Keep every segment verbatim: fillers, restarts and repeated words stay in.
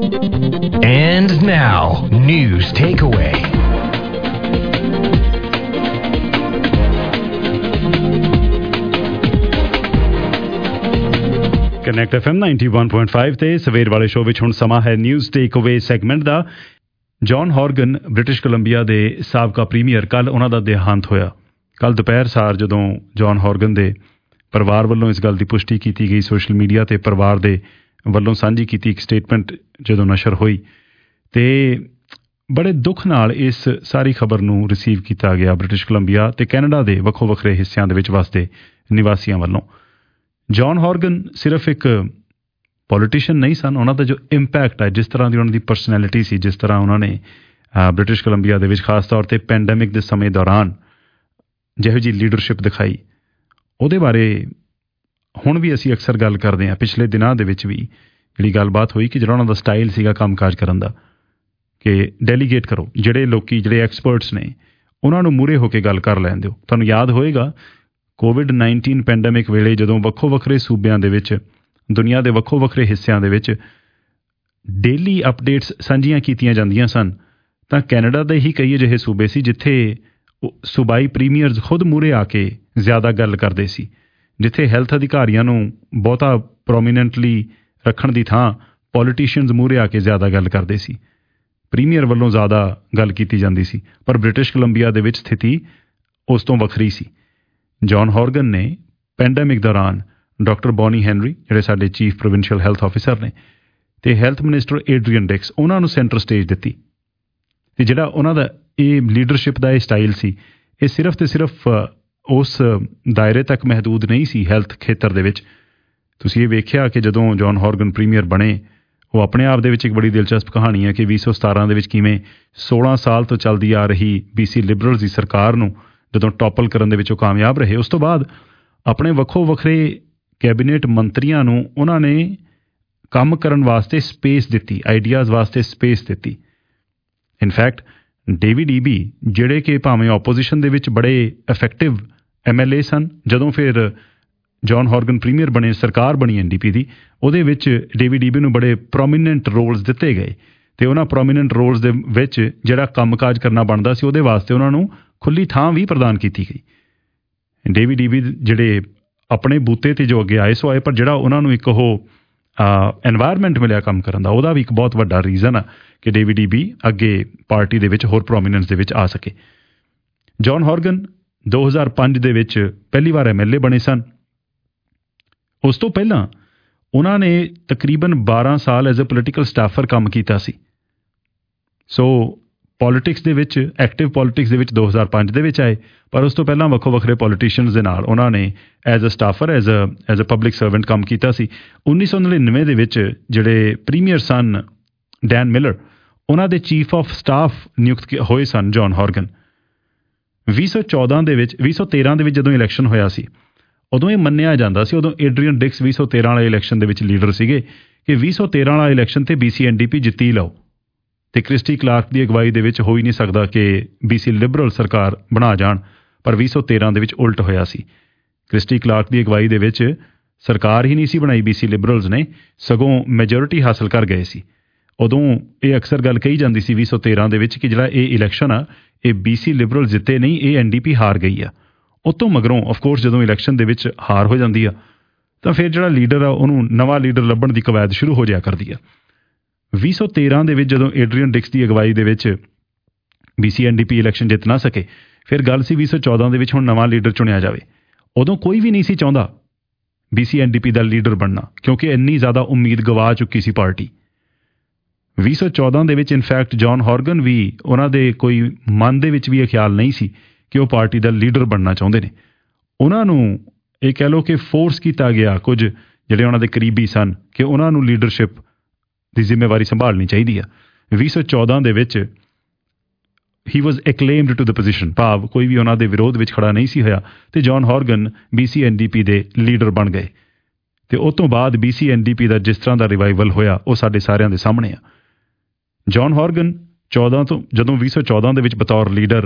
And now, news takeaway. Connect F M ninety one point five ਤੇ ਸਵੇਰ ਵਾਲੇ show ਵਿੱਚ ਹੁਣ ਸਮਾਂ ਹੈ ਨਿਊਜ਼ ਟੇਕ ਅਵੇ ਸੈਗਮੈਂਟ ਦਾ। ਜੌਨ ਹੌਰਗਨ ਬ੍ਰਿਟਿਸ਼ ਕੋਲੰਬੀਆ ਦੇ ਸਾਬਕਾ ਪ੍ਰੀਮੀਅਰ, ਕੱਲ੍ਹ ਉਹਨਾਂ ਦਾ ਦੇਹਾਂਤ ਹੋਇਆ। ਕੱਲ੍ਹ ਦੁਪਹਿਰ ਸਾਰ ਜਦੋਂ ਜੌਨ ਹੌਰਗਨ ਦੇ ਪਰਿਵਾਰ ਵੱਲੋਂ ਇਸ ਗੱਲ ਦੀ ਪੁਸ਼ਟੀ ਕੀਤੀ ਗਈ, ਸੋਸ਼ਲ ਮੀਡੀਆ ਤੇ ਪਰਿਵਾਰ ਦੇ ਵੱਲੋਂ ਸਾਂਝੀ ਕੀਤੀ ਇੱਕ ਸਟੇਟਮੈਂਟ ਜਦੋਂ ਨਸ਼ਰ ਹੋਈ ਤੇ ਬੜੇ ਦੁੱਖ ਨਾਲ ਇਸ ਸਾਰੀ ਖਬਰ ਨੂੰ ਰਿਸੀਵ ਕੀਤਾ ਗਿਆ ਬ੍ਰਿਟਿਸ਼ ਕੋਲੰਬੀਆ ਤੇ ਕੈਨੇਡਾ ਦੇ ਵੱਖੋ ਵੱਖਰੇ ਹਿੱਸਿਆਂ ਦੇ ਵਿੱਚ ਵਸਦੇ ਨਿਵਾਸੀਆਂ ਵੱਲੋਂ। ਜੌਨ ਹੌਰਗਨ ਸਿਰਫ ਇੱਕ ਪੋਲੀਟੀਸ਼ੀਅਨ ਨਹੀਂ ਸਨ, ਉਹਨਾਂ ਦਾ ਜੋ ਇੰਪੈਕਟ ਹੈ, ਜਿਸ ਤਰ੍ਹਾਂ ਦੀ ਉਹਨਾਂ ਦੀ ਪਰਸਨੈਲਿਟੀ ਸੀ, ਜਿਸ ਤਰ੍ਹਾਂ ਉਹਨਾਂ ਨੇ ਬ੍ਰਿਟਿਸ਼ ਕੋਲੰਬੀਆ ਦੇ ਵਿੱਚ ਖਾਸ ਤੌਰ 'ਤੇ ਪੈਂਡੈਮਿਕ ਦੇ ਸਮੇਂ ਦੌਰਾਨ ਜਿਹੋ ਜਿਹੀ ਲੀਡਰਸ਼ਿਪ ਦਿਖਾਈ, ਉਹਦੇ ਬਾਰੇ ਹੁਣ ਵੀ ਅਸੀਂ ਅਕਸਰ ਗੱਲ ਕਰਦੇ ਹਾਂ। ਪਿਛਲੇ ਦਿਨਾਂ ਦੇ ਵਿੱਚ ਵੀ ਜਿਹੜੀ ਗੱਲਬਾਤ ਹੋਈ ਕਿ ਜਿਹੜਾ ਉਹਨਾਂ ਦਾ ਸਟਾਈਲ ਸੀਗਾ ਕੰਮਕਾਜ ਕਰਨ ਦਾ, ਕਿ ਡੈਲੀਗੇਟ ਕਰੋ, ਜਿਹੜੇ ਲੋਕੀ ਜਿਹੜੇ ਐਕਸਪਰਟਸ ਨੇ ਉਹਨਾਂ ਨੂੰ ਮੂਹਰੇ ਹੋ ਕੇ ਗੱਲ ਕਰ ਲੈਣ ਦਿਓ। ਤੁਹਾਨੂੰ ਯਾਦ ਹੋਏਗਾ ਕੋਵਿਡ ਨਾਈਨਟੀਨ ਪੈਂਡੈਮਿਕ ਵੇਲੇ ਜਦੋਂ ਵੱਖੋ ਵੱਖਰੇ ਸੂਬਿਆਂ ਦੇ ਵਿੱਚ, ਦੁਨੀਆ ਦੇ ਵੱਖੋ ਵੱਖਰੇ ਹਿੱਸਿਆਂ ਦੇ ਵਿੱਚ ਡੇਲੀ ਅਪਡੇਟਸ ਸਾਂਝੀਆਂ ਕੀਤੀਆਂ ਜਾਂਦੀਆਂ ਸਨ, ਤਾਂ ਕੈਨੇਡਾ ਦੇ ਹੀ ਕਈ ਅਜਿਹੇ ਸੂਬੇ ਸੀ ਜਿੱਥੇ ਸੂਬਾਈ ਪ੍ਰੀਮੀਅਰਜ਼ ਖੁਦ ਮੂਹਰੇ ਆ ਕੇ ਜ਼ਿਆਦਾ ਗੱਲ ਕਰਦੇ ਸੀ, ਜਿੱਥੇ ਹੈਲਥ ਅਧਿਕਾਰੀਆਂ ਨੂੰ ਬਹੁਤਾ ਪ੍ਰੋਮੀਨੈਂਟਲੀ ਰੱਖਣ ਦੀ ਥਾਂ ਪੋਲੀਟੀਸ਼ੀਅਨਜ਼ ਮੂਹਰੇ ਆ ਕੇ ਜ਼ਿਆਦਾ ਗੱਲ ਕਰਦੇ ਸੀ, ਪ੍ਰੀਮੀਅਰ ਵੱਲੋਂ ਜ਼ਿਆਦਾ ਗੱਲ ਕੀਤੀ ਜਾਂਦੀ ਸੀ। ਪਰ ਬ੍ਰਿਟਿਸ਼ ਕੋਲੰਬੀਆ ਦੇ ਵਿੱਚ ਸਥਿਤੀ ਉਸ ਤੋਂ ਵੱਖਰੀ ਸੀ। ਜੌਨ ਹੌਰਗਨ ਨੇ ਪੈਂਡੈਮਿਕ ਦੌਰਾਨ ਡਾਕਟਰ ਬੌਨੀ ਹੈਨਰੀ, ਜਿਹੜੇ ਸਾਡੇ ਚੀਫ ਪ੍ਰੋਵਿੰਸ਼ੀਅਲ ਹੈਲਥ ਆਫਿਸਰ ਨੇ, ਤੇ ਹੈਲਥ ਮਿਨਿਸਟਰ ਏਡਰੀਅਨ ਡਿਕਸ, ਉਹਨਾਂ ਨੂੰ ਸੈਂਟਰ ਸਟੇਜ ਦਿੱਤੀ। ਤੇ ਜਿਹੜਾ ਉਹਨਾਂ ਦਾ ਇਹ ਲੀਡਰਸ਼ਿਪ ਦਾ ਇਹ ਸਟਾਈਲ ਸੀ, ਇਹ ਸਿਰਫ ਤੇ ਸਿਰਫ ਉਸ ਦਾਇਰੇ ਤੱਕ ਮਹਿਦੂਦ ਨਹੀਂ ਸੀ ਹੈਲਥ ਖੇਤਰ ਦੇ ਵਿੱਚ। ਤੁਸੀਂ ਇਹ ਵੇਖਿਆ ਕਿ ਜਦੋਂ ਜੌਨ ਹੌਰਗਨ ਪ੍ਰੀਮੀਅਰ ਬਣੇ, ਉਹ ਆਪਣੇ ਆਪ ਦੇ ਵਿੱਚ ਇੱਕ ਬੜੀ ਦਿਲਚਸਪ ਕਹਾਣੀ ਹੈ ਕਿ ਵੀਹ ਸੌ ਸਤਾਰਾਂ ਦੇ ਵਿੱਚ ਕਿਵੇਂ ਸੋਲਾਂ ਸਾਲ ਤੋਂ ਚੱਲਦੀ ਆ ਰਹੀ ਬੀ ਸੀ ਲਿਬਰਲਜ਼ ਦੀ ਸਰਕਾਰ ਨੂੰ ਜਦੋਂ ਟੌਪਲ ਕਰਨ ਦੇ ਵਿੱਚ ਉਹ ਕਾਮਯਾਬ ਰਹੇ, ਉਸ ਤੋਂ ਬਾਅਦ ਆਪਣੇ ਵੱਖੋ ਵੱਖਰੇ ਕੈਬਨਿਟ ਮੰਤਰੀਆਂ ਨੂੰ ਉਹਨਾਂ ਨੇ ਕੰਮ ਕਰਨ ਵਾਸਤੇ ਸਪੇਸ ਦਿੱਤੀ, ਆਈਡੀਆਜ਼ ਵਾਸਤੇ ਸਪੇਸ ਦਿੱਤੀ। ਇਨਫੈਕਟ ਡੇਵਿਡ ਈਬੀ, ਜਿਹੜੇ ਕਿ ਭਾਵੇਂ ਆਪੋਜੀਸ਼ਨ ਦੇ ਵਿੱਚ ਬੜੇ ਇਫੈਕਟਿਵ ਐਮ ਐਲ ਏ ਸਨ, ਜਦੋਂ ਫਿਰ ਜੌਨ ਹੌਰਗਨ ਪ੍ਰੀਮੀਅਰ ਬਣੇ, ਸਰਕਾਰ ਬਣੀ ਐਨ ਡੀ ਪੀ ਦੀ, ਉਹਦੇ ਵਿੱਚ ਡੇਵਿਡ ਈਬੀ ਨੂੰ ਬੜੇ ਪ੍ਰੋਮੀਨੈਂਟ ਰੋਲਸ ਦਿੱਤੇ ਗਏ ਤੇ ਉਹਨਾਂ ਪ੍ਰੋਮੀਨੈਂਟ ਰੋਲਸ ਦੇ ਵਿੱਚ ਜਿਹੜਾ ਕੰਮਕਾਜ ਕਰਨਾ ਬਣਦਾ ਸੀ, ਉਹਦੇ ਵਾਸਤੇ ਉਹਨਾਂ ਨੂੰ ਖੁੱਲ੍ਹੀ ਥਾਂ ਵੀ ਪ੍ਰਦਾਨ ਕੀਤੀ ਗਈ। ਡੇਵਿਡ ਈਬੀ ਜਿਹੜੇ ਆਪਣੇ ਬੂਤੇ 'ਤੇ ਜੋ ਅੱਗੇ ਆਏ ਸੋ ਆਏ, ਪਰ ਜਿਹੜਾ ਉਹਨਾਂ ਨੂੰ ਇੱਕ ਉਹ ਐਨਵਾਇਰਮੈਂਟ ਮਿਲਿਆ ਕੰਮ ਕਰਨ ਦਾ, ਉਹਦਾ ਵੀ ਇੱਕ ਬਹੁਤ ਵੱਡਾ ਰੀਜ਼ਨ ਆ ਕਿ ਡੇਵਿਡ ਈਬੀ ਅੱਗੇ ਪਾਰਟੀ ਦੇ ਵਿੱਚ ਹੋਰ ਪ੍ਰੋਮੀਨੈਂਸ ਦੇ ਵਿੱਚ ਆ ਸਕੇ। ਜੌਨ ਹੌਰਗਨ ਦੋ ਹਜ਼ਾਰ ਪੰਜ ਦੇ ਵਿੱਚ ਪਹਿਲੀ ਵਾਰ ਐਮ ਐਲ ਏ ਬਣੇ ਸਨ। ਉਸ ਤੋਂ ਪਹਿਲਾਂ ਉਹਨਾਂ ਨੇ ਤਕਰੀਬਨ ਬਾਰਾਂ ਸਾਲ ਐਜ਼ ਅ ਪੋਲੀਟੀਕਲ ਸਟਾਫਰ ਕੰਮ ਕੀਤਾ ਸੀ। ਸੋ ਪੋਲੀਟਿਕਸ ਦੇ ਵਿੱਚ, ਐਕਟਿਵ ਪੋਲੀਟਿਕਸ ਦੇ ਵਿੱਚ ਦੋ ਹਜ਼ਾਰ ਪੰਜ ਦੇ ਵਿੱਚ ਆਏ, ਪਰ ਉਸ ਤੋਂ ਪਹਿਲਾਂ ਵੱਖੋ ਵੱਖਰੇ ਪੋਲੀਟੀਸ਼ੀਅਨਸ ਦੇ ਨਾਲ ਉਹਨਾਂ ਨੇ as a staffer, as a as a public servant ਕੰਮ ਕੀਤਾ ਸੀ। ਉੱਨੀ ਸੌ ਨੜਿਨਵੇਂ ਦੇ ਵਿੱਚ ਜਿਹੜੇ ਪ੍ਰੀਮੀਅਰ ਸਨ ਡੈਨ ਮਿਲਰ, ਉਹਨਾਂ ਦੇ ਚੀਫ ਆਫ ਸਟਾਫ ਨਿਯੁਕਤ ਹੋਏ ਸਨ ਜੌਨ ਹੌਰਗਨ। ਵੀਹ ਸੌ ਚੌਦਾਂ ਦੇ ਵਿੱਚ ਵੀਹ ਸੌ ਤੇਰਾਂ ਦੇ ਵਿੱਚ ਜਦੋਂ ਇਲੈਕਸ਼ਨ ਹੋਇਆ ਸੀ, ਉਦੋਂ ਇਹ ਮੰਨਿਆ ਜਾਂਦਾ ਸੀ, ਉਦੋਂ ਏਡਰੀਅਨ ਡਿਕਸ ਵੀਹ ਸੌ ਤੇਰਾਂ ਵਾਲੇ ਇਲੈਕਸ਼ਨ ਦੇ ਵਿੱਚ ਲੀਡਰ ਸੀਗੇ, ਕਿ ਵੀਹ ਸੌ ਤੇਰਾਂ ਵਾਲਾ ਇਲੈਕਸ਼ਨ ਤੇ ਬੀ ਸੀ ਐਨ ਡੀ ਪੀ ਜਿੱਤੀ ਲਓ ਤੇ ਕ੍ਰਿਸਟੀ ਕਲਾਰਕ ਦੀ ਅਗਵਾਈ ਦੇ ਵਿੱਚ ਹੋ ਹੀ ਨਹੀਂ ਸਕਦਾ ਕਿ ਬੀ ਸੀ ਲਿਬਰਲ ਸਰਕਾਰ ਬਣਾ ਜਾਣ। ਪਰ ਵੀਹ ਸੌ ਤੇਰਾਂ ਦੇ ਵਿੱਚ ਉਲਟ ਹੋਇਆ ਸੀ। ਕ੍ਰਿਸਟੀ ਕਲਾਰਕ ਦੀ ਅਗਵਾਈ ਦੇ ਵਿੱਚ ਸਰਕਾਰ ਹੀ ਨਹੀਂ ਸੀ ਬਣਾਈ ਬੀ ਸੀ ਲਿਬਰਲਜ਼ ਨੇ, ਸਗੋਂ ਮੈਜੋਰਿਟੀ ਹਾਸਲ ਕਰ ਗਏ ਸੀ। ਉਦੋਂ ਇਹ ਅਕਸਰ ਗੱਲ ਕਹੀ ਜਾਂਦੀ ਸੀ ਵੀਹ ਸੌ ਤੇਰਾਂ ਦੇ ਵਿੱਚ ਕਿ ਜਿਹੜਾ ਇਹ ਇਲੈਕਸ਼ਨ ਆ, ਇਹ ਬੀ ਸੀ ਲਿਬਰਲ ਜਿੱਤੇ ਨਹੀਂ, ਇਹ ਐਨ ਡੀ ਪੀ ਹਾਰ ਗਈ ਆ। ਉਹ ਤੋਂ ਮਗਰੋਂ ਆਫਕੋਰਸ ਜਦੋਂ ਇਲੈਕਸ਼ਨ ਦੇ ਵਿੱਚ ਹਾਰ ਹੋ ਜਾਂਦੀ ਆ, ਤਾਂ ਫਿਰ ਜਿਹੜਾ ਲੀਡਰ ਆ ਉਹਨੂੰ ਨਵਾਂ ਲੀਡਰ ਲੱਭਣ ਦੀ ਕਵਾਇਦ ਸ਼ੁਰੂ ਹੋ ਜਾਇਆ ਕਰਦੀ ਆ। ਵੀਹ ਸੌ ਤੇਰਾਂ ਦੇ ਵਿੱਚ ਜਦੋਂ ਏਡਰੀਅਨ ਡਿਕਸ ਦੀ ਅਗਵਾਈ ਦੇ ਵਿੱਚ B C N D P election ਜਿੱਤ ਨਾ ਸਕੇ, ਫਿਰ ਗੱਲ ਸੀ ਵੀਹ ਸੌ ਚੌਦਾਂ ਦੇ ਵਿੱਚ ਹੁਣ ਨਵਾਂ ਲੀਡਰ ਚੁਣਿਆ ਜਾਵੇ। ਉਦੋਂ ਕੋਈ ਵੀ ਨਹੀਂ ਸੀ ਚਾਹੁੰਦਾ B C N D P ਦਾ ਲੀਡਰ ਬਣਨਾ, ਕਿਉਂਕਿ ਇੰਨੀ ਜ਼ਿਆਦਾ ਉਮੀਦ ਗਵਾ ਚੁੱਕੀ ਸੀ ਪਾਰਟੀ। ਵੀਹ ਸੌ ਚੌਦਾਂ ਦੇ ਵਿੱਚ ਇਨਫੈਕਟ ਜੌਨ ਹੌਰਗਨ ਵੀ, ਉਹਨਾਂ ਦੇ ਕੋਈ ਮਨ ਦੇ ਵਿੱਚ ਵੀ ਇਹ ਖਿਆਲ ਨਹੀਂ ਸੀ ਕਿ ਉਹ ਪਾਰਟੀ ਦਾ ਲੀਡਰ ਬਣਨਾ ਚਾਹੁੰਦੇ ਨੇ। ਉਹਨਾਂ ਨੂੰ ਇਹ ਕਹਿ ਲਓ ਕਿ ਫੋਰਸ ਕੀਤਾ ਗਿਆ, ਕੁਝ ਜਿਹੜੇ ਉਹਨਾਂ ਦੇ ਕਰੀਬੀ ਸਨ, ਕਿ ਉਹਨਾਂ ਨੂੰ ਲੀਡਰਸ਼ਿਪ ਦੀ ਜ਼ਿੰਮੇਵਾਰੀ ਸੰਭਾਲਣੀ ਚਾਹੀਦੀ ਆ। ਵੀਹ ਸੌ ਚੌਦਾਂ ਦੇ ਵਿੱਚ ਹੀ ਵਾਜ਼ ਐਕਲੇਮਡ ਟੂ ਦ ਪੋਜੀਸ਼ਨ, ਭਾਵ ਕੋਈ ਵੀ ਉਹਨਾਂ ਦੇ ਵਿਰੋਧ ਵਿੱਚ ਖੜਾ ਨਹੀਂ ਸੀ ਹੋਇਆ ਤੇ John Horgan B C N D P ਦੇ ਲੀਡਰ ਬਣ ਗਏ। ਤੇ ਉਸ ਤੋਂ ਬਾਅਦ B C N D P ਦਾ ਜਿਸ ਤਰ੍ਹਾਂ ਦਾ ਰਿਵਾਈਵਲ ਹੋਇਆ, ਉਹ ਸਾਡੇ ਸਾਰਿਆਂ ਦੇ ਸਾਹਮਣੇ ਆ। ਜੌਨ ਹੌਰਗਨ ਚੌਦਾਂ ਤੋਂ ਜਦੋਂ ਵੀਹ ਸੌ ਚੌਦਾਂ ਦੇ ਵਿੱਚ ਬਤੌਰ ਲੀਡਰ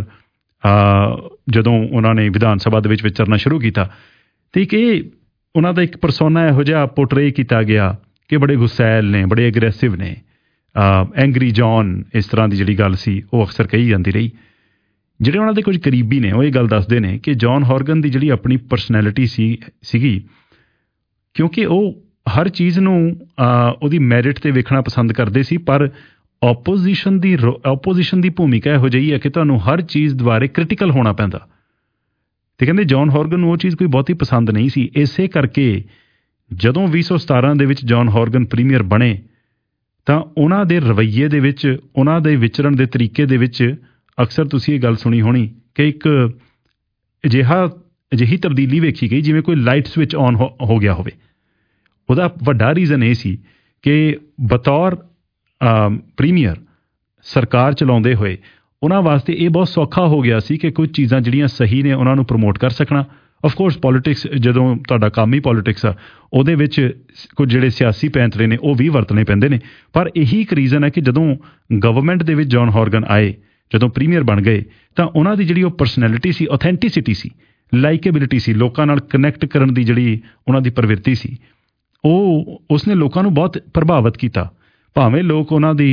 ਜਦੋਂ ਉਹਨਾਂ ਨੇ ਵਿਧਾਨ ਸਭਾ ਦੇ ਵਿੱਚ ਵਿਚਰਨਾ ਸ਼ੁਰੂ ਕੀਤਾ, ਤੇ ਇੱਕ ਇਹ ਉਹਨਾਂ ਦਾ ਇੱਕ ਪਰਸੋਨਾ ਇਹੋ ਜਿਹਾ ਪੋਰਟਰੇ ਕੀਤਾ ਗਿਆ ਕਿ ਬੜੇ ਗੁਸੈਲ ਨੇ, ਬੜੇ ਅਗਰੈਸਿਵ ਨੇ, ਐਂਗਰੀ ਜੌਨ, ਇਸ ਤਰ੍ਹਾਂ ਦੀ ਜਿਹੜੀ ਗੱਲ ਸੀ ਉਹ ਅਕਸਰ ਕਹੀ ਜਾਂਦੀ ਰਹੀ। ਜਿਹੜੇ ਉਹਨਾਂ ਦੇ ਕੁਝ ਕਰੀਬੀ ਨੇ ਉਹ ਇਹ ਗੱਲ ਦੱਸਦੇ ਨੇ ਕਿ ਜੌਨ ਹੌਰਗਨ ਦੀ ਜਿਹੜੀ ਆਪਣੀ ਪਰਸਨੈਲਿਟੀ ਸੀ ਸੀਗੀ, ਕਿਉਂਕਿ ਉਹ ਹਰ ਚੀਜ਼ ਨੂੰ ਉਹਦੀ ਮੈਰਿਟ 'ਤੇ ਵੇਖਣਾ ਪਸੰਦ ਕਰਦੇ ਸੀ, ਪਰ ਓਪੋਜੀਸ਼ਨ ਦੀ ਓਪੋਜੀਸ਼ਨ ਦੀ ਭੂਮਿਕਾ ਇਹੋ ਜਿਹੀ ਹੈ ਕਿ ਤੁਹਾਨੂੰ ਹਰ ਚੀਜ਼ ਦੁਆਰੇ ਕ੍ਰਿਟੀਕਲ ਹੋਣਾ ਪੈਂਦਾ। ਅਤੇ ਕਹਿੰਦੇ ਜੌਨ ਹੌਰਗਨ ਨੂੰ ਉਹ ਚੀਜ਼ ਕੋਈ ਬਹੁਤੀ ਪਸੰਦ ਨਹੀਂ ਸੀ। ਇਸੇ ਕਰਕੇ ਜਦੋਂ ਵੀਹ ਸੌ ਸਤਾਰਾਂ ਦੇ ਵਿੱਚ ਜੌਨ ਹੌਰਗਨ ਪ੍ਰੀਮੀਅਰ ਬਣੇ ਤਾਂ ਉਹਨਾਂ ਦੇ ਰਵੱਈਏ ਦੇ ਵਿੱਚ, ਉਹਨਾਂ ਦੇ ਵਿਚਰਨ ਦੇ ਤਰੀਕੇ ਦੇ ਵਿੱਚ ਅਕਸਰ ਤੁਸੀਂ ਇਹ ਗੱਲ ਸੁਣੀ ਹੋਣੀ ਕਿ ਇੱਕ ਅਜਿਹਾ ਅਜਿਹੀ ਤਬਦੀਲੀ ਵੇਖੀ ਗਈ ਜਿਵੇਂ ਕੋਈ ਲਾਈਟ ਸਵਿਚ ਔਨ ਹੋ ਹੋ ਗਿਆ ਹੋਵੇ। ਉਹਦਾ ਵੱਡਾ ਰੀਜ਼ਨ ਇਹ ਸੀ ਕਿ ਬਤੌਰ ਪ੍ਰੀਮੀਅਰ ਸਰਕਾਰ ਚਲਾਉਂਦੇ ਹੋਏ ਉਹਨਾਂ ਵਾਸਤੇ ਇਹ ਬਹੁਤ ਸੌਖਾ ਹੋ ਗਿਆ ਸੀ ਕਿ ਕੁਝ ਚੀਜ਼ਾਂ ਜਿਹੜੀਆਂ ਸਹੀ ਨੇ ਉਹਨਾਂ ਨੂੰ ਪ੍ਰਮੋਟ ਕਰ ਸਕਣਾ। ਆਫਕੋਰਸ ਪੋਲੀਟਿਕਸ, ਜਦੋਂ ਤੁਹਾਡਾ ਕੰਮ ਹੀ ਪੋਲੀਟਿਕਸ ਆ, ਉਹਦੇ ਵਿੱਚ ਕੁਝ ਜਿਹੜੇ ਸਿਆਸੀ ਪੈਂਤੜੇ ਨੇ ਉਹ ਵੀ ਵਰਤਣੇ ਪੈਂਦੇ ਨੇ। ਪਰ ਇਹੀ ਇੱਕ ਰੀਜ਼ਨ ਹੈ ਕਿ ਜਦੋਂ ਗਵਰਨਮੈਂਟ ਦੇ ਵਿੱਚ ਜੌਨ ਹੌਰਗਨ ਆਏ, ਜਦੋਂ ਪ੍ਰੀਮੀਅਰ ਬਣ ਗਏ, ਤਾਂ ਉਹਨਾਂ ਦੀ ਜਿਹੜੀ ਉਹ ਪਰਸਨੈਲਿਟੀ ਸੀ, ਔਥੈਂਟਿਸਿਟੀ ਸੀ, ਲਾਈਕੇਬਿਲਿਟੀ ਸੀ, ਲੋਕਾਂ ਨਾਲ ਕਨੈਕਟ ਕਰਨ ਦੀ ਜਿਹੜੀ ਉਹਨਾਂ ਦੀ ਪ੍ਰਵਿਰਤੀ ਸੀ, ਉਹ ਉਸਨੇ ਲੋਕਾਂ ਨੂੰ ਬਹੁਤ ਪ੍ਰਭਾਵਿਤ ਕੀਤਾ। ਭਾਵੇਂ ਲੋਕ ਉਹਨਾਂ ਦੀ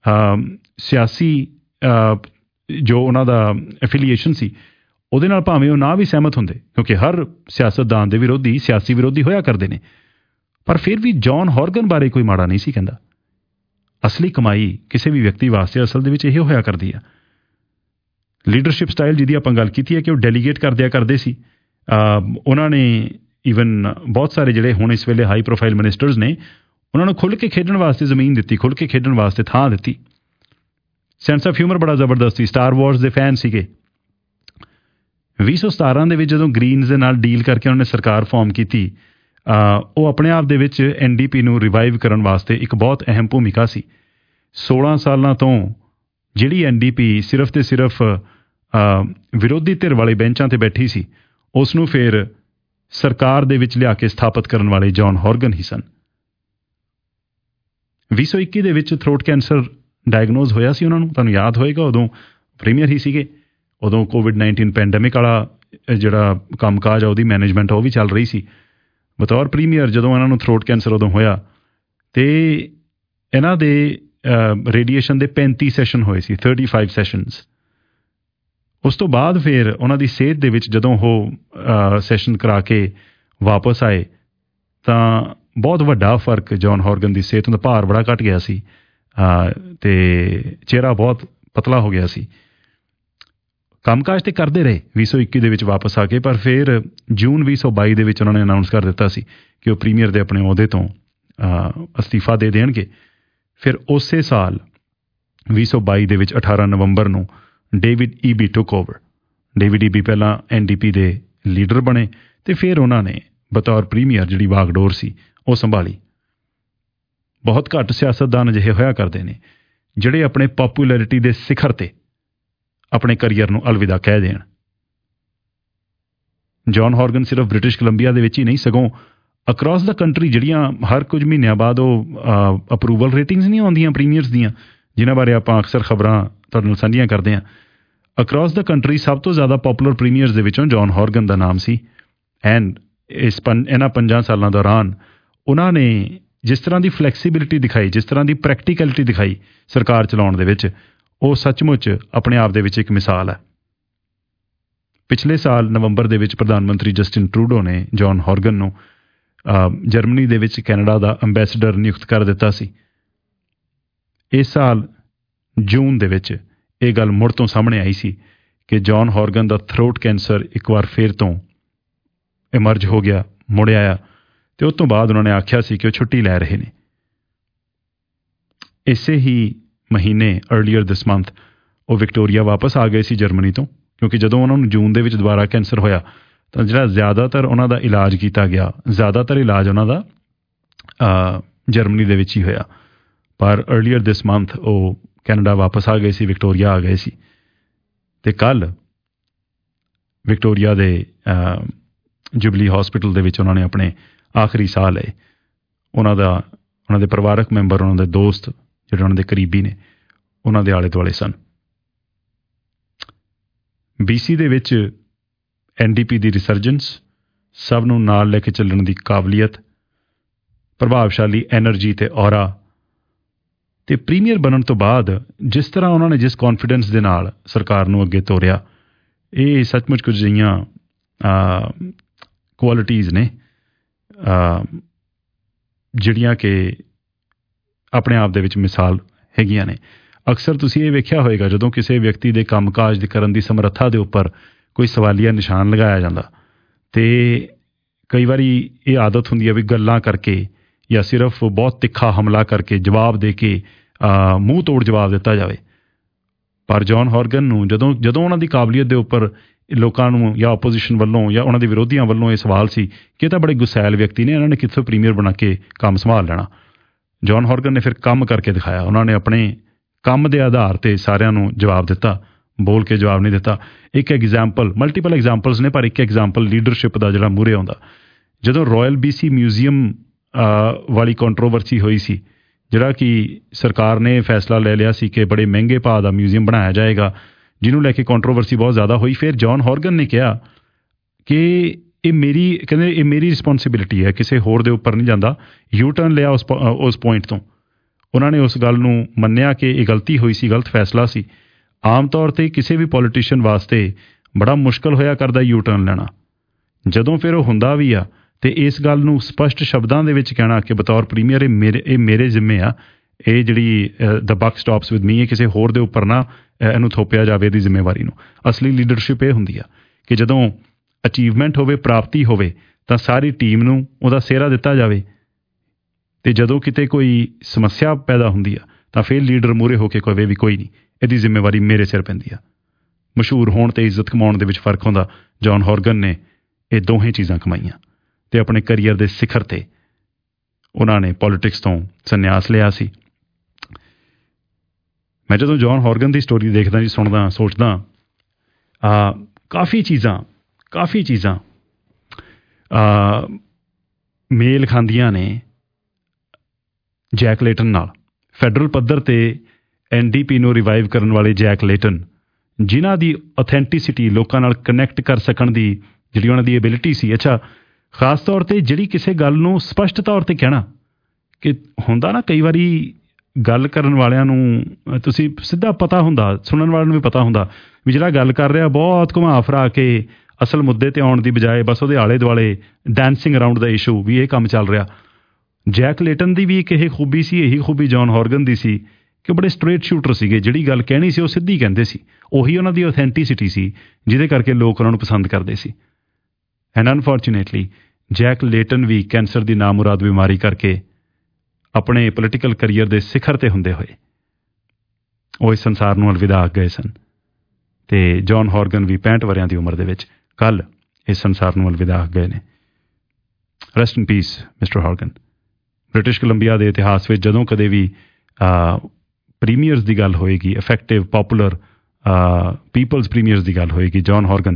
ਸਿਆਸੀ ਜੋ ਉਹਨਾਂ ਦਾ ਐਫੀਲੀਏਸ਼ਨ ਸੀ ਉਹਦੇ ਨਾਲ ਭਾਵੇਂ ਉਹ ਨਾ ਵੀ ਸਹਿਮਤ ਹੁੰਦੇ, ਕਿਉਂਕਿ ਹਰ ਸਿਆਸਤਦਾਨ ਦੇ ਵਿਰੋਧੀ ਸਿਆਸੀ ਵਿਰੋਧੀ ਹੋਇਆ ਕਰਦੇ ਨੇ, ਪਰ ਫਿਰ ਵੀ ਜੌਨ ਹੌਰਗਨ ਬਾਰੇ ਕੋਈ ਮਾੜਾ ਨਹੀਂ ਸੀ ਕਹਿੰਦਾ। ਅਸਲੀ ਕਮਾਈ ਕਿਸੇ ਵੀ ਵਿਅਕਤੀ ਵਾਸਤੇ ਅਸਲ ਦੇ ਵਿੱਚ ਇਹ ਹੋਇਆ ਕਰਦੀ ਆ। ਲੀਡਰਸ਼ਿਪ ਸਟਾਈਲ ਜਿਹਦੀ ਆਪਾਂ ਗੱਲ ਕੀਤੀ ਹੈ ਕਿ ਉਹ ਡੈਲੀਗੇਟ ਕਰਦਿਆ ਕਰਦੇ ਸੀ। ਉਹਨਾਂ ਨੇ ਈਵਨ ਬਹੁਤ ਸਾਰੇ ਜਿਹੜੇ ਹੁਣ ਇਸ ਵੇਲੇ ਹਾਈ ਪ੍ਰੋਫਾਈਲ ਮਿਨਿਸਟਰਸ ਨੇ, ਉਹਨਾਂ ਨੂੰ ਖੁੱਲ੍ਹ ਕੇ ਖੇਡਣ ਵਾਸਤੇ ਜ਼ਮੀਨ ਦਿੱਤੀ, ਖੁੱਲ੍ਹ ਕੇ ਖੇਡਣ ਵਾਸਤੇ ਥਾਂ ਦਿੱਤੀ। ਸੈਂਸ ਆਫ ਹਿਊਮਰ ਬੜਾ ਜ਼ਬਰਦਸਤ ਸੀ, ਸਟਾਰ ਵਾਰਸ ਦੇ ਫੈਨ ਸੀਗੇ। ਵੀਹ ਸੌ ਸਤਾਰਾਂ ਦੇ ਵਿੱਚ ਜਦੋਂ ਗ੍ਰੀਨਜ਼ ਦੇ ਨਾਲ ਡੀਲ ਕਰਕੇ ਉਹਨਾਂ ਨੇ ਸਰਕਾਰ ਫਾਰਮ ਕੀਤੀ, ਉਹ ਆਪਣੇ ਆਪ ਦੇ ਵਿੱਚ ਐਨ ਡੀ ਪੀ ਨੂੰ ਰਿਵਾਈਵ ਕਰਨ ਵਾਸਤੇ ਇੱਕ ਬਹੁਤ ਅਹਿਮ ਭੂਮਿਕਾ ਸੀ। ਸੋਲਾਂ ਸਾਲਾਂ ਤੋਂ ਜਿਹੜੀ ਐਨ ਡੀ ਪੀ ਸਿਰਫ ਅਤੇ ਸਿਰਫ ਵਿਰੋਧੀ ਧਿਰ ਵਾਲੇ ਬੈਂਚਾਂ 'ਤੇ ਬੈਠੀ ਸੀ, ਉਸ ਨੂੰ ਫਿਰ ਸਰਕਾਰ ਦੇ ਵਿੱਚ ਲਿਆ ਕੇ ਸਥਾਪਿਤ ਕਰਨ ਵਾਲੇ ਜੌਨ ਹੌਰਗਨ ਹੀ ਸਨ। ਵੀਹ ਸੌ ਇੱਕੀ ਦੇ ਵਿੱਚ ਥਰੋਟ ਕੈਂਸਰ ਡਾਇਗਨੋਜ਼ ਹੋਇਆ ਸੀ ਉਹਨਾਂ ਨੂੰ, ਤੁਹਾਨੂੰ ਯਾਦ ਹੋਏਗਾ, ਉਦੋਂ ਪ੍ਰੀਮੀਅਰ ਹੀ ਸੀਗੇ। ਉਦੋਂ ਕੋਵਿਡ ਨਾਈਨਟੀਨ ਪੈਂਡੈਮਿਕ ਵਾਲਾ ਜਿਹੜਾ ਕੰਮਕਾਜ ਆ ਉਹਦੀ ਮੈਨੇਜਮੈਂਟ ਉਹ ਵੀ ਚੱਲ ਰਹੀ ਸੀ। ਬਤੌਰ ਪ੍ਰੀਮੀਅਰ ਜਦੋਂ ਇਹਨਾਂ ਨੂੰ ਥਰੋਟ ਕੈਂਸਰ ਉਦੋਂ ਹੋਇਆ ਅਤੇ ਇਹਨਾਂ ਦੇ ਰੇਡੀਏਸ਼ਨ ਦੇ ਪੈਂਤੀ ਸੈਸ਼ਨ ਹੋਏ ਸੀ, ਥਰਟੀ ਫਾਈਵ ਸੈਸ਼ਨਸ। ਉਸ ਤੋਂ ਬਾਅਦ ਫਿਰ ਉਹਨਾਂ ਦੀ ਸਿਹਤ ਦੇ ਵਿੱਚ ਜਦੋਂ ਉਹ ਸੈਸ਼ਨ ਕਰਾ ਕੇ ਵਾਪਸ ਆਏ ਤਾਂ ਬਹੁਤ ਵੱਡਾ ਫਰਕ ਜੌਨ ਹੌਰਗਨ ਦੀ ਸਿਹਤ ਦਾ, ਭਾਰ ਬੜਾ ਘੱਟ ਗਿਆ ਸੀ ਅਤੇ ਚਿਹਰਾ ਬਹੁਤ ਪਤਲਾ ਹੋ ਗਿਆ ਸੀ। ਕੰਮਕਾਜ ਤੇ ਕਰਦੇ ਰਹੇ ਵੀਹ ਸੌ ਇੱਕੀ ਦੇ ਵਿੱਚ ਵਾਪਸ ਆ ਕੇ, ਪਰ ਫਿਰ ਜੂਨ ਵੀਹ ਸੌ ਬਾਈ ਦੇ ਵਿੱਚ ਉਹਨਾਂ ਨੇ ਅਨਾਊਂਸ ਕਰ ਦਿੱਤਾ ਸੀ ਕਿ ਉਹ ਪ੍ਰੀਮੀਅਰ ਦੇ ਆਪਣੇ ਅਹੁਦੇ ਤੋਂ ਅਸਤੀਫਾ ਦੇ ਦੇਣਗੇ। ਫਿਰ ਉਸੇ ਸਾਲ ਵੀਹ ਸੌ ਬਾਈ ਦੇ ਵਿੱਚ ਅਠਾਰਾਂ ਨਵੰਬਰ ਨੂੰ David Eby took over. David Eby ਪਹਿਲਾਂ ਐਨ ਡੀ ਪੀ ਦੇ ਲੀਡਰ ਬਣੇ ਅਤੇ ਫਿਰ ਉਹਨਾਂ ਨੇ ਬਤੌਰ ਪ੍ਰੀਮੀਅਰ ਜਿਹੜੀ ਵਾਗਡੋਰ ਸੀ ਉਹ ਸੰਭਾਲੀ। ਬਹੁਤ ਘੱਟ ਸਿਆਸਤਦਾਨ ਅਜਿਹੇ ਹੋਇਆ ਕਰਦੇ ਨੇ ਜਿਹੜੇ ਆਪਣੇ ਪੋਪੂਲੈਰਿਟੀ ਦੇ ਸਿਖਰ 'ਤੇ ਆਪਣੇ ਕਰੀਅਰ ਨੂੰ ਅਲਵਿਦਾ ਕਹਿ ਦੇਣ। ਜੌਨ ਹੌਰਗਨ ਸਿਰਫ ਬ੍ਰਿਟਿਸ਼ ਕੋਲੰਬੀਆ ਦੇ ਵਿੱਚ ਹੀ ਨਹੀਂ, ਸਗੋਂ ਅਕਰੋਸ ਦਾ ਕੰਟਰੀ ਜਿਹੜੀਆਂ ਹਰ ਕੁਝ ਮਹੀਨਿਆਂ ਬਾਅਦ ਉਹ ਅਪਰੂਵਲ ਰੇਟਿੰਗਸ ਨਹੀਂ ਆਉਂਦੀਆਂ ਪ੍ਰੀਮੀਅਰਸ ਦੀਆਂ, ਜਿਨ੍ਹਾਂ ਬਾਰੇ ਆਪਾਂ ਅਕਸਰ ਖਬਰਾਂ ਤੁਹਾਡੇ ਨਾਲ ਸਾਂਝੀਆਂ ਕਰਦੇ ਹਾਂ, ਅਕਰੋਸ ਦਾ ਕੰਟਰੀ ਸਭ ਤੋਂ ਜ਼ਿਆਦਾ ਪੋਪੂਲਰ ਪ੍ਰੀਮੀਅਰਸ ਦੇ ਵਿੱਚੋਂ ਜੌਨ ਹੌਰਗਨ ਦਾ ਨਾਮ ਸੀ। ਐਂਡ ਇਸ ਪੰ ਇਹਨਾਂ ਪੰਜਾਂ ਸਾਲਾਂ ਦੌਰਾਨ ਉਹਨਾਂ ਨੇ ਜਿਸ ਤਰ੍ਹਾਂ ਦੀ ਫਲੈਕਸੀਬਿਲਿਟੀ ਦਿਖਾਈ, ਜਿਸ ਤਰ੍ਹਾਂ ਦੀ ਪ੍ਰੈਕਟੀਕਲਿਟੀ ਦਿਖਾਈ ਸਰਕਾਰ ਚਲਾਉਣ ਦੇ ਵਿੱਚ, ਉਹ ਸੱਚਮੁੱਚ ਆਪਣੇ ਆਪ ਦੇ ਵਿੱਚ ਇੱਕ ਮਿਸਾਲ ਹੈ। ਪਿਛਲੇ ਸਾਲ ਨਵੰਬਰ ਦੇ ਵਿੱਚ ਪ੍ਰਧਾਨ ਮੰਤਰੀ ਜਸਟਿਨ ਟਰੂਡੋ ਨੇ ਜੌਨ ਹੌਰਗਨ ਨੂੰ ਜਰਮਨੀ ਦੇ ਵਿੱਚ ਕੈਨੇਡਾ ਦਾ ਅੰਬੈਸਡਰ ਨਿਯੁਕਤ ਕਰ ਦਿੱਤਾ ਸੀ। ਇਸ ਸਾਲ ਜੂਨ ਦੇ ਵਿੱਚ ਇਹ ਗੱਲ ਮੁੜ ਤੋਂ ਸਾਹਮਣੇ ਆਈ ਸੀ ਕਿ ਜੌਨ ਹੌਰਗਨ ਦਾ ਥਰੋਟ ਕੈਂਸਰ ਇੱਕ ਵਾਰ ਫਿਰ ਤੋਂ ਇਮਰਜ ਹੋ ਗਿਆ, ਮੁੜ ਆਇਆ, ਅਤੇ ਉਸ ਤੋਂ ਬਾਅਦ ਉਹਨਾਂ ਨੇ ਆਖਿਆ ਸੀ ਕਿ ਉਹ ਛੁੱਟੀ ਲੈ ਰਹੇ ਨੇ। ਇਸੇ ਹੀ ਮਹੀਨੇ ਅਰਲੀਅਰ ਦਿਸ ਮੰਥ ਉਹ ਵਿਕਟੋਰੀਆ ਵਾਪਸ ਆ ਗਏ ਸੀ ਜਰਮਨੀ ਤੋਂ, ਕਿਉਂਕਿ ਜਦੋਂ ਉਹਨਾਂ ਨੂੰ ਜੂਨ ਦੇ ਵਿੱਚ ਦੁਬਾਰਾ ਕੈਂਸਰ ਹੋਇਆ ਤਾਂ ਜਿਹੜਾ ਜ਼ਿਆਦਾਤਰ ਉਹਨਾਂ ਦਾ ਇਲਾਜ ਕੀਤਾ ਗਿਆ, ਜ਼ਿਆਦਾਤਰ ਇਲਾਜ ਉਹਨਾਂ ਦਾ ਜਰਮਨੀ ਦੇ ਵਿੱਚ ਹੀ ਹੋਇਆ। ਪਰ ਅਰਲੀਅਰ ਦਿਸ ਮੰਥ ਉਹ ਕੈਨੇਡਾ ਵਾਪਸ ਆ ਗਏ ਸੀ, ਵਿਕਟੋਰੀਆ ਆ ਗਏ ਸੀ, ਅਤੇ ਕੱਲ੍ਹ ਵਿਕਟੋਰੀਆ ਦੇ ਜੁਬਲੀ ਹੌਸਪੀਟਲ ਦੇ ਵਿੱਚ ਉਹਨਾਂ ਨੇ ਆਪਣੇ ਆਖਰੀ ਸਾਹ ਲਏ। ਉਹਨਾਂ ਦਾ ਉਹਨਾਂ ਦੇ ਪਰਿਵਾਰਕ ਮੈਂਬਰ, ਉਹਨਾਂ ਦੇ ਦੋਸਤ ਜਿਹੜੇ ਉਹਨਾਂ ਦੇ ਕਰੀਬੀ ਨੇ, ਉਹਨਾਂ ਦੇ ਆਲੇ ਦੁਆਲੇ ਸਨ। ਬੀ ਸੀ ਦੇ ਵਿੱਚ ਐਨ ਡੀ ਪੀ ਦੀ ਰਿਸਰਜੈਂਸ, ਸਭ ਨੂੰ ਨਾਲ ਲੈ ਕੇ ਚੱਲਣ ਦੀ ਕਾਬਲੀਅਤ, ਪ੍ਰਭਾਵਸ਼ਾਲੀ ਐਨਰਜੀ ਅਤੇ ਔਰਾ, ਤੇ ਪ੍ਰੀਮੀਅਰ ਬਣਨ ਤੋਂ ਬਾਅਦ ਜਿਸ ਤਰ੍ਹਾਂ ਉਹਨਾਂ ਨੇ ਜਿਸ ਕੌਨਫੀਡੈਂਸ ਦੇ ਨਾਲ ਸਰਕਾਰ ਨੂੰ ਅੱਗੇ ਤੋਰਿਆ, ਇਹ ਸੱਚਮੁੱਚ ਕੁਝ ਜਿਹੀਆਂ ਕੁਆਲਿਟੀਜ਼ ਨੇ ਜਿਹੜੀਆਂ ਕਿ ਆਪਣੇ ਆਪ ਦੇ ਵਿੱਚ ਮਿਸਾਲ ਹੈਗੀਆਂ ਨੇ। ਅਕਸਰ ਤੁਸੀਂ ਇਹ ਵੇਖਿਆ ਹੋਏਗਾ, ਜਦੋਂ ਕਿਸੇ ਵਿਅਕਤੀ ਦੇ ਕੰਮਕਾਜ ਦੇ ਕਰਨ ਦੀ ਸਮਰੱਥਾ ਦੇ ਉੱਪਰ ਕੋਈ ਸਵਾਲੀਆ ਨਿਸ਼ਾਨ ਲਗਾਇਆ ਜਾਂਦਾ ਤੇ ਕਈ ਵਾਰੀ ਇਹ ਆਦਤ ਹੁੰਦੀ ਹੈ ਵੀ ਗੱਲਾਂ ਕਰਕੇ ਜਾਂ ਸਿਰਫ ਬਹੁਤ ਤਿੱਖਾ ਹਮਲਾ ਕਰਕੇ ਜਵਾਬ ਦੇ ਕੇ ਮੂੰਹ ਤੋੜ ਜਵਾਬ ਦਿੱਤਾ ਜਾਵੇ। ਪਰ ਜੌਨ ਹੌਰਗਨ ਨੂੰ ਜਦੋਂ ਜਦੋਂ ਉਹਨਾਂ ਦੀ ਕਾਬਲੀਅਤ ਦੇ ਉੱਪਰ ਲੋਕਾਂ ਨੂੰ ਜਾਂ ਆਪੋਜੀਸ਼ਨ ਵੱਲੋਂ ਜਾਂ ਉਹਨਾਂ ਦੇ ਵਿਰੋਧੀਆਂ ਵੱਲੋਂ ਇਹ ਸਵਾਲ ਸੀ ਕਿ ਇਹ ਤਾਂ ਬੜੇ ਗੁਸੈਲ ਵਿਅਕਤੀ ਨੇ, ਇਹਨਾਂ ਨੇ ਕਿੱਥੋਂ ਪ੍ਰੀਮੀਅਰ ਬਣਾ ਕੇ ਕੰਮ ਸੰਭਾਲ ਲੈਣਾ, ਜੌਨ ਹੌਰਗਨ ਨੇ ਫਿਰ ਕੰਮ ਕਰਕੇ ਦਿਖਾਇਆ। ਉਹਨਾਂ ਨੇ ਆਪਣੇ ਕੰਮ ਦੇ ਆਧਾਰ ਤੇ ਸਾਰਿਆਂ ਨੂੰ ਜਵਾਬ ਦਿੱਤਾ, ਬੋਲ ਕੇ ਜਵਾਬ ਨਹੀਂ ਦਿੱਤਾ। ਇੱਕ ਐਗਜ਼ਾਮਪਲ, ਮਲਟੀਪਲ ਐਗਜ਼ਾਮਪਲਸ ਨੇ ਪਰ ਇੱਕ ਐਗਜ਼ਾਮਪਲ ਲੀਡਰਸ਼ਿਪ ਦਾ ਜਿਹੜਾ ਮੂਹਰੇ ਆਉਂਦਾ, ਜਦੋਂ ਰਾਇਲ ਬੀ ਸੀ ਮਿਊਜ਼ੀਅਮ ਵਾਲੀ ਕੰਟਰੋਵਰਸੀ ਹੋਈ ਸੀ, ਜਿਹੜਾ ਕਿ ਸਰਕਾਰ ਨੇ ਫੈਸਲਾ ਲੈ ਲਿਆ ਸੀ ਕਿ ਬੜੇ ਮਹਿੰਗੇ ਭਾਅ ਦਾ ਮਿਊਜ਼ੀਅਮ ਬਣਾਇਆ ਜਾਏਗਾ, ਜਿਹਨੂੰ ਲੈ ਕੇ ਕੰਟਰੋਵਰਸੀ ਬਹੁਤ ਜ਼ਿਆਦਾ ਹੋਈ। ਫਿਰ ਜੌਨ ਹੌਰਗਨ ਨੇ ਕਿਹਾ ਕਿ ਇਹ ਮੇਰੀ ਕਹਿੰਦੇ ਇਹ ਮੇਰੀ ਰਿਸਪੌਂਸਿਬਿਲਿਟੀ ਹੈ, ਕਿਸੇ ਹੋਰ ਦੇ ਉੱਪਰ ਨਹੀਂ ਜਾਂਦਾ। ਯੂ ਟਰਨ ਲਿਆ ਉਸ ਉਸ ਪੁਆਇੰਟ ਤੋਂ। ਉਹਨਾਂ ਨੇ ਉਸ ਗੱਲ ਨੂੰ ਮੰਨਿਆ ਕਿ ਇਹ ਗਲਤੀ ਹੋਈ ਸੀ, ਗਲਤ ਫੈਸਲਾ ਸੀ। ਆਮ ਤੌਰ 'ਤੇ ਕਿਸੇ ਵੀ ਪੋਲੀਟੀਸ਼ੀਅਨ ਵਾਸਤੇ ਬੜਾ ਮੁਸ਼ਕਲ ਹੋਇਆ ਕਰਦਾ ਯੂ ਟਰਨ ਲੈਣਾ। ਜਦੋਂ ਫਿਰ ਉਹ ਹੁੰਦਾ ਵੀ ਆ ਤੇ ਇਸ ਗੱਲ ਨੂੰ ਸਪਸ਼ਟ ਸ਼ਬਦਾਂ ਦੇ ਵਿੱਚ ਕਹਿਣਾ ਕਿ ਬਤੌਰ ਪ੍ਰੀਮੀਅਰ ਇਹ ਮੇਰੇ ਇਹ ਮੇਰੇ ਜ਼ਿੰਮੇ ਆ, ਇਹ ਜਿਹੜੀ ਦ ਬਕ ਸਟਾਪਸ ਵਿਦ ਮੀ, ਇਹ ਕਿਸੇ ਹੋਰ ਦੇ ਉੱਪਰ ਨਾ ਇਹਨੂੰ ਥੋਪਿਆ ਜਾਵੇ ਇਹਦੀ ਜ਼ਿੰਮੇਵਾਰੀ ਨੂੰ। ਅਸਲੀ ਲੀਡਰਸ਼ਿਪ ਇਹ ਹੁੰਦੀ ਆ ਕਿ ਜਦੋਂ ਅਚੀਵਮੈਂਟ ਹੋਵੇ, ਪ੍ਰਾਪਤੀ ਹੋਵੇ, ਤਾਂ ਸਾਰੀ ਟੀਮ ਨੂੰ ਉਹਦਾ ਸਿਹਰਾ ਦਿੱਤਾ ਜਾਵੇ, ਤੇ ਜਦੋਂ ਕਿਤੇ ਕੋਈ ਸਮੱਸਿਆ ਪੈਦਾ ਹੁੰਦੀ ਆ ਤਾਂ ਫਿਰ ਲੀਡਰ ਮੂਹਰੇ ਹੋ ਕੇ ਕਹੇ ਵੀ ਕੋਈ ਨਹੀਂ, ਇਹਦੀ ਜ਼ਿੰਮੇਵਾਰੀ ਮੇਰੇ ਸਿਰ ਪੈਂਦੀ ਆ। ਮਸ਼ਹੂਰ ਹੋਣ ਤੇ ਇੱਜ਼ਤ ਕਮਾਉਣ ਦੇ ਵਿੱਚ ਫਰਕ ਹੁੰਦਾ। ਜੌਨ ਹੌਰਗਨ ਨੇ ਇਹ ਦੋਹੇ ਚੀਜ਼ਾਂ ਕਮਾਈਆਂ ਤੇ ਆਪਣੇ ਕਰੀਅਰ ਦੇ ਸਿਖਰ ਤੇ ਉਹਨਾਂ ਨੇ ਪੋਲੀਟਿਕਸ ਤੋਂ ਸੰਨਿਆਸ ਲਿਆ ਸੀ। ਮੈਂ ਜਦੋਂ ਜੌਨ ਹੌਰਗਨ ਦੀ ਸਟੋਰੀ ਦੇਖਦਾ ਜੀ, ਸੁਣਦਾ, ਸੋਚਦਾ, ਕਾਫੀ ਚੀਜ਼ਾਂ ਕਾਫੀ ਚੀਜ਼ਾਂ ਮੇਲ ਖਾਂਦੀਆਂ ਨੇ ਜੈਕ ਲੇਟਨ ਨਾਲ। ਫੈਡਰਲ ਪੱਧਰ ਤੇ ਐਨ ਡੀ ਪੀ ਨੂੰ ਰਿਵਾਈਵ ਕਰਨ ਵਾਲੇ ਜੈਕ ਲੇਟਨ, ਜਿਨ੍ਹਾਂ ਦੀ ਔਥੈਂਟਿਸਿਟੀ, ਲੋਕਾਂ ਨਾਲ ਕਨੈਕਟ ਕਰ ਸਕਣ ਦੀ ਜਿਹੜੀ ਉਹਨਾਂ ਦੀ ਐਬਿਲਿਟੀ ਸੀ। ਅੱਛਾ, ਖਾਸ ਤੌਰ 'ਤੇ ਜਿਹੜੀ ਕਿਸੇ ਗੱਲ ਨੂੰ ਸਪਸ਼ਟ ਤੌਰ 'ਤੇ ਕਹਿਣਾ, ਕਿ ਹੁੰਦਾ ਨਾ ਕਈ ਵਾਰੀ ਗੱਲ ਕਰਨ ਵਾਲਿਆਂ ਨੂੰ ਤੁਸੀਂ ਸਿੱਧਾ ਪਤਾ ਹੁੰਦਾ, ਸੁਣਨ ਵਾਲਿਆਂ ਨੂੰ ਵੀ ਪਤਾ ਹੁੰਦਾ ਵੀ ਜਿਹੜਾ ਗੱਲ ਕਰ ਰਿਹਾ ਬਹੁਤ ਘੁਮਾ ਫਿਰਾ ਕੇ ਅਸਲ ਮੁੱਦੇ ਤੇ ਆਉਣ ਦੀ ਬਜਾਏ ਬਸ ਉਹਦੇ ਆਲੇ ਦੁਆਲੇ ਡੈਂਸਿੰਗ ਅਰਾਊਂਡ ਦਾ ਇਸ਼ੂ ਵੀ ਇਹ ਕੰਮ ਚੱਲ ਰਿਹਾ। ਜੈਕ ਲੇਟਨ ਦੀ ਵੀ ਇੱਕ ਇਹ ਖੂਬੀ ਸੀ, ਇਹੀ ਖੂਬੀ ਜੌਨ ਹੌਰਗਨ ਦੀ ਸੀ ਕਿ ਬੜੇ ਸਟ੍ਰੇਟ ਸ਼ੂਟਰ ਸੀਗੇ। ਜਿਹੜੀ ਗੱਲ ਕਹਿਣੀ ਸੀ ਉਹ ਸਿੱਧੀ ਕਹਿੰਦੇ ਸੀ। ਉਹੀ ਉਹਨਾਂ ਦੀ ਔਥੈਂਟਿਸਿਟੀ ਸੀ ਜਿਹਦੇ ਕਰਕੇ ਲੋਕ ਉਹਨਾਂ ਨੂੰ ਪਸੰਦ ਕਰਦੇ ਸੀ। ਐਂਡ ਅਨਫੋਰਚੂਨੇਟਲੀ ਜੈਕ ਲੇਟਨ ਵੀ ਕੈਂਸਰ ਦੀ ਨਾਮੁਰਾਦ ਬਿਮਾਰੀ ਕਰਕੇ ਆਪਣੇ ਪੋਲੀਟੀਕਲ ਕਰੀਅਰ ਦੇ ਸਿਖਰ ਤੇ ਹੁੰਦੇ ਹੋਏ ਉਹ ਇਸ ਸੰਸਾਰ ਨੂੰ ਅਲਵਿਦਾ ਆਖ ਗਏ ਸਨ। ਤੇ ਜੌਨ ਹੌਰਗਨ ਵੀ ਪੈਂਹਠ ਵਰ੍ਹਿਆਂ ਦੀ ਉਮਰ ਦੇ ਵਿੱਚ ਕੱਲ੍ਹ ਇਸ ਸੰਸਾਰ ਨੂੰ ਅਲਵਿਦਾ ਆਖ ਗਏ ਨੇ। Rest in peace mister Horgan. British Columbia ਦੇ ਇਤਿਹਾਸ ਵਿੱਚ ਜਦੋਂ ਕਦੇ ਵੀ ਪ੍ਰੀਮੀਅਰਸ ਦੀ ਗੱਲ ਹੋਏਗੀ, ਇਫੈਕਟਿਵ, ਪੋਪੂਲਰ ਪੀਪਲਸ ਪ੍ਰੀਮੀਅਰਸ ਦੀ ਗੱਲ ਹੋਏਗੀ, John Horgan,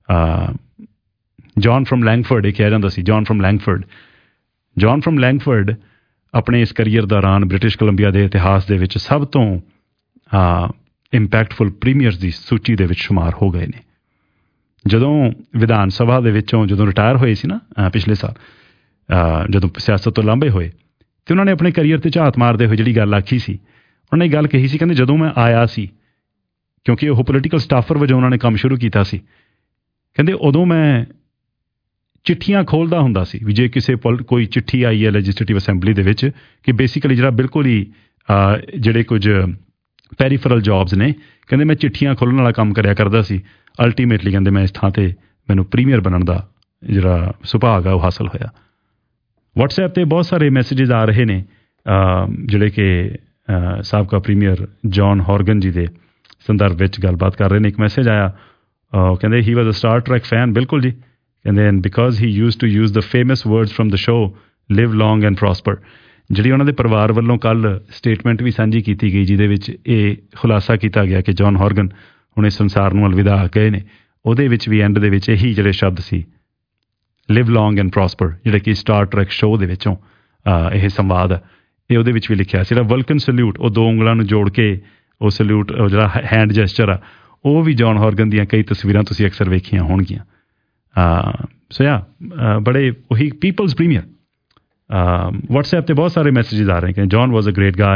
John from Langford ਇਹ ਕਿਹਾ ਜਾਂਦਾ ਸੀ, John from Langford. John from Langford ਆਪਣੇ ਇਸ ਕਰੀਅਰ ਦੌਰਾਨ ਬ੍ਰਿਟਿਸ਼ ਕੋਲੰਬੀਆ ਦੇ ਇਤਿਹਾਸ ਦੇ ਵਿੱਚ ਸਭ ਤੋਂ ਇੰਪੈਕਟਫੁਲ ਪ੍ਰੀਮੀਅਰਸ ਦੀ ਸੂਚੀ ਦੇ ਵਿੱਚ ਸ਼ੁਮਾਰ ਹੋ ਗਏ ਨੇ। ਜਦੋਂ ਵਿਧਾਨ ਸਭਾ ਦੇ ਵਿੱਚੋਂ ਜਦੋਂ ਰਿਟਾਇਰ ਹੋਏ ਸੀ ਨਾ ਪਿਛਲੇ ਸਾਲ, ਜਦੋਂ ਸਿਆਸਤ ਤੋਂ ਲਾਂਭੇ ਹੋਏ, ਤੇ ਉਹਨਾਂ ਨੇ ਆਪਣੇ ਕਰੀਅਰ ਤੇ ਝਾਤ ਮਾਰਦੇ ਹੋਏ ਜਿਹੜੀ ਗੱਲ ਆਖੀ ਸੀ, ਉਹਨਾਂ ਨੇ ਗੱਲ ਕਹੀ ਸੀ, ਕਹਿੰਦੇ ਜਦੋਂ ਮੈਂ ਆਇਆ ਸੀ, ਕਿਉਂਕਿ ਉਹ ਪੋਲੀਟੀਕਲ ਸਟਾਫਰ ਵਜੋਂ ਉਹਨਾਂ ਨੇ ਕੰਮ ਸ਼ੁਰੂ ਕੀਤਾ ਸੀ, ਕਹਿੰਦੇ ਉਦੋਂ ਮੈਂ ਚਿੱਠੀਆਂ ਖੋਲ੍ਹਦਾ ਹੁੰਦਾ ਸੀ ਵੀ ਜੇ ਕਿਸੇ ਕੋਈ ਚਿੱਠੀ ਆਈ ਹੈ ਲੈਜਿਸਲੇਟਿਵ ਅਸੈਂਬਲੀ ਦੇ ਵਿੱਚ, ਕਿ ਬੇਸਿਕਲੀ ਜਿਹੜਾ ਬਿਲਕੁਲ ਹੀ ਜਿਹੜੇ ਕੁਝ ਪੈਰੀਫਰਲ ਜੌਬਸ ਨੇ, ਕਹਿੰਦੇ ਮੈਂ ਚਿੱਠੀਆਂ ਖੋਲ੍ਹਣ ਵਾਲਾ ਕੰਮ ਕਰਿਆ ਕਰਦਾ ਸੀ। ਅਲਟੀਮੇਟਲੀ ਕਹਿੰਦੇ ਮੈਂ ਇਸ ਥਾਂ ਤੇ ਮੈਨੂੰ ਪ੍ਰੀਮੀਅਰ ਬਣਨ ਦਾ ਜਿਹੜਾ ਸੁਭਾਗ ਆ ਉਹ ਹਾਸਲ ਹੋਇਆ। ਵਟਸਐਪ 'ਤੇ ਬਹੁਤ ਸਾਰੇ ਮੈਸੇਜਿਸ ਆ ਰਹੇ ਨੇ ਜਿਹੜੇ ਕਿ ਸਾਬਕਾ ਪ੍ਰੀਮੀਅਰ ਜੌਨ ਹੌਰਗਨ ਜੀ ਦੇ ਸੰਦਰਭ ਵਿੱਚ ਗੱਲਬਾਤ ਕਰ ਰਹੇ ਨੇ। ਇੱਕ ਮੈਸੇਜ ਆਇਆ, ਕਹਿੰਦੇ ਹੀ was a star trek fan. ਬਿਲਕੁਲ ਜੀ, ਕਹਿੰਦੇ and because he used to use the famous words from the show live long and prosper. ਜਿਹੜੀ ਉਹਨਾਂ ਦੇ ਪਰਿਵਾਰ ਵੱਲੋਂ ਕੱਲ੍ਹ ਸਟੇਟਮੈਂਟ ਵੀ ਸਾਂਝੀ ਕੀਤੀ ਗਈ, ਜਿਹਦੇ ਵਿੱਚ ਇਹ ਖੁਲਾਸਾ ਕੀਤਾ ਗਿਆ ਕਿ ਜੌਨ ਹੌਰਗਨ ਹੁਣ ਇਸ ਸੰਸਾਰ ਨੂੰ ਅਲਵਿਦਾ ਆ ਗਏ ਨੇ, ਉਹਦੇ ਵਿੱਚ ਵੀ ਐਂਡ ਦੇ ਵਿੱਚ ਇਹੀ ਜਿਹੜੇ ਸ਼ਬਦ ਸੀ ਲਿਵ ਲੌਂਗ ਐਂਡ ਪ੍ਰੋਸਪਰ, ਜਿਹੜੇ ਕਿ ਸਟਾਰ ਟਰੈਕ ਸ਼ੋਅ ਦੇ ਵਿੱਚੋਂ ਇਹ ਸੰਵਾਦ ਇਹ ਉਹਦੇ ਵਿੱਚ ਵੀ ਲਿਖਿਆ ਸੀ। ਜਿਹੜਾ ਵਲਕਨ ਸਲੂਟ, ਉਹ ਦੋ ਉਂਗਲਾਂ ਨੂੰ ਜੋੜ ਕੇ ਉਹ ਸਲੂਟ, ਉਹ ਜਿਹੜਾ ਹੈਂਡ ਜੈਸਚਰ ਆ, ਉਹ ਵੀ ਜੌਨ ਹੌਰਗਨ ਦੀਆਂ ਕਈ ਤਸਵੀਰਾਂ ਤੁਸੀਂ ਅਕਸਰ ਵੇਖੀਆਂ ਹੋਣਗੀਆਂ। ਸੋ ਯਾ ਬੜੇ ਉਹੀ ਪੀਪਲਸ ਪ੍ਰੀਮੀਅਰ। ਵਟਸਐਪ 'ਤੇ ਬਹੁਤ ਸਾਰੇ ਮੈਸੇਜਿਸ ਆ ਰਹੇ ਕਿ ਜੌਨ ਵਾਜ਼ ਅ ਗ੍ਰੇਟ ਗਾਏ,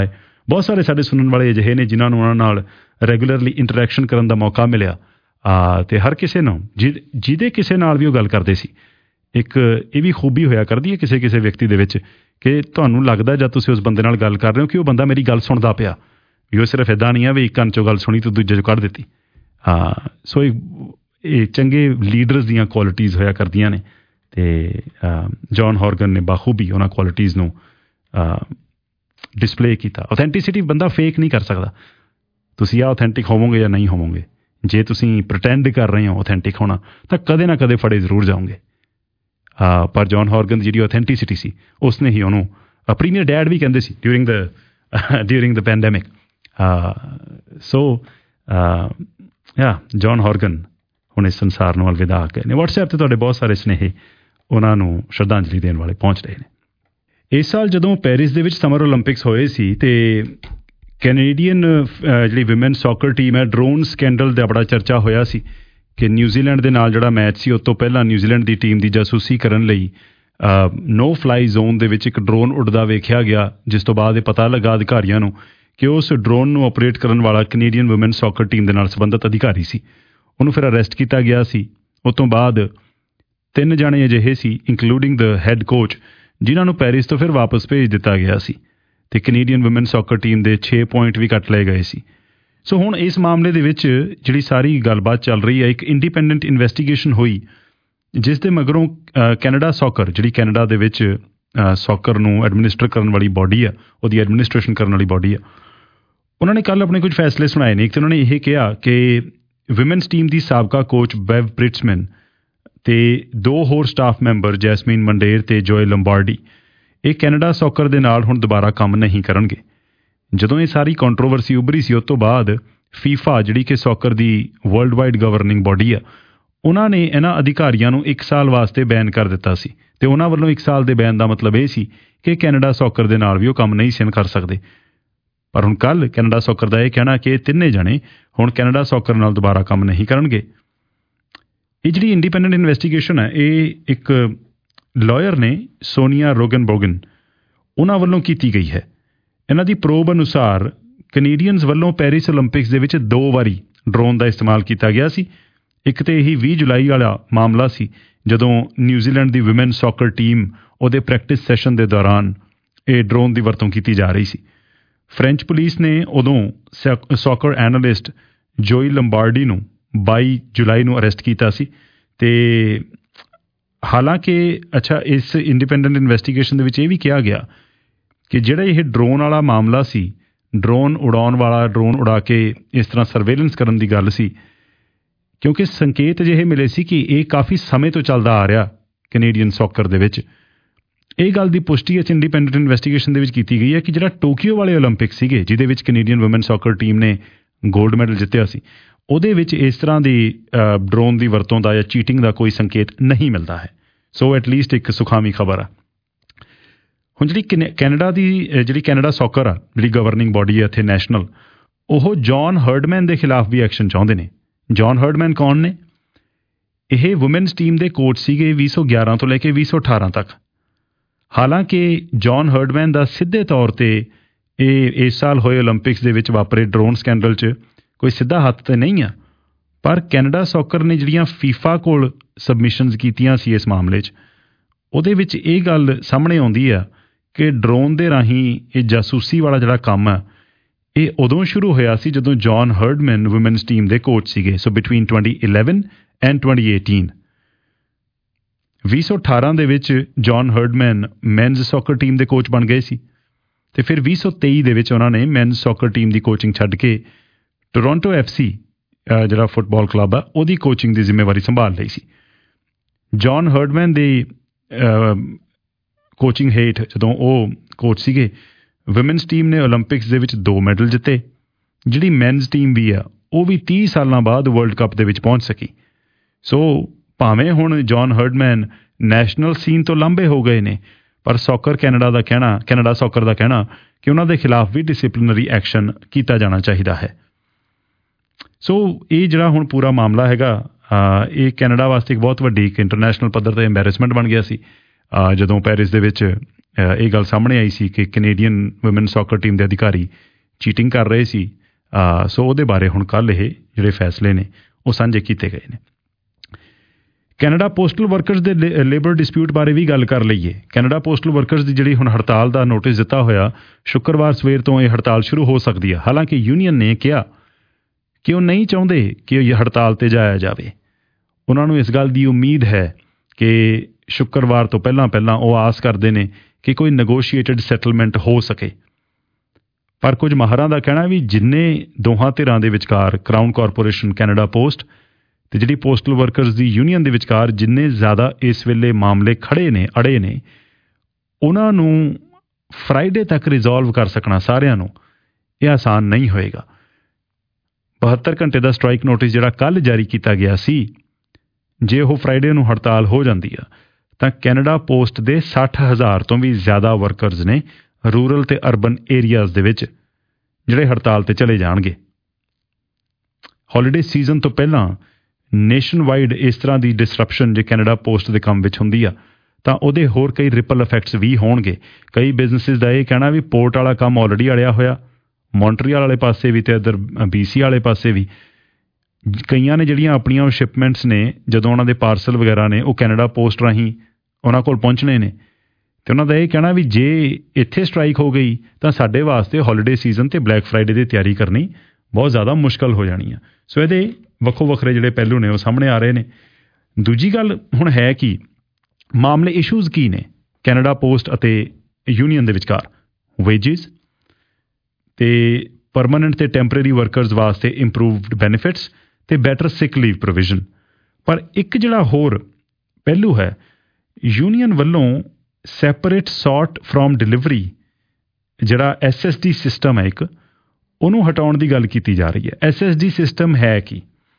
ਬਹੁਤ ਸਾਰੇ ਸਾਡੇ ਸੁਣਨ ਵਾਲੇ ਅਜਿਹੇ ਨੇ ਜਿਨ੍ਹਾਂ ਨੂੰ ਉਹਨਾਂ ਨਾਲ ਰੈਗੂਲਰਲੀ ਇੰਟਰੈਕਸ਼ਨ ਕਰਨ ਦਾ ਮੌਕਾ ਮਿਲਿਆ, ਅਤੇ ਹਰ ਕਿਸੇ ਨੂੰ ਜਿ ਜਿਹਦੇ ਕਿਸੇ ਨਾਲ ਵੀ ਉਹ ਗੱਲ ਕਰਦੇ ਸੀ, ਇੱਕ ਇਹ ਵੀ ਖੂਬੀ ਹੋਇਆ ਕਰਦੀ ਹੈ ਕਿਸੇ ਕਿਸੇ ਵਿਅਕਤੀ ਦੇ ਵਿੱਚ ਕਿ ਤੁਹਾਨੂੰ ਲੱਗਦਾ ਜਦ ਤੁਸੀਂ ਉਸ ਬੰਦੇ ਨਾਲ ਗੱਲ ਕਰ ਰਹੇ ਹੋ ਕਿ ਉਹ ਬੰਦਾ ਮੇਰੀ ਗੱਲ ਸੁਣਦਾ ਪਿਆ, ਵੀ ਉਹ ਸਿਰਫ ਇੱਦਾਂ ਨਹੀਂ ਆ ਵੀ ਇੱਕ ਕੰਨ 'ਚੋਂ ਗੱਲ ਸੁਣੀ ਤੇ ਦੂਜੇ 'ਚੋਂ ਕੱਢ ਦਿੱਤੀ। ਹਾਂ, ਸੋ ਇਹ ਇਹ ਚੰਗੇ ਲੀਡਰਸ ਦੀਆਂ ਕੁਆਲਿਟੀਜ਼ ਹੋਇਆ ਕਰਦੀਆਂ ਨੇ, ਅਤੇ ਜੌਨ ਹੌਰਗਨ ਨੇ ਬਾਖੂਬੀ ਉਹਨਾਂ ਕੁਆਲਿਟੀਜ਼ ਨੂੰ ਡਿਸਪਲੇ ਕੀਤਾ। ਔਥੈਂਟਿਸਿਟੀ ਬੰਦਾ ਫੇਕ ਨਹੀਂ ਕਰ ਸਕਦਾ, ਤੁਸੀਂ ਆ ਔਥੈਂਟਿਕ ਹੋਵੋਗੇ ਜਾਂ ਨਹੀਂ ਹੋਵੋਗੇ। ਜੇ ਤੁਸੀਂ ਪ੍ਰਟੈਂਡ ਕਰ ਰਹੇ ਹੋ ਔਥੈਂਟਿਕ ਹੋਣਾ ਤਾਂ ਕਦੇ ਨਾ ਕਦੇ ਫੜੇ ਜ਼ਰੂਰ ਜਾਓਗੇ। ਪਰ ਜੌਨ ਹੌਰਗਨ ਦੀ ਜਿਹੜੀ ਔਥੈਂਟਿਸਿਟੀ ਸੀ ਉਸਨੇ ਹੀ ਉਹਨੂੰ ਪ੍ਰੀਮੀਅਰ ਡੈਡ ਵੀ ਕਹਿੰਦੇ ਸੀ during the during the pandemic. So yeah John ਹੌਰਗਨ ਹੁਣ ਇਸ ਸੰਸਾਰ ਨੂੰ ਅਲਵਿਦਾ ਆ ਗਏ ਨੇ। ਵਟਸਐਪ 'ਤੇ ਤੁਹਾਡੇ ਬਹੁਤ ਸਾਰੇ ਸੁਨੇਹੇ ਉਹਨਾਂ ਨੂੰ ਸ਼ਰਧਾਂਜਲੀ ਦੇਣ ਵਾਲੇ ਪਹੁੰਚ ਰਹੇ ਨੇ। ਇਸ ਸਾਲ ਜਦੋਂ ਪੈਰਿਸ ਦੇ ਵਿੱਚ ਸਮਰ ਓਲੰਪਿਕਸ ਹੋਏ ਸੀ ਅਤੇ ਕੈਨੇਡੀਅਨ ਜਿਹੜੀ ਵਿਮਨ ਸੌਕਰ ਟੀਮ ਹੈ, ਡਰੋਨ ਸਕੈਂਡਲ ਦਾ ਬੜਾ ਚਰਚਾ ਹੋਇਆ ਸੀ ਕਿ ਨਿਊਜ਼ੀਲੈਂਡ ਦੇ ਨਾਲ ਜਿਹੜਾ ਮੈਚ ਸੀ ਉਸ ਤੋਂ ਪਹਿਲਾਂ ਨਿਊਜ਼ੀਲੈਂਡ ਦੀ ਟੀਮ ਦੀ ਜਾਸੂਸੀ ਕਰਨ ਲਈ ਨੋ ਫਲਾਈ ਜ਼ੋਨ ਦੇ ਵਿੱਚ ਇੱਕ ਡਰੋਨ ਉੱਡਦਾ ਵੇਖਿਆ ਗਿਆ, ਜਿਸ ਤੋਂ ਬਾਅਦ ਇਹ ਪਤਾ ਲੱਗਾ ਅਧਿਕਾਰੀਆਂ ਨੂੰ ਕਿ ਉਸ ਡਰੋਨ ਨੂੰ ਆਪਰੇਟ ਕਰਨ ਵਾਲਾ ਕੈਨੇਡੀਅਨ ਵਿਮਨ ਸੌਕਰ ਟੀਮ ਦੇ ਨਾਲ ਸੰਬੰਧਿਤ ਅਧਿਕਾਰੀ ਸੀ। ਉਹਨੂੰ ਫਿਰ ਅਰੈਸਟ ਕੀਤਾ ਗਿਆ ਸੀ। ਉਸ ਤੋਂ ਬਾਅਦ ਤਿੰਨ ਜਾਣੇ ਅਜਿਹੇ ਸੀ ਇੰਕਲੂਡਿੰਗ ਦ ਹੈੱਡ ਕੋਚ ਜਿਨ੍ਹਾਂ ਨੂੰ ਪੈਰਿਸ ਤੋਂ ਫਿਰ ਵਾਪਸ ਭੇਜ ਦਿੱਤਾ ਗਿਆ ਸੀ, ਅਤੇ ਕੈਨੇਡੀਅਨ ਵਿਮਨ ਸੌਕਰ ਟੀਮ ਦੇ ਛੇ ਪੁਆਇੰਟ ਵੀ ਕੱਟ ਲਏ ਗਏ ਸੀ। ਸੋ ਹੁਣ ਇਸ ਮਾਮਲੇ ਦੇ ਵਿੱਚ ਜਿਹੜੀ ਸਾਰੀ ਗੱਲਬਾਤ ਚੱਲ ਰਹੀ ਹੈ, ਇੱਕ ਇੰਡੀਪੈਂਡੈਂਟ ਇਨਵੈਸਟੀਗੇਸ਼ਨ ਹੋਈ ਜਿਸ ਦੇ ਮਗਰੋਂ ਕੈਨੇਡਾ ਸੌਕਰ, ਜਿਹੜੀ ਕੈਨੇਡਾ ਦੇ ਵਿੱਚ ਸੌਕਰ ਨੂੰ ਐਡਮਿਨਿਸਟਰ ਕਰਨ ਵਾਲੀ ਬਾਡੀ ਆ, ਉਹਦੀ ਐਡਮਿਨਿਸਟ੍ਰੇਸ਼ਨ ਕਰਨ ਵਾਲੀ ਬਾਡੀ ਆ, ਉਹਨਾਂ ਨੇ ਕੱਲ੍ਹ ਆਪਣੇ ਕੁਝ ਫੈਸਲੇ ਸੁਣਾਏ ਨੇ। ਇੱਕ ਤਾਂ ਉਹਨਾਂ ਨੇ ਇਹ ਕਿਹਾ ਕਿ ਵਿਮਨਸ ਟੀਮ ਦੀ ਸਾਬਕਾ ਕੋਚ ਬੈਵ ਪ੍ਰਿਟਸਮੈਨ ਅਤੇ ਦੋ ਹੋਰ ਸਟਾਫ ਮੈਂਬਰ ਜੈਸਮੀਨ ਮੰਡੇਰ ਅਤੇ ਜੋਏ ਲੰਬਾਰਡੀ ਇਹ ਕੈਨੇਡਾ ਸੌਕਰ ਦੇ ਨਾਲ ਹੁਣ ਦੁਬਾਰਾ ਕੰਮ ਨਹੀਂ ਕਰਨਗੇ। ਜਦੋਂ ਇਹ ਸਾਰੀ ਕੰਟਰੋਵਰਸੀ ਉੱਭਰੀ ਸੀ ਉਸ ਤੋਂ ਬਾਅਦ ਫੀਫਾ, ਜਿਹੜੀ ਕਿ ਸੌਕਰ ਦੀ ਵਰਲਡ ਵਾਈਡ ਗਵਰਨਿੰਗ ਬਾਡੀ ਆ, ਉਹਨਾਂ ਨੇ ਇਹਨਾਂ ਅਧਿਕਾਰੀਆਂ ਨੂੰ ਇੱਕ ਸਾਲ ਵਾਸਤੇ ਬੈਨ ਕਰ ਦਿੱਤਾ ਸੀ, ਅਤੇ ਉਹਨਾਂ ਵੱਲੋਂ ਇੱਕ ਸਾਲ ਦੇ ਬੈਨ ਦਾ ਮਤਲਬ ਇਹ ਸੀ ਕਿ ਕੈਨੇਡਾ ਸੌਕਰ ਦੇ ਨਾਲ ਵੀ ਉਹ ਕੰਮ ਨਹੀਂ ਸਨ ਕਰ ਸਕਦੇ। ਪਰ ਹੁਣ ਕੱਲ੍ਹ ਕੈਨੇਡਾ ਸੌਕਰ ਦਾ ਇਹ ਕਹਿਣਾ ਕਿ ਇਹ ਤਿੰਨੇ ਜਣੇ ਹੁਣ ਕੈਨੇਡਾ ਸੌਕਰ ਨਾਲ ਦੁਬਾਰਾ ਕੰਮ ਨਹੀਂ ਕਰਨਗੇ। ਇਹ ਜਿਹੜੀ ਇੰਡੀਪੈਂਡੈਂਟ ਇਨਵੈਸਟੀਗੇਸ਼ਨ ਹੈ, ਇਹ ਇੱਕ ਲਾਇਰ ਨੇ ਸੋਨੀਆ ਰੋਗਨਬੋਗਨ, ਉਹਨਾਂ ਵੱਲੋਂ ਕੀਤੀ ਗਈ ਹੈ। ਇਹਨਾਂ ਦੀ ਪ੍ਰੋਬ ਅਨੁਸਾਰ ਕੈਨੇਡੀਅਨਸ ਵੱਲੋਂ ਪੈਰਿਸ ਓਲੰਪਿਕਸ ਦੇ ਵਿੱਚ ਦੋ ਵਾਰੀ ਡਰੋਨ ਦਾ ਇਸਤੇਮਾਲ ਕੀਤਾ ਗਿਆ ਸੀ। ਇੱਕ ਤਾਂ ਇਹੀ ਵੀਹ ਜੁਲਾਈ ਵਾਲਾ ਮਾਮਲਾ ਸੀ ਜਦੋਂ ਨਿਊਜ਼ੀਲੈਂਡ ਦੀ ਵਿਮਨ ਸੌਕਰ ਟੀਮ ਉਹਦੇ ਪ੍ਰੈਕਟਿਸ ਸੈਸ਼ਨ ਦੇ ਦੌਰਾਨ ਇਹ ਡਰੋਨ ਦੀ ਵਰਤੋਂ ਕੀਤੀ ਜਾ ਰਹੀ ਸੀ। ਫਰੈਂਚ ਪੁਲਿਸ ਨੇ ਉਦੋਂ ਸੌਕਰ ਐਨਾਲਿਸਟ ਜੋਈ ਲੰਬਾਰਡੀ ਨੂੰ ਬਾਈ ਜੁਲਾਈ ਨੂੰ ਅਰੈਸਟ ਕੀਤਾ ਸੀ। ਅਤੇ ਹਾਲਾਂਕਿ ਅੱਛਾ ਇਸ ਇੰਡੀਪੈਂਡੈਂਟ ਇਨਵੈਸਟੀਗੇਸ਼ਨ ਦੇ ਵਿੱਚ ਇਹ ਵੀ ਕਿਹਾ ਗਿਆ ਕਿ ਜਿਹੜਾ ਇਹ ਡਰੋਨ ਵਾਲਾ ਮਾਮਲਾ ਸੀ, ਡਰੋਨ ਉਡਾਉਣ ਵਾਲਾ ਡਰੋਨ ਉਡਾ ਕੇ ਇਸ ਤਰ੍ਹਾਂ ਸਰਵੇਲੈਂਸ ਕਰਨ ਦੀ ਗੱਲ ਸੀ, ਕਿਉਂਕਿ ਸੰਕੇਤ ਅਜਿਹੇ ਮਿਲੇ ਸੀ ਕਿ ਇਹ ਕਾਫੀ ਸਮੇਂ ਤੋਂ ਚੱਲਦਾ ਆ ਰਿਹਾ ਕੈਨੇਡੀਅਨ ਸੌਕਰ ਦੇ ਵਿੱਚ। ਇਹ ਗੱਲ ਦੀ ਪੁਸ਼ਟੀ ਇਸ ਇੰਡੀਪੈਂਡੈਂਟ ਇਨਵੈਸਟੀਗੇਸ਼ਨ ਦੇ ਵਿੱਚ ਕੀਤੀ ਗਈ ਹੈ ਕਿ ਜਿਹੜਾ ਟੋਕੀਓ ਵਾਲੇ ਓਲੰਪਿਕ ਸੀਗੇ, ਜਿਹਦੇ ਵਿੱਚ ਕੈਨੇਡੀਅਨ ਵੂਮਨ ਸੌਕਰ ਟੀਮ ਨੇ ਗੋਲਡ ਮੈਡਲ ਜਿੱਤਿਆ ਸੀ, ਉਹਦੇ ਵਿੱਚ ਇਸ ਤਰ੍ਹਾਂ ਦੀ ਡਰੋਨ ਦੀ ਵਰਤੋਂ ਦਾ ਜਾਂ ਚੀਟਿੰਗ ਦਾ ਕੋਈ ਸੰਕੇਤ ਨਹੀਂ ਮਿਲਦਾ ਹੈ। ਸੋ ਐਟਲੀਸਟ ਇੱਕ ਸੁਖਾਵੀਂ ਖਬਰ ਆ। ਹੁਣ ਜਿਹੜੀ ਕੈਨੇ ਕੈਨੇਡਾ ਦੀ ਜਿਹੜੀ ਕੈਨੇਡਾ ਸੌਕਰ ਆ, ਜਿਹੜੀ ਗਵਰਨਿੰਗ ਬਾਡੀ ਹੈ ਇੱਥੇ ਨੈਸ਼ਨਲ, ਉਹ ਜੌਨ ਹਰਡਮੈਨ ਦੇ ਖਿਲਾਫ ਵੀ ਐਕਸ਼ਨ ਚਾਹੁੰਦੇ ਨੇ। ਜੌਨ ਹਰਡਮੈਨ ਕੌਣ ਨੇ? ਇਹ ਵੂਮੈਨਸ ਟੀਮ ਦੇ ਕੋਚ ਸੀਗੇ ਵੀਹ ਸੌ ਗਿਆਰਾਂ ਤੋਂ ਲੈ ਕੇ ਵੀਹ ਸੌ ਅਠਾਰਾਂ ਤੱਕ। ਹਾਲਾਂਕਿ ਜੌਨ ਹਰਡਮੈਨ ਦਾ ਸਿੱਧੇ ਤੌਰ 'ਤੇ ਇਹ ਇਸ ਸਾਲ ਹੋਏ ਓਲੰਪਿਕਸ ਦੇ ਵਿੱਚ ਵਾਪਰੇ ਡਰੋਨ ਸਕੈਂਡਲ 'ਚ ਕੋਈ ਸਿੱਧਾ ਹੱਥ ਤਾਂ ਨਹੀਂ ਆ, ਪਰ ਕੈਨੇਡਾ ਸੌਕਰ ਨੇ ਜਿਹੜੀਆਂ ਫੀਫਾ ਕੋਲ ਸਬਮਿਸ਼ਨਸ ਕੀਤੀਆਂ ਸੀ ਇਸ ਮਾਮਲੇ 'ਚ, ਉਹਦੇ ਵਿੱਚ ਇਹ ਗੱਲ ਸਾਹਮਣੇ ਆਉਂਦੀ ਆ ਕਿ ਡਰੋਨ ਦੇ ਰਾਹੀਂ ਇਹ ਜਾਸੂਸੀ ਵਾਲਾ ਜਿਹੜਾ ਕੰਮ ਆ, ਇਹ ਉਦੋਂ ਸ਼ੁਰੂ ਹੋਇਆ ਸੀ ਜਦੋਂ ਜੌਨ ਹਰਡਮੈਨ ਵੂਮੈਨਸ ਟੀਮ ਦੇ ਕੋਚ ਸੀਗੇ। So between twenty eleven and twenty eighteen ਵੀਹ ਸੌ ਅਠਾਰਾਂ ਦੇ ਵਿੱਚ John Herdman men's soccer team ਦੇ ਕੋਚ ਬਣ ਗਏ ਸੀ, ਅਤੇ ਫਿਰ ਵੀਹ ਸੌ ਤੇਈ ਦੇ ਵਿੱਚ ਉਹਨਾਂ ਨੇ ਮੈਨਜ਼ ਸੌਕਰ ਟੀਮ ਦੀ ਕੋਚਿੰਗ ਛੱਡ ਕੇ ਟੋਰਾਂਟੋ ਐਫ ਸੀ ਜਿਹੜਾ ਫੁੱਟਬਾਲ ਕਲੱਬ ਆ, ਉਹਦੀ ਕੋਚਿੰਗ ਦੀ ਜ਼ਿੰਮੇਵਾਰੀ ਸੰਭਾਲ ਲਈ ਸੀ। ਜੌਨ ਹਰਡਮੈਨ ਦੀ ਕੋਚਿੰਗ ਹੇਠ ਜਦੋਂ ਉਹ ਕੋਚ ਸੀਗੇ, ਵੂਮੈਨਸ ਟੀਮ ਨੇ ਓਲੰਪਿਕਸ ਦੇ ਵਿੱਚ ਦੋ ਮੈਡਲ ਜਿੱਤੇ। ਜਿਹੜੀ ਮੈਨਜ਼ ਟੀਮ ਵੀ ਆ, ਉਹ ਵੀ ਤੀਹ ਸਾਲਾਂ ਬਾਅਦ ਵਰਲਡ ਕੱਪ ਦੇ ਵਿੱਚ ਪਹੁੰਚ ਸਕੀ। ਸੋ ਭਾਵੇਂ ਹੁਣ ਜੌਨ ਹਰਡਮੈਨ ਨੈਸ਼ਨਲ ਸੀਨ ਤੋਂ ਲਾਂਭੇ ਹੋ ਗਏ ਨੇ, ਪਰ ਸੌਕਰ ਕੈਨੇਡਾ ਦਾ ਕਹਿਣਾ ਕੈਨੇਡਾ ਸੌਕਰ ਦਾ ਕਹਿਣਾ ਕਿ ਉਹਨਾਂ ਦੇ ਖਿਲਾਫ ਵੀ ਡਿਸਿਪਲਿਨਰੀ ਐਕਸ਼ਨ ਕੀਤਾ ਜਾਣਾ ਚਾਹੀਦਾ ਹੈ। ਸੋ ਇਹ ਜਿਹੜਾ ਹੁਣ ਪੂਰਾ ਮਾਮਲਾ ਹੈਗਾ, ਇਹ ਕੈਨੇਡਾ ਵਾਸਤੇ ਇੱਕ ਬਹੁਤ ਵੱਡੀ ਇੱਕ ਇੰਟਰਨੈਸ਼ਨਲ ਪੱਧਰ 'ਤੇ ਐਂਬੈਰਸਮੈਂਟ ਬਣ ਗਿਆ ਸੀ ਜਦੋਂ ਪੈਰਿਸ ਦੇ ਵਿੱਚ ਇਹ ਗੱਲ ਸਾਹਮਣੇ ਆਈ ਸੀ ਕਿ ਕੈਨੇਡੀਅਨ ਵੂਮੈਨ ਸੌਕਰ ਟੀਮ ਦੇ ਅਧਿਕਾਰੀ ਚੀਟਿੰਗ ਕਰ ਰਹੇ ਸੀ। ਸੋ ਉਹਦੇ ਬਾਰੇ ਹੁਣ ਕੱਲ੍ਹ ਇਹ ਜਿਹੜੇ ਫੈਸਲੇ ਨੇ ਉਹ ਸਾਂਝੇ ਕੀਤੇ ਗਏ ਨੇ। ਕੈਨੇਡਾ ਪੋਸਟਲ ਵਰਕਰਸ ਦੇ ਲੇਬਰ ਡਿਸਪਿਊਟ ਬਾਰੇ ਵੀ ਗੱਲ ਕਰ ਲਈਏ। ਕੈਨੇਡਾ ਪੋਸਟਲ ਵਰਕਰਸ ਦੀ ਜਿਹੜੀ ਹੁਣ ਹੜਤਾਲ ਦਾ ਨੋਟਿਸ ਦਿੱਤਾ ਹੋਇਆ, ਸ਼ੁੱਕਰਵਾਰ ਸਵੇਰ ਤੋਂ ਇਹ ਹੜਤਾਲ ਸ਼ੁਰੂ ਹੋ ਸਕਦੀ ਹੈ। ਹਾਲਾਂਕਿ ਯੂਨੀਅਨ ਨੇ ਕਿਹਾ ਕਿ ਉਹ ਨਹੀਂ ਚਾਹੁੰਦੇ ਕਿ ਇਹ ਹੜਤਾਲ 'ਤੇ ਜਾਇਆ ਜਾਵੇ। ਉਹਨਾਂ ਨੂੰ ਇਸ ਗੱਲ ਦੀ ਉਮੀਦ ਹੈ ਕਿ ਸ਼ੁੱਕਰਵਾਰ ਤੋਂ ਪਹਿਲਾਂ ਪਹਿਲਾਂ ਉਹ ਆਸ ਕਰਦੇ ਨੇ ਕਿ ਕੋਈ ਨੈਗੋਸ਼ੀਏਟਡ ਸੈਟਲਮੈਂਟ ਹੋ ਸਕੇ। ਪਰ ਕੁਝ ਮਾਹਰਾਂ ਦਾ ਕਹਿਣਾ ਵੀ ਜਿੰਨੇ ਦੋਹਾਂ ਧਿਰਾਂ ਦੇ ਵਿਚਕਾਰ ਕਰਾਊਨ ਕਾਰਪੋਰੇਸ਼ਨ ਕੈਨੇਡਾ ਪੋਸਟ ਤੇ ਜਿਹੜੀ ਪੋਸਟਲ ਵਰਕਰਸ ਦੀ ਯੂਨੀਅਨ ਦੇ ਵਿਚਕਾਰ ਜਿੰਨੇ ਜ਼ਿਆਦਾ ਇਸ ਵੇਲੇ ਮਾਮਲੇ ਖੜੇ ਨੇ ਅੜੇ ਨੇ, ਉਹਨਾਂ ਨੂੰ ਫਰਾਈਡੇ ਤੱਕ ਰਿਜ਼ੋਲਵ ਕਰ ਸਕਣਾ ਸਾਰਿਆਂ ਨੂੰ ਇਹ ਆਸਾਨ ਨਹੀਂ ਹੋਏਗਾ। ਬਹੱਤਰ ਘੰਟੇ ਦਾ ਸਟ੍ਰਾਈਕ ਨੋਟਿਸ ਜਿਹੜਾ ਕੱਲ੍ਹ ਜਾਰੀ ਕੀਤਾ ਗਿਆ ਸੀ, ਜੇ ਉਹ ਫਰਾਈਡੇ ਨੂੰ ਹੜਤਾਲ ਹੋ ਜਾਂਦੀ ਆ ਤਾਂ ਕੈਨੇਡਾ ਪੋਸਟ ਦੇ ਸੱਠ ਹਜ਼ਾਰ ਤੋਂ ਵੀ ਜ਼ਿਆਦਾ ਵਰਕਰਸ ਨੇ ਰੂਰਲ ਤੇ ਅਰਬਨ ਏਰੀਆਜ਼ ਦੇ ਵਿੱਚ ਜਿਹੜੇ ਹੜਤਾਲ ਤੇ ਚਲੇ ਜਾਣਗੇ। ਹੌਲੀਡੇ ਸੀਜ਼ਨ ਤੋਂ ਪਹਿਲਾਂ ਨੇਸ਼ਨ ਵਾਈਡ ਇਸ ਤਰ੍ਹਾਂ ਦੀ ਡਿਸਰਪਸ਼ਨ ਜੇ ਕੈਨੇਡਾ ਪੋਸਟ ਦੇ ਕੰਮ ਵਿੱਚ ਹੁੰਦੀ ਆ ਤਾਂ ਉਹਦੇ ਹੋਰ ਕਈ ਰਿਪਲ ਇਫੈਕਟਸ ਵੀ ਹੋਣਗੇ। ਕਈ ਬਿਜ਼ਨਸਿਸ ਦਾ ਇਹ ਕਹਿਣਾ ਵੀ ਪੋਰਟ ਵਾਲਾ ਕੰਮ ਆਲਰੇਡੀ ਅੜਿਆ ਹੋਇਆ, ਮੌਂਟਰੀਅਲ ਵਾਲੇ ਪਾਸੇ ਵੀ ਤੇ ਇੱਧਰ ਬੀ ਸੀ ਵਾਲੇ ਪਾਸੇ ਵੀ। ਕਈਆਂ ਨੇ ਜਿਹੜੀਆਂ ਆਪਣੀਆਂ ਸ਼ਿਪਮੈਂਟਸ ਨੇ, ਜਦੋਂ ਉਹਨਾਂ ਦੇ ਪਾਰਸਲ ਵਗੈਰਾ ਨੇ ਉਹ ਕੈਨੇਡਾ ਪੋਸਟ ਰਾਹੀਂ ਉਹਨਾਂ ਕੋਲ ਪਹੁੰਚਣੇ ਨੇ, ਤੇ ਉਹਨਾਂ ਦਾ ਇਹ ਕਹਿਣਾ ਵੀ ਜੇ ਇੱਥੇ ਸਟ੍ਰਾਈਕ ਹੋ ਗਈ ਤਾਂ ਸਾਡੇ ਵਾਸਤੇ ਹੌਲੀਡੇ ਸੀਜ਼ਨ ਤੇ ਬਲੈਕ ਫਰਾਈਡੇ ਦੀ ਤਿਆਰੀ ਕਰਨੀ ਬਹੁਤ ਜ਼ਿਆਦਾ ਮੁਸ਼ਕਲ ਹੋ ਜਾਣੀ ਆ। ਸੋ ਇਹਦੇ ਵੱਖੋ ਵੱਖਰੇ ਜਿਹੜੇ ਪਹਿਲੂ ਨੇ ਉਹ ਸਾਹਮਣੇ ਆ ਰਹੇ ਨੇ। ਦੂਜੀ ਗੱਲ ਹੁਣ ਹੈ ਕਿ ਮਾਮਲੇ ਇਸ਼ੂਜ਼ ਕੀ ਨੇ ਕੈਨੇਡਾ ਪੋਸਟ ਅਤੇ ਯੂਨੀਅਨ ਦੇ ਵਿਚਕਾਰ? ਵੇਜਿਸ ਤੇ ਪਰਮਾਨੈਂਟ ਤੇ ਟੈਂਪਰੇਰੀ ਵਰਕਰਸ ਵਾਸਤੇ ਇੰਪਰੂਵਡ ਬੈਨੀਫਿਟਸ ਤੇ ਬੈਟਰ ਸਿਕ ਲੀਵ ਪ੍ਰੋਵੀਜ਼ਨ। ਪਰ ਇੱਕ ਜਿਹੜਾ ਹੋਰ ਪਹਿਲੂ ਹੈ, ਯੂਨੀਅਨ ਵੱਲੋਂ ਸੈਪਰੇਟ ਸੌਰਟ ਫਰੋਮ ਡਿਲੀਵਰੀ ਜਿਹੜਾ ਐਸ ਐਸ ਡੀ ਸਿਸਟਮ ਹੈ ਇੱਕ, ਉਹਨੂੰ ਹਟਾਉਣ ਦੀ ਗੱਲ ਕੀਤੀ ਜਾ ਰਹੀ ਹੈ। ਐਸ ਐਸ ਡੀ ਸਿਸਟਮ ਹੈ ਕੀ?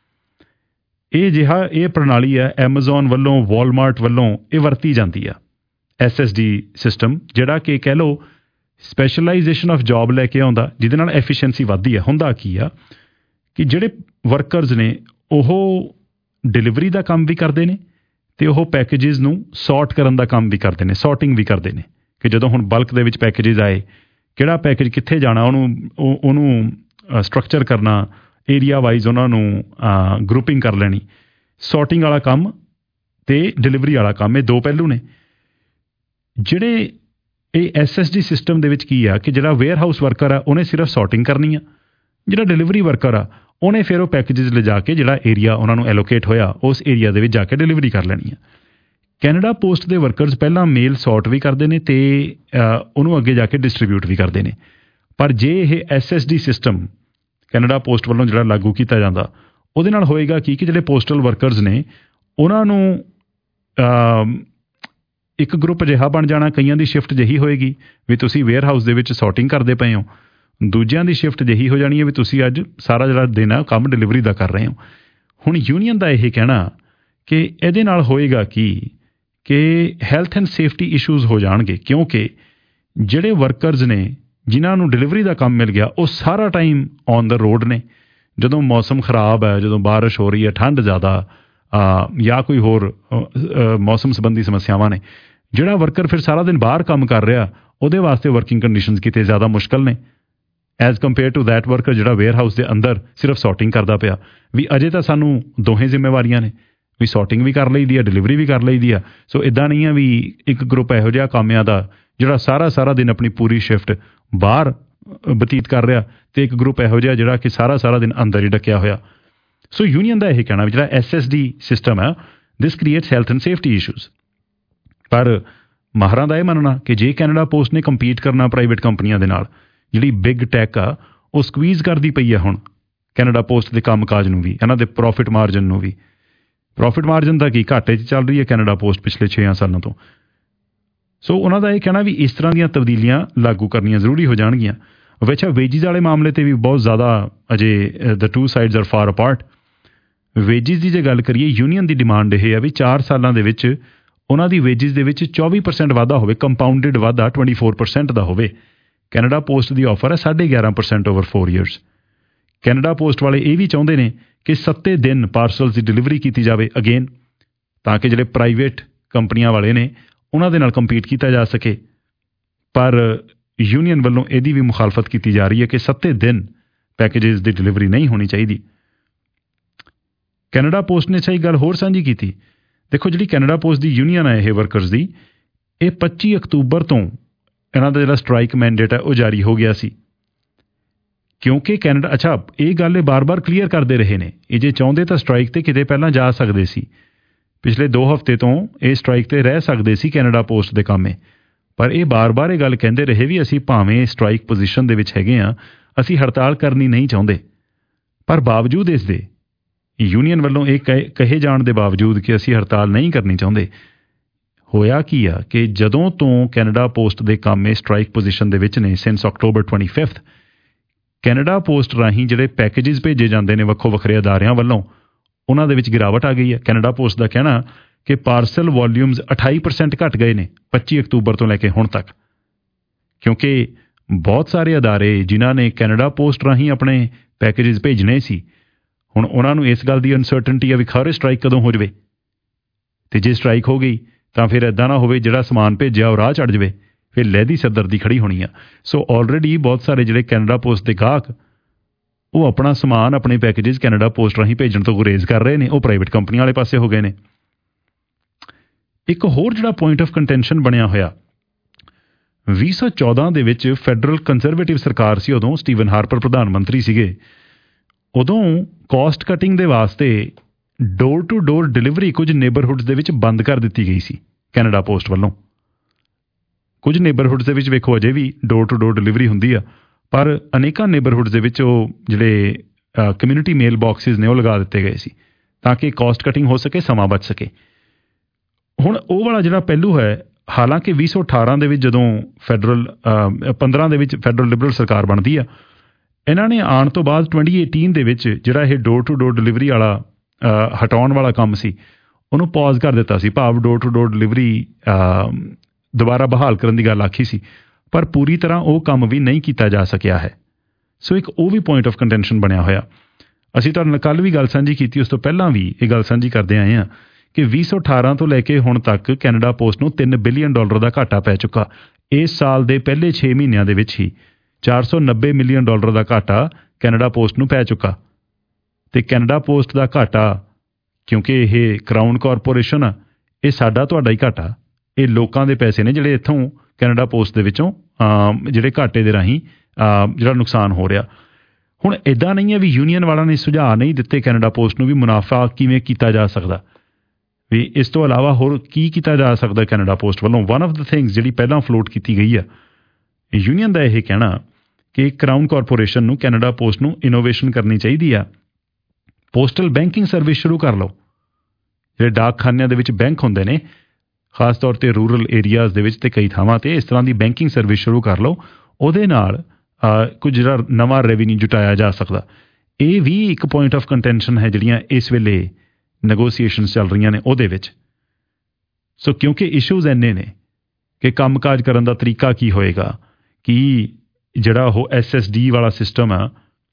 ਇਹ ਜਿਹੜਾ ਇਹ ਪ੍ਰਣਾਲੀ ਹੈ ਐਮਾਜ਼ੋਨ ਵੱਲੋਂ, ਵਾਲਮਾਰਟ ਵੱਲੋਂ ਇਹ ਵਰਤੀ ਜਾਂਦੀ ਆ। ਐਸ ਐਸ ਡੀ ਸਿਸਟਮ ਜਿਹੜਾ ਕਿ ਕਹਿ ਲਓ ਸਪੈਸ਼ਲਾਈਜੇਸ਼ਨ ਆਫ ਜੌਬ ਲੈ ਕੇ ਆਉਂਦਾ, ਜਿਹਦੇ ਨਾਲ ਐਫੀਸ਼ੀਐਂਸੀ ਵੱਧਦੀ ਹੈ। ਹੁੰਦਾ ਕੀ ਆ ਕਿ ਜਿਹੜੇ ਵਰਕਰਸ ਨੇ ਉਹ ਡਿਲੀਵਰੀ ਦਾ ਕੰਮ ਵੀ ਕਰਦੇ ਨੇ ਤੇ ਉਹ ਪੈਕੇਜਿਸ ਨੂੰ ਸੌਰਟ ਕਰਨ ਦਾ ਕੰਮ ਵੀ ਕਰਦੇ ਨੇ, ਸੌਰਟਿੰਗ ਵੀ ਕਰਦੇ ਨੇ ਕਿ ਜਦੋਂ ਹੁਣ ਬਲਕ ਦੇ ਵਿੱਚ ਪੈਕੇਜਿਸ ਆਏ, ਕਿਹੜਾ ਪੈਕੇਜ ਕਿੱਥੇ ਜਾਣਾ, ਉਹਨੂੰ ਉਹਨੂੰ ਸਟਰਕਚਰ ਕਰਨਾ, ਏਰੀਆ ਵਾਈਜ਼ ਉਹਨਾਂ ਨੂੰ ਗਰੁੱਪਿੰਗ ਕਰ ਲੈਣੀ। ਸੌਰਟਿੰਗ ਵਾਲਾ ਕੰਮ ਤੇ ਡਿਲੀਵਰੀ ਵਾਲਾ ਕੰਮ, ਇਹ ਦੋ ਪਹਿਲੂ ਨੇ। ਜਿਹੜੇ ਇਹ ਐਸ ਐਸ ਡੀ ਸਿਸਟਮ ਦੇ ਵਿੱਚ ਕੀ ਆ ਕਿ ਜਿਹੜਾ ਵੇਅਰ ਹਾਊਸ ਵਰਕਰ ਆ ਉਹਨੇ ਸਿਰਫ ਸੌਰਟਿੰਗ ਕਰਨੀ ਆ, ਜਿਹੜਾ ਡਿਲੀਵਰੀ ਵਰਕਰ ਆ ਉਹਨੇ ਫਿਰ ਉਹ ਪੈਕੇਜਿਸ ਲਿਜਾ ਕੇ ਜਿਹੜਾ ਏਰੀਆ ਉਹਨਾਂ ਨੂੰ ਐਲੋਕੇਟ ਹੋਇਆ ਉਸ ਏਰੀਆ ਦੇ ਵਿੱਚ ਜਾ ਕੇ ਡਿਲੀਵਰੀ ਕਰ ਲੈਣੀ ਆ। ਕੈਨੇਡਾ ਪੋਸਟ ਦੇ ਵਰਕਰਸ ਪਹਿਲਾਂ ਮੇਲ ਸੌਰਟ ਵੀ ਕਰਦੇ ਨੇ ਤੇ ਉਹਨੂੰ ਅੱਗੇ ਜਾ ਕੇ ਡਿਸਟਰੀਬਿਊਟ ਵੀ ਕਰਦੇ ਨੇ। ਪਰ ਜੇ ਇਹ S S D system Canada Post ਵੱਲੋਂ ਜਿਹੜਾ ਲਾਗੂ ਕੀਤਾ ਜਾਂਦਾ, ਉਹਦੇ ਨਾਲ ਹੋਏਗਾ ਕੀ ਕਿ ਜਿਹੜੇ ਪੋਸਟਲ ਵਰਕਰਸ ਨੇ ਉਹਨਾਂ ਨੂੰ ਇੱਕ ਗਰੁੱਪ ਅਜਿਹਾ ਬਣ ਜਾਣਾ, ਕਈਆਂ ਦੀ ਸ਼ਿਫਟ ਜਿਹੀ ਹੋਏਗੀ ਵੀ ਤੁਸੀਂ ਵੇਅਰ ਹਾਊਸ ਦੇ ਵਿੱਚ ਸੌਰਟਿੰਗ ਕਰਦੇ ਪਏ ਹੋ, ਦੂਜਿਆਂ ਦੀ ਸ਼ਿਫਟ ਜਿਹੀ ਹੋ ਜਾਣੀ ਹੈ ਵੀ ਤੁਸੀਂ ਅੱਜ ਸਾਰਾ ਜਿਹੜਾ ਦਿਨ ਹੈ ਕੰਮ ਡਿਲੀਵਰੀ ਦਾ ਕਰ ਰਹੇ ਹੋ। ਹੁਣ ਯੂਨੀਅਨ ਦਾ ਇਹ ਕਹਿਣਾ ਕਿ ਇਹਦੇ ਨਾਲ ਹੋਏਗਾ ਕੀ ਕਿ ਹੈਲਥ ਐਂਡ ਸੇਫਟੀ ਇਸ਼ੂਜ਼ ਹੋ ਜਾਣਗੇ, ਕਿਉਂਕਿ ਜਿਹੜੇ ਵਰਕਰਸ ਨੇ ਜਿਨ੍ਹਾਂ ਨੂੰ ਡਿਲੀਵਰੀ ਦਾ ਕੰਮ ਮਿਲ ਗਿਆ ਉਹ ਸਾਰਾ ਟਾਈਮ ਔਨ ਦਾ ਰੋਡ ਨੇ। ਜਦੋਂ ਮੌਸਮ ਖਰਾਬ ਹੈ, ਜਦੋਂ ਬਾਰਿਸ਼ ਹੋ ਰਹੀ ਹੈ, ਠੰਡ ਜ਼ਿਆਦਾ ਜਾਂ ਕੋਈ ਹੋਰ ਮੌਸਮ ਸੰਬੰਧੀ ਸਮੱਸਿਆਵਾਂ ਨੇ, ਜਿਹੜਾ ਵਰਕਰ ਫਿਰ ਸਾਰਾ ਦਿਨ ਬਾਹਰ ਕੰਮ ਕਰ ਰਿਹਾ ਉਹਦੇ ਵਾਸਤੇ ਵਰਕਿੰਗ ਕੰਡੀਸ਼ਨਸ ਕਿਤੇ ਜ਼ਿਆਦਾ ਮੁਸ਼ਕਲ ਨੇ as compare to that worker ਜਿਹੜਾ ਵੇਅਰ ਹਾਊਸ ਦੇ ਅੰਦਰ ਸਿਰਫ ਸੌਰਟਿੰਗ ਕਰਦਾ ਪਿਆ। ਵੀ ਅਜੇ ਤਾਂ ਸਾਨੂੰ ਦੋਹੇ ਜ਼ਿੰਮੇਵਾਰੀਆਂ ਨੇ, ਵੀ ਸੌਰਟਿੰਗ ਵੀ ਕਰ ਲਈਦੀ ਆ, ਡਿਲੀਵਰੀ ਵੀ ਕਰ ਲਈਦੀ ਆ। ਸੋ ਇੱਦਾਂ ਨਹੀਂ ਆ ਵੀ ਇੱਕ ਗਰੁੱਪ ਇਹੋ ਜਿਹਾ ਕਾਮਿਆਂ ਦਾ ਜਿਹੜਾ ਸਾਰਾ ਸਾਰਾ ਦਿਨ ਆਪਣੀ ਪੂਰੀ ਸ਼ਿਫਟ ਬਾਹਰ ਬਤੀਤ ਕਰ ਰਿਹਾ ਤੇ ਇੱਕ ਗਰੁੱਪ ਇਹੋ ਜਿਹਾ ਜਿਹੜਾ ਕਿ ਸਾਰਾ ਸਾਰਾ ਦਿਨ ਅੰਦਰ ਹੀ ਡੱਕਿਆ ਹੋਇਆ। ਸੋ ਯੂਨੀਅਨ ਦਾ ਇਹ ਕਹਿਣਾ ਵੀ ਜਿਹੜਾ ਐਸ ਐਸ ਡੀ ਸਿਸਟਮ ਹੈ, this creates health and safety issues. ਪਰ ਮਾਹਰਾਂ ਦਾ ਇਹ ਮੰਨਣਾ ਕਿ ਜੇ ਕੈਨੇਡਾ ਪੋਸਟ ਨੇ ਕੰਪੀਟ ਕਰਨਾ ਪ੍ਰਾਈਵੇਟ ਕੰਪਨੀਆਂ ਦੇ ਨਾਲ, ਜਿਹੜੀ ਬਿਗ ਟੈਕ ਆ ਉਹ ਸਕਵੀਜ਼ ਕਰਦੀ ਪਈ ਆ ਹੁਣ ਕੈਨੇਡਾ ਪੋਸਟ ਦੇ ਕੰਮਕਾਜ ਨੂੰ ਵੀ, ਇਹਨਾਂ ਦੇ ਪ੍ਰੋਫਿਟ ਮਾਰਜਨ ਨੂੰ ਵੀ। ਪ੍ਰੋਫਿਟ ਮਾਰਜਨ ਦਾ ਕੀ ਘਾਟੇ 'ਚ ਚੱਲ ਰਹੀ ਹੈ ਕੈਨੇਡਾ ਪੋਸਟ ਪਿਛਲੇ ਛੇ ਸਾਲਾਂ ਤੋਂ। ਸੋ ਉਹਨਾਂ ਦਾ ਇਹ ਕਹਿਣਾ ਵੀ ਇਸ ਤਰ੍ਹਾਂ ਦੀਆਂ ਤਬਦੀਲੀਆਂ ਲਾਗੂ ਕਰਨੀਆਂ ਜ਼ਰੂਰੀ ਹੋ ਜਾਣਗੀਆਂ। ਵਿੱਚ ਵੇਜਿਸ ਵਾਲੇ ਮਾਮਲੇ 'ਤੇ ਵੀ ਬਹੁਤ ਜ਼ਿਆਦਾ ਅਜੇ the two sides are far apart. Wages ਦੀ ਜੇ ਗੱਲ ਕਰੀਏ, ਯੂਨੀਅਨ ਦੀ ਡਿਮਾਂਡ ਇਹ ਆ ਵੀ ਚਾਰ ਸਾਲਾਂ ਦੇ ਵਿੱਚ ਉਹਨਾਂ ਦੀ ਵੇਜਿਸ ਦੇ ਵਿੱਚ ਚੌਵੀ ਪਰਸੈਂਟ ਵਾਧਾ ਹੋਵੇ, ਕੰਪਾਊਂਡਡ ਵਾਧਾ ਚੌਵੀ ਪਰਸੈਂਟ ਦਾ ਹੋਵੇ। ਕੈਨੇਡਾ ਪੋਸਟ ਦੀ ਆਫਰ ਹੈ ਸਾਢੇ ਗਿਆਰਾਂ percent over four years. Canada Post ਵਾਲੇ ਇਹ ਵੀ ਚਾਹੁੰਦੇ ਨੇ ਕਿ ਸੱਤੇ ਦਿਨ ਪਾਰਸਲਸ ਦੀ ਡਿਲੀਵਰੀ ਕੀਤੀ ਜਾਵੇ ਅਗੇਨ, ਤਾਂ ਕਿ ਜਿਹੜੇ ਪ੍ਰਾਈਵੇਟ ਕੰਪਨੀਆਂ ਵਾਲੇ ਨੇ ਉਹਨਾਂ ਦੇ ਨਾਲ ਕੰਪੀਟ ਕੀਤਾ ਜਾ ਸਕੇ। ਪਰ ਯੂਨੀਅਨ ਵੱਲੋਂ ਇਹਦੀ ਵੀ ਮੁਖਾਲਫਤ ਕੀਤੀ ਜਾ ਰਹੀ ਹੈ ਕਿ ਸੱਤੇ ਦਿਨ ਪੈਕੇਜਸ ਦੀ ਡਿਲੀਵਰੀ ਨਹੀਂ ਹੋਣੀ ਚਾਹੀਦੀ। ਕੈਨੇਡਾ ਪੋਸਟ ਨੇ ਸਹੀ ਗੱਲ ਹੋਰ ਸਾਂਝੀ ਕੀਤੀ। ਦੇਖੋ, ਜਿਹੜੀ ਕੈਨੇਡਾ ਪੋਸਟ ਦੀ ਯੂਨੀਅਨ ਹੈ ਇਹ ਵਰਕਰਸ ਦੀ, ਇਹ ਪੱਚੀ ਅਕਤੂਬਰ ਤੋਂ ਇਹਨਾਂ ਦਾ ਜਿਹੜਾ ਸਟ੍ਰਾਈਕ ਮੈਂਡੇਟ ਹੈ ਉਹ ਜਾਰੀ ਹੋ ਗਿਆ ਸੀ, ਕਿਉਂਕਿ ਕੈਨੇਡਾ ਅੱਛਾ ਇਹ ਗੱਲ ਇਹ ਬਾਰ-ਬਾਰ ਕਲੀਅਰ ਕਰਦੇ ਰਹੇ ਨੇ, ਇਹ ਜੇ ਚਾਹੁੰਦੇ ਤਾਂ ਸਟ੍ਰਾਈਕ ਤੇ ਕਿਤੇ ਪਹਿਲਾਂ ਜਾ ਸਕਦੇ ਸੀ। ਪਿਛਲੇ ਦੋ ਹਫ਼ਤੇ ਤੋਂ ਇਹ ਸਟ੍ਰਾਈਕ ਤੇ ਰਹਿ ਸਕਦੇ ਸੀ ਕੈਨੇਡਾ ਪੋਸਟ ਦੇ ਕਾਮੇ, ਪਰ ਇਹ ਬਾਰ-ਬਾਰ ਇਹ ਗੱਲ ਕਹਿੰਦੇ ਰਹੇ ਵੀ ਅਸੀਂ ਭਾਵੇਂ ਸਟ੍ਰਾਈਕ ਪੋਜੀਸ਼ਨ ਦੇ ਵਿੱਚ ਹੈਗੇ ਹਾਂ, ਅਸੀਂ ਹੜਤਾਲ ਕਰਨੀ ਨਹੀਂ ਚਾਹੁੰਦੇ। ਪਰ ਬਾਵਜੂਦ ਇਸ ਦੇ ਯੂਨੀਅਨ ਵੱਲੋਂ ਇਹ ਕਹੇ ਕਹੇ ਜਾਣ ਦੇ ਬਾਵਜੂਦ ਕਿ ਅਸੀਂ ਹੜਤਾਲ ਨਹੀਂ ਕਰਨੀ ਚਾਹੁੰਦੇ, ਹੋਇਆ ਕੀ ਆ ਕਿ ਜਦੋਂ ਤੋਂ ਕੈਨੇਡਾ ਪੋਸਟ ਦੇ ਕਾਮੇ ਸਟ੍ਰਾਈਕ ਪੋਜੀਸ਼ਨ ਦੇ ਵਿੱਚ ਨੇ ਸਿੰਸ ਅਕਤੂਬਰ ਪੱਚੀਵੀਂ, ਕੈਨੇਡਾ ਪੋਸਟ ਰਾਹੀਂ ਜਿਹੜੇ ਪੈਕੇਜਸ ਭੇਜੇ ਜਾਂਦੇ ਨੇ ਵੱਖੋ ਵੱਖਰੇ ਅਦਾਰਿਆਂ ਵੱਲੋਂ, ਉਹਨਾਂ ਦੇ ਵਿੱਚ ਗਿਰਾਵਟ ਆ ਗਈ ਹੈ। ਕੈਨੇਡਾ ਪੋਸਟ ਦਾ ਕਹਿਣਾ ਕਿ ਪਾਰਸਲ ਵੋਲਿਊਮਸ ਅਠਾਈ ਪਰਸੈਂਟ ਘਟ ਗਏ ਨੇ ਪੱਚੀ ਅਕਤੂਬਰ ਤੋਂ ਲੈ ਕੇ ਹੁਣ ਤੱਕ, ਕਿਉਂਕਿ ਬਹੁਤ ਸਾਰੇ ਅਦਾਰੇ ਜਿਨ੍ਹਾਂ ਨੇ ਕੈਨੇਡਾ ਪੋਸਟ ਰਾਹੀਂ ਆਪਣੇ ਪੈਕੇਜਸ ਭੇਜਣੇ ਸੀ, ਹੁਣ ਉਹਨਾਂ ਨੂੰ ਇਸ ਗੱਲ ਦੀ ਅਨਸਰਟਨਟੀ ਆ ਵੀ ਖਰੇ ਸਟ੍ਰਾਈਕ ਕਦੋਂ ਹੋ ਜਾਵੇ, ਤੇ ਜੇ ਸਟ੍ਰਾਈਕ ਹੋ ਗਈ ਤਾਂ ਫਿਰ ਇੱਦਾਂ ਨਾ ਹੋਵੇ ਜਿਹੜਾ ਸਮਾਨ ਭੇਜਿਆ ਉਹ ਰਾਹ ਚੜ੍ਹ ਜਾਵੇ, ਫਿਰ ਲਹਿਦੀ ਸਰਦਰਦੀ ਖੜੀ ਹੋਣੀ ਆ। ਸੋ ਆਲਰੇਡੀ ਬਹੁਤ ਸਾਰੇ ਜਿਹੜੇ ਕੈਨੇਡਾ ਪੋਸਟ ਦੇ ਗਾਹਕ ਉਹ ਆਪਣਾ ਸਮਾਨ ਆਪਣੇ ਪੈਕੇਜਸ ਕੈਨੇਡਾ ਪੋਸਟ ਰਾਹੀਂ ਭੇਜਣ ਤੋਂ ਗੁਰੇਜ਼ ਕਰ ਰਹੇ ਨੇ, ਉਹ ਪ੍ਰਾਈਵੇਟ ਕੰਪਨੀਆਂ ਵਾਲੇ ਪਾਸੇ ਹੋ ਗਏ ਨੇ। ਇੱਕ ਹੋਰ ਜਿਹੜਾ ਪੁਆਇੰਟ ਆਫ ਕੰਟੈਂਸ਼ਨ ਬਣਿਆ ਹੋਇਆ, ਵੀਹ ਸੌ ਚੌਦਾਂ ਦੇ ਵਿੱਚ ਫੈਡਰਲ ਕੰਜ਼ਰਵੇਟਿਵ ਸਰਕਾਰ ਸੀ, ਉਦੋਂ ਸਟੀਵਨ ਹਾਰਪਰ ਪ੍ਰਧਾਨ ਮੰਤਰੀ ਸੀਗੇ, ਉਦੋਂ ਕਾਸਟ ਕਟਿੰਗ ਦੇ ਵਾਸਤੇ ਡੋਰ ਟੂ ਡੋਰ ਡਿਲੀਵਰੀ ਕੁਝ ਨੇਬਰਹੁੱਡਸ ਦੇ ਵਿੱਚ ਬੰਦ ਕਰ ਦਿੱਤੀ ਗਈ ਸੀ ਕੈਨੇਡਾ ਪੋਸਟ ਵੱਲੋਂ। ਕੁਝ ਨੇਬਰਹੁੱਡਸ ਦੇ ਵਿੱਚ ਵੇਖੋ ਅਜੇ ਵੀ ਡੋਰ ਟੂ ਡੋਰ ਡਿਲੀਵਰੀ ਹੁੰਦੀ ਆ, ਪਰ ਅਨੇਕਾਂ ਨੇਬਰਹੁੱਡਸ ਦੇ ਵਿੱਚ ਉਹ ਜਿਹੜੇ ਕਮਿਊਨਿਟੀ ਮੇਲ ਬਾਕਸਿਸ ਨੇ ਉਹ ਲਗਾ ਦਿੱਤੇ ਗਏ ਸੀ ਤਾਂ ਕਿ ਕਾਸਟ ਕਟਿੰਗ ਹੋ ਸਕੇ, ਸਮਾਂ ਬਚ ਸਕੇ। ਹੁਣ ਉਹ ਵਾਲਾ ਜਿਹੜਾ ਪਹਿਲੂ ਹੈ, ਹਾਲਾਂਕਿ ਵੀਹ ਸੌ ਅਠਾਰਾਂ ਦੇ ਵਿੱਚ ਜਦੋਂ ਫੈਡਰਲ ਪੰਦਰਾਂ ਦੇ ਵਿੱਚ ਫੈਡਰਲ ਲਿਬਰਲ ਸਰਕਾਰ ਬਣਦੀ ਆ, ਇਹਨਾਂ ਨੇ ਆਉਣ ਤੋਂ ਬਾਅਦ ਟਵੈਂਟੀ ਏਟੀਨ ਦੇ ਵਿੱਚ ਜਿਹੜਾ ਇਹ ਡੋਰ ਟੂ ਡੋਰ ਡਿਲੀਵਰੀ ਵਾਲਾ ਹਟਾਉਣ ਵਾਲਾ ਕੰਮ ਸੀ ਉਹਨੂੰ ਪੌਜ਼ ਕਰ ਦਿੱਤਾ ਸੀ, ਭਾਵ ਡੋਰ ਟੂ ਡੋਰ ਡਿਲੀਵਰੀ ਦੁਬਾਰਾ ਬਹਾਲ ਕਰਨ ਦੀ ਗੱਲ ਆਖੀ ਸੀ, ਪਰ ਪੂਰੀ ਤਰ੍ਹਾਂ ਉਹ ਕੰਮ ਵੀ ਨਹੀਂ ਕੀਤਾ ਜਾ ਸਕਿਆ ਹੈ। ਸੋ ਇੱਕ ਉਹ ਵੀ ਪੁਆਇੰਟ ਆਫ ਕੰਟੈਂਸ਼ਨ ਬਣਿਆ ਹੋਇਆ। ਅਸੀਂ ਤੁਹਾਡੇ ਨਾਲ ਕੱਲ੍ਹ ਵੀ ਗੱਲ ਸਾਂਝੀ ਕੀਤੀ, ਉਸ ਤੋਂ ਪਹਿਲਾਂ ਵੀ ਇਹ ਗੱਲ ਸਾਂਝੀ ਕਰਦੇ ਆਏ ਹਾਂ ਕਿ ਵੀਹ ਸੌ ਅਠਾਰਾਂ ਤੋਂ ਲੈ ਕੇ ਹੁਣ ਤੱਕ ਕੈਨੇਡਾ ਪੋਸਟ ਨੂੰ ਤਿੰਨ ਬਿਲੀਅਨ ਡਾਲਰ ਦਾ ਘਾਟਾ ਪੈ ਚੁੱਕਾ। ਇਸ ਸਾਲ ਦੇ ਪਹਿਲੇ ਛੇ ਮਹੀਨਿਆਂ ਦੇ ਵਿੱਚ ਹੀ ਚਾਰ ਸੌ ਨੱਬੇ ਮਿਲੀਅਨ ਡਾਲਰ ਦਾ ਘਾਟਾ ਕੈਨੇਡਾ ਪੋਸਟ ਨੂੰ ਪੈ ਚੁੱਕਾ। ਤੇ ਕੈਨੇਡਾ ਪੋਸਟ ਦਾ ਘਾਟਾ, ਕਿਉਂਕਿ ਇਹ ਕਰਾਊਨ ਕਾਰਪੋਰੇਸ਼ਨ ਆ, ਇਹ ਸਾਡਾ ਤੁਹਾਡਾ ਹੀ ਘਾਟਾ, ਇਹ ਲੋਕਾਂ ਦੇ ਪੈਸੇ ਨੇ ਜਿਹੜੇ ਇੱਥੋਂ ਕੈਨੇਡਾ ਪੋਸਟ ਦੇ ਵਿੱਚੋਂ ਜਿਹੜੇ ਘਾਟੇ ਦੇ ਰਾਹੀਂ ਜਿਹੜਾ ਨੁਕਸਾਨ ਹੋ ਰਿਹਾ। ਹੁਣ ਇੱਦਾਂ ਨਹੀਂ ਹੈ ਵੀ ਯੂਨੀਅਨ ਵਾਲਿਆਂ ਨੇ ਸੁਝਾਅ ਨਹੀਂ ਦਿੱਤੇ ਕੈਨੇਡਾ ਪੋਸਟ ਨੂੰ ਵੀ ਮੁਨਾਫਾ ਕਿਵੇਂ ਕੀਤਾ ਜਾ ਸਕਦਾ, ਵੀ ਇਸ ਤੋਂ ਇਲਾਵਾ ਹੋਰ ਕੀ ਕੀਤਾ ਜਾ ਸਕਦਾ ਕੈਨੇਡਾ ਪੋਸਟ ਵੱਲੋਂ। ਵਨ ਆਫ ਦ ਥਿੰਗਸ ਜਿਹੜੀ ਪਹਿਲਾਂ ਫਲੋਟ ਕੀਤੀ ਗਈ ਆ ਯੂਨੀਅਨ ਦਾ ਇਹ ਕਹਿਣਾ ਕਿ ਕਰਾਊਨ ਕਾਰਪੋਰੇਸ਼ਨ ਨੂੰ ਕੈਨੇਡਾ ਪੋਸਟ ਨੂੰ ਇਨੋਵੇਸ਼ਨ ਕਰਨੀ ਚਾਹੀਦੀ ਆ, ਪੋਸਟਲ ਬੈਂਕਿੰਗ ਸਰਵਿਸ ਸ਼ੁਰੂ ਕਰ ਲਓ। ਜਿਹੜੇ ਡਾਕਖਾਨਿਆਂ ਦੇ ਵਿੱਚ ਬੈਂਕ ਹੁੰਦੇ ਨੇ, ਖਾਸ ਤੌਰ 'ਤੇ ਰੂਰਲ ਏਰੀਆਜ਼ ਦੇ ਵਿੱਚ ਅਤੇ ਕਈ ਥਾਵਾਂ 'ਤੇ ਇਸ ਤਰ੍ਹਾਂ ਦੀ ਬੈਂਕਿੰਗ ਸਰਵਿਸ ਸ਼ੁਰੂ ਕਰ ਲਓ, ਉਹਦੇ ਨਾਲ ਕੁਝ ਜਿਹੜਾ ਨਵਾਂ ਰੈਵਨਿਊ ਜੁਟਾਇਆ ਜਾ ਸਕਦਾ। ਇਹ ਵੀ ਇੱਕ ਪੁਆਇੰਟ ਆਫ ਕੰਟੈਂਸ਼ਨ ਹੈ ਜਿਹੜੀਆਂ ਇਸ ਵੇਲੇ ਨੈਗੋਸੀਏਸ਼ਨਸ ਚੱਲ ਰਹੀਆਂ ਨੇ ਉਹਦੇ ਵਿੱਚ। ਸੋ ਕਿਉਂਕਿ ਇਸ਼ੂਜ਼ ਇੰਨੇ ਨੇ ਕਿ ਕੰਮਕਾਜ ਕਰਨ ਦਾ ਤਰੀਕਾ ਕੀ ਹੋਏਗਾ, ਕਿ ਜਿਹੜਾ ਉਹ ਐਸ ਐਸ ਡੀ ਵਾਲਾ ਸਿਸਟਮ ਆ,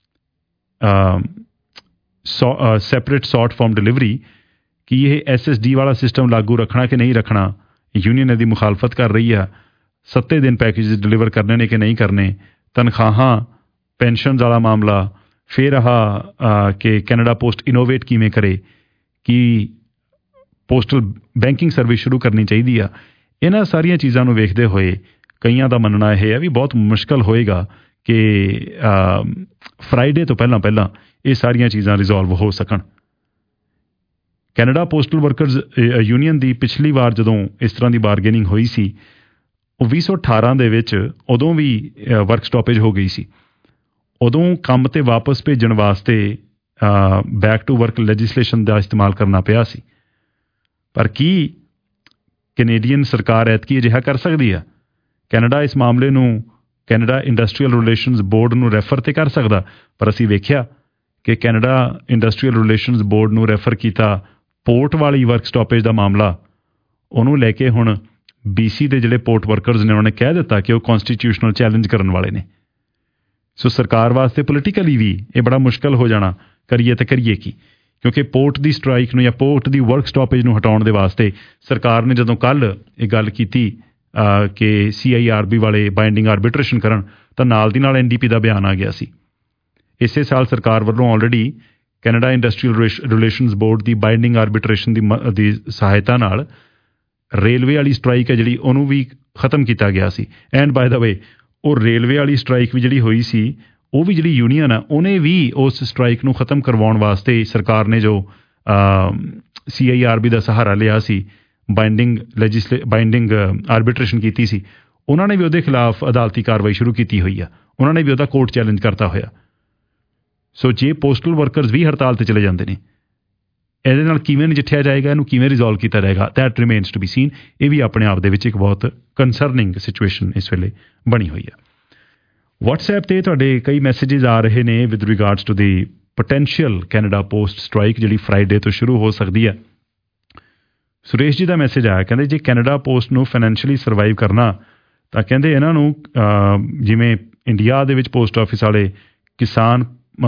ਸੈਪਰੇਟ ਸ਼ਾਰਟ ਫਾਰਮ ਡਿਲੀਵਰੀ, ਕਿ ਇਹ ਐਸ ਐਸ ਡੀ ਵਾਲਾ ਸਿਸਟਮ ਲਾਗੂ ਰੱਖਣਾ ਕਿ ਨਹੀਂ ਰੱਖਣਾ, ਯੂਨੀਅਨ ਇਹਦੀ ਮੁਖਾਲਫਤ ਕਰ ਰਹੀ ਆ। ਸੱਤੇ ਦਿਨ ਪੈਕੇਜ ਡਿਲੀਵਰ ਕਰਨੇ ਨੇ ਕਿ ਨਹੀਂ ਕਰਨੇ, ਤਨਖਾਹਾਂ, ਪੈਨਸ਼ਨ ਵਾਲਾ ਮਾਮਲਾ, ਫਿਰ ਆਹ ਕਿ ਕੈਨੇਡਾ ਪੋਸਟ ਇਨੋਵੇਟ ਕਿਵੇਂ ਕਰੇ, ਕਿ ਪੋਸਟਲ ਬੈਂਕਿੰਗ ਸਰਵਿਸ ਸ਼ੁਰੂ ਕਰਨੀ ਚਾਹੀਦੀ ਆ। ਇਹਨਾਂ ਸਾਰੀਆਂ ਚੀਜ਼ਾਂ ਨੂੰ ਵੇਖਦੇ ਹੋਏ ਕਈਆਂ ਦਾ ਮੰਨਣਾ ਇਹ ਹੈ ਵੀ ਬਹੁਤ ਮੁਸ਼ਕਲ ਹੋਏਗਾ ਕਿ ਫਰਾਈਡੇ ਤੋਂ ਪਹਿਲਾਂ ਪਹਿਲਾਂ ਇਹ ਸਾਰੀਆਂ ਚੀਜ਼ਾਂ ਰਿਜ਼ੋਲਵ ਹੋ ਸਕਣ। ਕੈਨੇਡਾ ਪੋਸਟਲ ਵਰਕਰਜ਼ ਯੂਨੀਅਨ ਦੀ ਪਿਛਲੀ ਵਾਰ ਜਦੋਂ ਇਸ ਤਰ੍ਹਾਂ ਦੀ ਬਾਰਗੇਨਿੰਗ ਹੋਈ ਸੀ, ਉਹ ਵੀਹ ਸੌ ਅਠਾਰਾਂ ਦੇ ਵਿੱਚ ਉਦੋਂ ਵੀ ਵਰਕ ਸਟਾਪੇਜ ਹੋ ਗਈ ਸੀ। ਉਦੋਂ ਕੰਮ 'ਤੇ ਵਾਪਸ ਭੇਜਣ ਵਾਸਤੇ ਬੈਕ ਟੂ ਵਰਕ ਲੈਜਿਸਲੇਸ਼ਨ ਦਾ ਇਸਤੇਮਾਲ ਕਰਨਾ ਪਿਆ ਸੀ। ਪਰ ਕੀ ਕੈਨੇਡੀਅਨ ਸਰਕਾਰ ਐਤਕੀ ਅਜਿਹਾ ਕਰ ਸਕਦੀ ਆ? ਕੈਨੇਡਾ ਇਸ ਮਾਮਲੇ ਨੂੰ ਕੈਨੇਡਾ ਇੰਡਸਟਰੀਅਲ ਰਿਲੇਸ਼ਨਜ਼ ਬੋਰਡ ਨੂੰ ਰੈਫਰ ਤੇ ਕਰ ਸਕਦਾ, ਪਰ ਅਸੀਂ ਵੇਖਿਆ ਕਿ ਕੈਨੇਡਾ ਇੰਡਸਟਰੀਅਲ ਰਿਲੇਸ਼ਨਜ਼ ਬੋਰਡ ਨੂੰ ਰੈਫਰ ਕੀਤਾ ਪੋਰਟ ਵਾਲੀ ਵਰਕ ਸਟਾਪੇਜ ਦਾ ਮਾਮਲਾ, ਉਹਨੂੰ ਲੈ ਕੇ ਹੁਣ ਬੀ ਸੀ ਦੇ ਜਿਹੜੇ ਪੋਰਟ ਵਰਕਰਜ਼ ਨੇ ਉਹਨਾਂ ਨੇ ਕਹਿ ਦਿੱਤਾ ਕਿ ਉਹ ਕੌਨਸਟੀਟਿਊਸ਼ਨਲ ਚੈਲੰਜ ਕਰਨ ਵਾਲੇ ਨੇ। ਸੋ ਸਰਕਾਰ ਵਾਸਤੇ ਪੋਲੀਟੀਕਲੀ ਵੀ ਇਹ ਬੜਾ ਮੁਸ਼ਕਲ ਹੋ ਜਾਣਾ, ਕਰੀਏ ਤਾਂ ਕਰੀਏ ਕੀ, ਕਿਉਂਕਿ ਪੋਰਟ ਦੀ ਸਟ੍ਰਾਈਕ ਨੂੰ ਜਾਂ ਪੋਰਟ ਦੀ ਵਰਕ ਸਟਾਪੇਜ ਨੂੰ ਹਟਾਉਣ ਦੇ ਵਾਸਤੇ ਸਰਕਾਰ ਨੇ ਜਦੋਂ ਕੱਲ੍ਹ ਇਹ ਗੱਲ ਕੀਤੀ ਕਿ ਸੀ ਆਈ ਆਰ ਬੀ ਵਾਲੇ ਬਾਈਂਡਿੰਗ ਆਰਬਿਟਰੇਸ਼ਨ ਕਰਨ, ਤਾਂ ਨਾਲ ਦੀ ਨਾਲ ਐਨ ਡੀ ਪੀ ਦਾ ਬਿਆਨ ਆ ਗਿਆ ਸੀ। ਇਸੇ ਸਾਲ ਸਰਕਾਰ ਵੱਲੋਂ already Canada industrial relations board ਦੀ ਬਾਈਂਡਿੰਗ ਆਰਬਿਟਰੇਸ਼ਨ ਦੀ ਦੀ ਸਹਾਇਤਾ ਨਾਲ ਰੇਲਵੇ ਵਾਲੀ ਸਟ੍ਰਾਈਕ ਹੈ ਜਿਹੜੀ ਉਹਨੂੰ ਵੀ ਖਤਮ ਕੀਤਾ ਗਿਆ ਸੀ। ਐਂਡ ਬਾਏ ਦਾ ਵੇ ਉਹ ਰੇਲਵੇ ਵਾਲੀ ਸਟ੍ਰਾਈਕ ਵੀ ਜਿਹੜੀ ਹੋਈ ਸੀ, ਉਹ ਵੀ ਜਿਹੜੀ ਯੂਨੀਅਨ ਆ ਉਹਨੇ ਵੀ ਉਸ ਸਟ੍ਰਾਈਕ ਨੂੰ ਖਤਮ ਕਰਵਾਉਣ ਵਾਸਤੇ ਸਰਕਾਰ ਨੇ ਜੋ ਸੀ ਆਈ ਆਰ ਬੀ ਦਾ ਸਹਾਰਾ ਲਿਆ ਸੀ, ਬਾਈਂਡਿੰਗ ਲੈਜਿਸਲੇ ਬਾਈਂਡਿੰਗ ਆਰਬਿਟਰੇਸ਼ਨ ਕੀਤੀ ਸੀ, ਉਹਨਾਂ ਨੇ ਵੀ ਉਹਦੇ ਖਿਲਾਫ ਅਦਾਲਤੀ ਕਾਰਵਾਈ ਸ਼ੁਰੂ ਕੀਤੀ ਹੋਈ ਆ। ਉਹਨਾਂ ਨੇ ਵੀ ਉਹਦਾ ਕੋਰਟ ਚੈਲੰਜ ਕਰਤਾ ਹੋਇਆ। ਸੋ ਜੇ ਪੋਸਟਲ ਵਰਕਰਸ ਵੀ ਹੜਤਾਲ 'ਤੇ ਚਲੇ ਜਾਂਦੇ ਨੇ, ਇਹਦੇ ਨਾਲ ਕਿਵੇਂ ਨਜਿੱਠਿਆ ਜਾਏਗਾ, ਇਹਨੂੰ ਕਿਵੇਂ ਰਿਜ਼ੋਲਵ ਕੀਤਾ ਜਾਏਗਾ, that remains to be seen. ਇਹ ਵੀ ਆਪਣੇ ਆਪ ਦੇ ਵਿੱਚ ਇੱਕ ਬਹੁਤ ਕੰਸਰਨਿੰਗ ਸਿਚੁਏਸ਼ਨ ਇਸ ਵੇਲੇ ਬਣੀ ਹੋਈ ਹੈ। ਵਟਸਐਪ 'ਤੇ ਤੁਹਾਡੇ ਕਈ ਮੈਸੇਜਿਸ ਆ ਰਹੇ ਨੇ with regards to the potential Canada Post strike ਜਿਹੜੀ ਫਰਾਈਡੇ ਤੋਂ ਸ਼ੁਰੂ ਹੋ ਸਕਦੀ ਹੈ। ਸੁਰੇਸ਼ ਜੀ ਦਾ ਮੈਸੇਜ ਆਇਆ, ਕਹਿੰਦੇ ਜੇ ਕੈਨੇਡਾ ਪੋਸਟ ਨੂੰ ਫਾਈਨੈਂਸ਼ੀਅਲੀ ਸਰਵਾਈਵ ਕਰਨਾ ਤਾਂ ਕਹਿੰਦੇ ਇਹਨਾਂ ਨੂੰ ਜਿਵੇਂ ਇੰਡੀਆ ਦੇ ਵਿੱਚ ਪੋਸਟ ਆਫਿਸ ਵਾਲੇ ਕਿਸਾਨ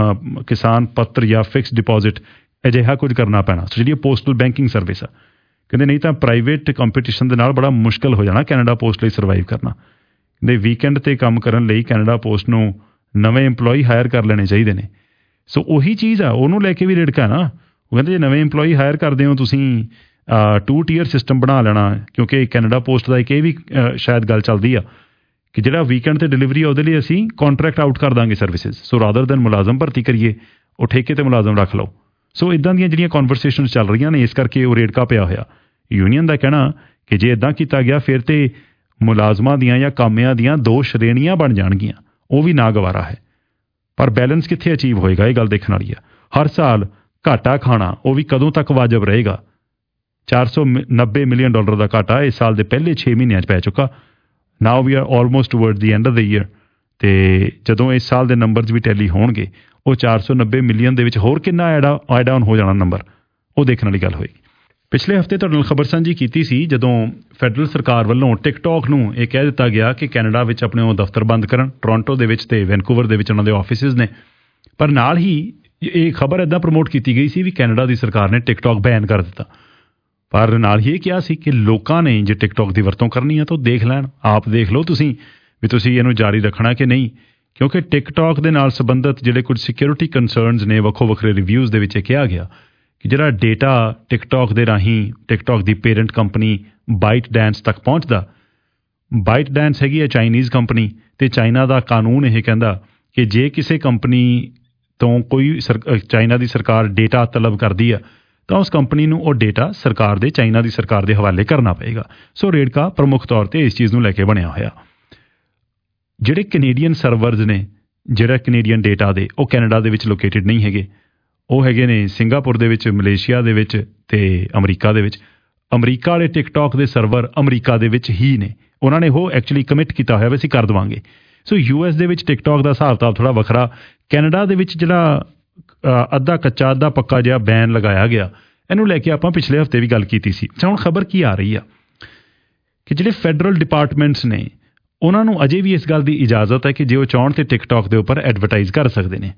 ਕਿਸਾਨ ਪੱਤਰ ਜਾਂ ਫਿਕਸ ਡਿਪੋਜ਼ਿਟ ਅਜਿਹਾ ਕੁਝ ਕਰਨਾ ਪੈਣਾ। ਸੋ ਜਿਹੜੀ ਪੋਸਟਲ ਬੈਂਕਿੰਗ ਸਰਵਿਸ ਆ, ਕਹਿੰਦੇ ਨਹੀਂ ਤਾਂ ਪ੍ਰਾਈਵੇਟ ਕੰਪੀਟੀਸ਼ਨ ਦੇ ਨਾਲ ਬੜਾ ਮੁਸ਼ਕਿਲ ਹੋ ਜਾਣਾ ਕੈਨੇਡਾ ਪੋਸਟ ਲਈ ਸਰਵਾਈਵ ਕਰਨਾ। ਕਹਿੰਦੇ ਵੀਕਐਂਡ 'ਤੇ ਕੰਮ ਕਰਨ ਲਈ ਕੈਨੇਡਾ ਪੋਸਟ ਨੂੰ ਨਵੇਂ ਇੰਪਲੋਈ ਹਾਇਰ ਕਰ ਲੈਣੇ ਚਾਹੀਦੇ ਨੇ। ਸੋ ਉਹੀ ਚੀਜ਼ ਆ, ਉਹਨੂੰ ਲੈ ਕੇ ਵੀ ਰਿੜਕਾ ਨਾ। ਉਹ ਕਹਿੰਦੇ ਜੇ ਨਵੇਂ ਇੰਪਲੋਈ ਹਾਇਰ ਕਰਦੇ ਹੋ ਤੁਸੀਂ ਟੂ ਟੀਅਰ ਸਿਸਟਮ ਬਣਾ ਲੈਣਾ, ਕਿਉਂਕਿ ਕੈਨੇਡਾ ਪੋਸਟ ਦਾ ਇੱਕ ਇਹ ਵੀ ਸ਼ਾਇਦ ਗੱਲ ਚੱਲਦੀ ਆ ਕਿ ਜਿਹੜਾ ਵੀਕਐਂਡ 'ਤੇ ਡਿਲੀਵਰੀ ਆ ਉਹਦੇ ਲਈ ਅਸੀਂ ਕੰਟਰੈਕਟ ਆਊਟ ਕਰ ਦਾਂਗੇ ਸਰਵਿਸਿਜ਼। ਸੋ ਰਾਦਰ ਦੈਨ ਮੁਲਾਜ਼ਮ ਭਰਤੀ ਕਰੀਏ, ਉਹ ਠੇਕੇ 'ਤੇ ਮੁਲਾਜ਼ਮ ਰੱਖ ਲਓ। ਸੋ ਇੱਦਾਂ ਦੀਆਂ ਜਿਹੜੀਆਂ ਕਨਵਰਸੇਸ਼ਨ ਚੱਲ ਰਹੀਆਂ ਨੇ, ਇਸ ਕਰਕੇ ਉਹ ਰੇੜਕਾ ਪਿਆ ਹੋਇਆ। ਯੂਨੀਅਨ ਦਾ ਕਹਿਣਾ ਕਿ ਜੇ ਇੱਦਾਂ ਕੀਤਾ ਗਿਆ ਫਿਰ ਤੇ ਮੁਲਾਜ਼ਮਾਂ ਦੀਆਂ ਜਾਂ ਕਾਮਿਆਂ ਦੀਆਂ ਦੋ ਸ਼੍ਰੇਣੀਆਂ ਬਣ ਜਾਣਗੀਆਂ, ਉਹ ਵੀ ਨਾ ਗਵਾਰਾ ਹੈ। ਪਰ ਬੈਲੈਂਸ ਕਿੱਥੇ ਅਚੀਵ ਹੋਏਗਾ, ਇਹ ਗੱਲ ਦੇਖਣ ਵਾਲੀ ਆ। ਹਰ ਸਾਲ ਘਾਟਾ ਖਾਣਾ ਉਹ ਵੀ ਕਦੋਂ ਤੱਕ ਵਾਜਬ ਰਹੇਗਾ। ਚਾਰ ਸੌ ਨੱਬੇ ਮਿਲੀਅਨ ਡਾਲਰ ਦਾ ਘਾਟਾ ਇਸ ਸਾਲ ਦੇ ਪਹਿਲੇ ਛੇ ਮਹੀਨਿਆਂ 'ਚ ਪੈ ਚੁੱਕਾ। Now we are almost toward the end of the year, ਅਤੇ ਜਦੋਂ ਇਸ ਸਾਲ ਦੇ ਨੰਬਰਸ ਵੀ ਟੈਲੀ ਹੋਣਗੇ, ਉਹ ਚਾਰ ਸੌ ਨੱਬੇ ਮਿਲੀਅਨ ਦੇ ਵਿੱਚ ਹੋਰ ਕਿੰਨਾ ਐਡ ਐਡ ਆਨ ਹੋ ਜਾਣਾ ਨੰਬਰ, ਉਹ ਦੇਖਣ ਵਾਲੀ ਗੱਲ ਹੋਏਗੀ। ਪਿਛਲੇ ਹਫ਼ਤੇ ਤੁਹਾਡੇ ਨਾਲ ਖਬਰ ਸਾਂਝੀ ਕੀਤੀ ਸੀ ਜਦੋਂ ਫੈਡਰਲ ਸਰਕਾਰ ਵੱਲੋਂ ਟਿਕਟੌਕ ਨੂੰ ਇਹ ਕਹਿ ਦਿੱਤਾ ਗਿਆ ਕਿ ਕੈਨੇਡਾ ਵਿੱਚ ਆਪਣੇ ਉਹ ਦਫ਼ਤਰ ਬੰਦ ਕਰਨ। ਟੋਰਾਂਟੋ ਦੇ ਵਿੱਚ ਅਤੇ ਵੈਨਕੂਵਰ ਦੇ ਵਿੱਚ ਉਹਨਾਂ ਦੇ ਆਫਿਸਿਸ ਨੇ। ਪਰ ਨਾਲ ਹੀ ਇਹ ਖਬਰ ਇੱਦਾਂ ਪ੍ਰਮੋਟ ਕੀਤੀ ਗਈ ਸੀ ਵੀ ਕੈਨੇਡਾ ਦੀ ਸਰਕਾਰ ਨੇ ਟਿਕਟੌਕ ਬੈਨ ਕਰ ਦਿੱਤਾ। ਪਰ ਨਾਲ ਹੀ ਇਹ ਕਿਹਾ ਸੀ ਕਿ ਲੋਕਾਂ ਨੇ ਜੇ ਟਿਕਟੌਕ ਦੀ ਵਰਤੋਂ ਕਰਨੀ ਹੈ ਤਾਂ ਉਹ ਦੇਖ ਲੈਣ, ਆਪ ਦੇਖ ਲਓ ਤੁਸੀਂ ਵੀ ਤੁਸੀਂ ਇਹਨੂੰ ਜਾਰੀ ਰੱਖਣਾ ਕਿ ਨਹੀਂ। ਕਿਉਂਕਿ ਟਿਕਟੌਕ ਦੇ ਨਾਲ ਸੰਬੰਧਿਤ ਜਿਹੜੇ ਕੁਝ ਸਿਕਿਉਰਿਟੀ ਕੰਸਰਨਸ ਨੇ, ਵੱਖੋ ਵੱਖਰੇ ਰਿਵਿਊਜ਼ ਦੇ ਵਿੱਚ ਇਹ ਕਿਹਾ ਗਿਆ ਕਿ ਜਿਹੜਾ ਡੇਟਾ ਟਿਕਟੌਕ ਦੇ ਰਾਹੀਂ ਟਿਕਟੌਕ ਦੀ ਪੇਰੈਂਟ ਕੰਪਨੀ ਬਾਈਟ ਡੈਂਸ ਤੱਕ ਪਹੁੰਚਦਾ। ਬਾਈਟ ਡੈਂਸ ਹੈਗੀ ਹੈ ਚਾਈਨੀਜ਼ ਕੰਪਨੀ, ਅਤੇ ਚਾਈਨਾ ਦਾ ਕਾਨੂੰਨ ਇਹ ਕਹਿੰਦਾ ਕਿ ਜੇ ਕਿਸੇ ਕੰਪਨੀ ਤੋਂ ਕੋਈ ਸਰ ਚਾਈਨਾ ਦੀ ਸਰਕਾਰ ਡੇਟਾ ਤਲਬ ਕਰਦੀ ਆ ਤਾਂ ਉਸ ਕੰਪਨੀ ਨੂੰ ਉਹ ਡੇਟਾ ਸਰਕਾਰ ਦੇ ਚਾਈਨਾ ਦੀ ਸਰਕਾਰ ਦੇ ਹਵਾਲੇ ਕਰਨਾ ਪਏਗਾ। ਸੋ ਰੇੜਕਾ ਪ੍ਰਮੁੱਖ ਤੌਰ 'ਤੇ ਇਸ ਚੀਜ਼ ਨੂੰ ਲੈ ਕੇ ਬਣਿਆ ਹੋਇਆ। ਜਿਹੜੇ ਕੈਨੇਡੀਅਨ ਸਰਵਰਜ਼ ਨੇ, ਜਿਹੜਾ ਕੈਨੇਡੀਅਨ ਡੇਟਾ ਦੇ, ਉਹ ਕੈਨੇਡਾ ਦੇ ਵਿੱਚ ਲੋਕੇਟਡ ਨਹੀਂ ਹੈਗੇ। ਉਹ ਹੈਗੇ ਨੇ ਸਿੰਗਾਪੁਰ ਦੇ ਵਿੱਚ, ਮਲੇਸ਼ੀਆ ਦੇ ਵਿੱਚ ਅਤੇ ਅਮਰੀਕਾ ਦੇ ਵਿੱਚ। ਅਮਰੀਕਾ ਵਾਲੇ ਟਿਕਟੌਕ ਦੇ ਸਰਵਰ ਅਮਰੀਕਾ ਦੇ ਵਿੱਚ ਹੀ ਨੇ। ਉਹਨਾਂ ਨੇ ਉਹ ਐਕਚੁਅਲੀ ਕਮਿਟ ਕੀਤਾ ਹੋਇਆ ਵੀ ਅਸੀਂ ਕਰ ਦੇਵਾਂਗੇ। ਸੋ ਯੂ ਐਸ ਦੇ ਵਿੱਚ ਟਿਕਟੌਕ ਦਾ ਹਿਸਾਬ ਕਿਤਾਬ ਥੋੜ੍ਹਾ ਵੱਖਰਾ। ਕੈਨੇਡਾ ਦੇ ਵਿੱਚ ਜਿਹੜਾ ਅੱਧਾ ਕੱਚਾ ਅੱਧਾ ਪੱਕਾ ਜਿਹਾ ਬੈਨ ਲਗਾਇਆ ਗਿਆ, ਇਹਨੂੰ ਲੈ ਕੇ ਆਪਾਂ ਪਿਛਲੇ ਹਫ਼ਤੇ ਵੀ ਗੱਲ ਕੀਤੀ ਸੀ। ਹੁਣ ਖਬਰ ਕੀ ਆ ਰਹੀ ਆ ਕਿ ਜਿਹੜੇ ਫੈਡਰਲ ਡਿਪਾਰਟਮੈਂਟਸ ਨੇ ਉਹਨਾਂ ਨੂੰ ਅਜੇ ਵੀ ਇਸ ਗੱਲ ਦੀ ਇਜਾਜ਼ਤ ਹੈ ਕਿ ਜੇ ਉਹ ਚਾਹੁਣ ਤੇ ਟਿਕਟੌਕ ਦੇ ਉੱਪਰ ਐਡਵਰਟਾਈਜ਼ ਕਰ ਸਕਦੇ ਨੇ।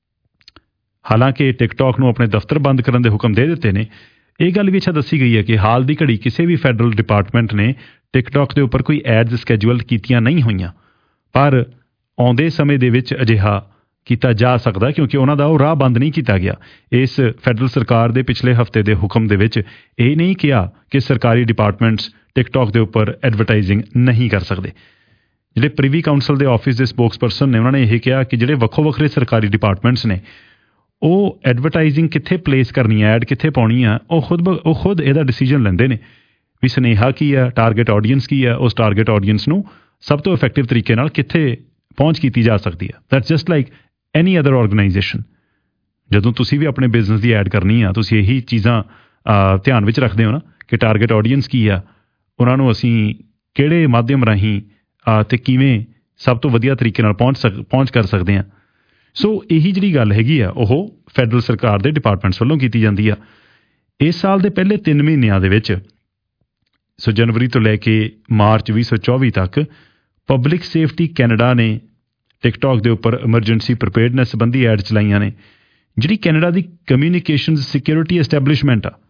ਹਾਲਾਂਕਿ ਟਿਕਟੌਕ ਨੂੰ ਆਪਣੇ ਦਫ਼ਤਰ ਬੰਦ ਕਰਨ ਦੇ ਹੁਕਮ ਦੇ ਦਿੱਤੇ ਨੇ। ਇਹ ਗੱਲ ਵੀ ਅੱਛਾ ਦੱਸੀ ਗਈ ਹੈ ਕਿ ਹਾਲ ਦੀ ਘੜੀ ਕਿਸੇ ਵੀ ਫੈਡਰਲ ਡਿਪਾਰਟਮੈਂਟ ਨੇ ਟਿਕਟੌਕ ਦੇ ਉੱਪਰ ਕੋਈ ਐਡਸ ਸਕੈਜੂਅਲ ਕੀਤੀਆਂ ਨਹੀਂ ਹੋਈਆਂ, ਪਰ ਆਉਂਦੇ ਸਮੇਂ ਦੇ ਵਿੱਚ ਅਜਿਹਾ ਕੀਤਾ ਜਾ ਸਕਦਾ ਕਿਉਂਕਿ ਉਹਨਾਂ ਦਾ ਉਹ ਰਾਹ ਬੰਦ ਨਹੀਂ ਕੀਤਾ ਗਿਆ। ਇਸ ਫੈਡਰਲ ਸਰਕਾਰ ਦੇ ਪਿਛਲੇ ਹਫ਼ਤੇ ਦੇ ਹੁਕਮ ਦੇ ਵਿੱਚ ਇਹ ਨਹੀਂ ਕਿਹਾ ਕਿ ਸਰਕਾਰੀ ਡਿਪਾਰਟਮੈਂਟਸ ਟਿਕਟੌਕ ਦੇ ਉੱਪਰ ਐਡਵਰਟਾਈਜ਼ਿੰਗ ਨਹੀਂ ਕਰ ਸਕਦੇ। ਜਿਹੜੇ ਪ੍ਰੀਵੀ ਕਾਊਂਸਲ ਦੇ ਆਫਿਸ ਦੇ ਸਪੋਕਸਪਰਸਨ ਨੇ, ਉਹਨਾਂ ਨੇ ਇਹ ਕਿਹਾ ਕਿ ਜਿਹੜੇ ਵੱਖੋ ਵੱਖਰੇ ਸਰਕਾਰੀ ਡਿਪਾਰਟਮੈਂਟਸ ਨੇ ਉਹ ਐਡਵਰਟਾਈਜ਼ਿੰਗ ਕਿੱਥੇ ਪਲੇਸ ਕਰਨੀ ਹੈ, ਐਡ ਕਿੱਥੇ ਪਾਉਣੀ ਆ, ਉਹ ਖੁਦ ਉਹ ਖੁਦ ਇਹਦਾ ਡਿਸੀਜਨ ਲੈਂਦੇ ਨੇ ਵੀ ਸੁਨੇਹਾ ਕੀ ਆ, ਟਾਰਗੇਟ ਆਡੀਅੰਸ ਕੀ ਆ, ਉਸ ਟਾਰਗੇਟ ਆਡੀਅੰਸ ਨੂੰ ਸਭ ਤੋਂ ਇਫੈਕਟਿਵ ਤਰੀਕੇ ਨਾਲ ਕਿੱਥੇ ਪਹੁੰਚ ਕੀਤੀ ਜਾ ਸਕਦੀ ਆ। That's just like any other organisation. ਜਦੋਂ ਤੁਸੀਂ ਵੀ ਆਪਣੇ ਬਿਜ਼ਨਸ ਦੀ ਐਡ ਕਰਨੀ ਆ, ਤੁਸੀਂ ਇਹੀ ਚੀਜ਼ਾਂ ਧਿਆਨ ਵਿੱਚ ਰੱਖਦੇ ਹੋ ਨਾ ਕਿ ਟਾਰਗੇਟ ਆਡੀਅੰਸ ਕੀ ਆ, ਉਹਨਾਂ ਨੂੰ ਅਸੀਂ ਕਿਹੜੇ ਮਾਧਿਅਮ ਰਾਹੀਂ ਅਤੇ ਕਿਵੇਂ ਸਭ ਤੋਂ ਵਧੀਆ ਤਰੀਕੇ ਨਾਲ ਪਹੁੰਚ ਸਕ ਪਹੁੰਚ ਕਰ ਸਕਦੇ ਹਾਂ। ਸੋ ਇਹੀ ਜਿਹੜੀ ਗੱਲ ਹੈਗੀ ਆ ਉਹ ਫੈਡਰਲ ਸਰਕਾਰ ਦੇ ਡਿਪਾਰਟਮੈਂਟਸ ਵੱਲੋਂ ਕੀਤੀ ਜਾਂਦੀ ਆ। ਇਸ ਸਾਲ ਦੇ ਪਹਿਲੇ ਤਿੰਨ ਮਹੀਨਿਆਂ ਦੇ ਵਿੱਚ, ਸੋ ਜਨਵਰੀ ਤੋਂ ਲੈ ਕੇ ਮਾਰਚ ਵੀਹ ਸੌ ਚੌਵੀ ਤੱਕ, ਪਬਲਿਕ ਸੇਫਟੀ ਕੈਨੇਡਾ ਨੇ ਟਿਕਟੌਕ ਦੇ ਉੱਪਰ ਐਮਰਜੈਂਸੀ ਪ੍ਰੀਪੇਅਰਡਨੈਸ ਸੰਬੰਧੀ ਐਡ ਚਲਾਈਆਂ ਨੇ। ਜਿਹੜੀ ਕੈਨੇਡਾ ਦੀ ਕਮਿਊਨੀਕੇਸ਼ਨਜ਼ ਸਿਕਿਉਰਿਟੀ ਐਸਟੈਬਲਿਸ਼ਮੈਂਟ ਆ,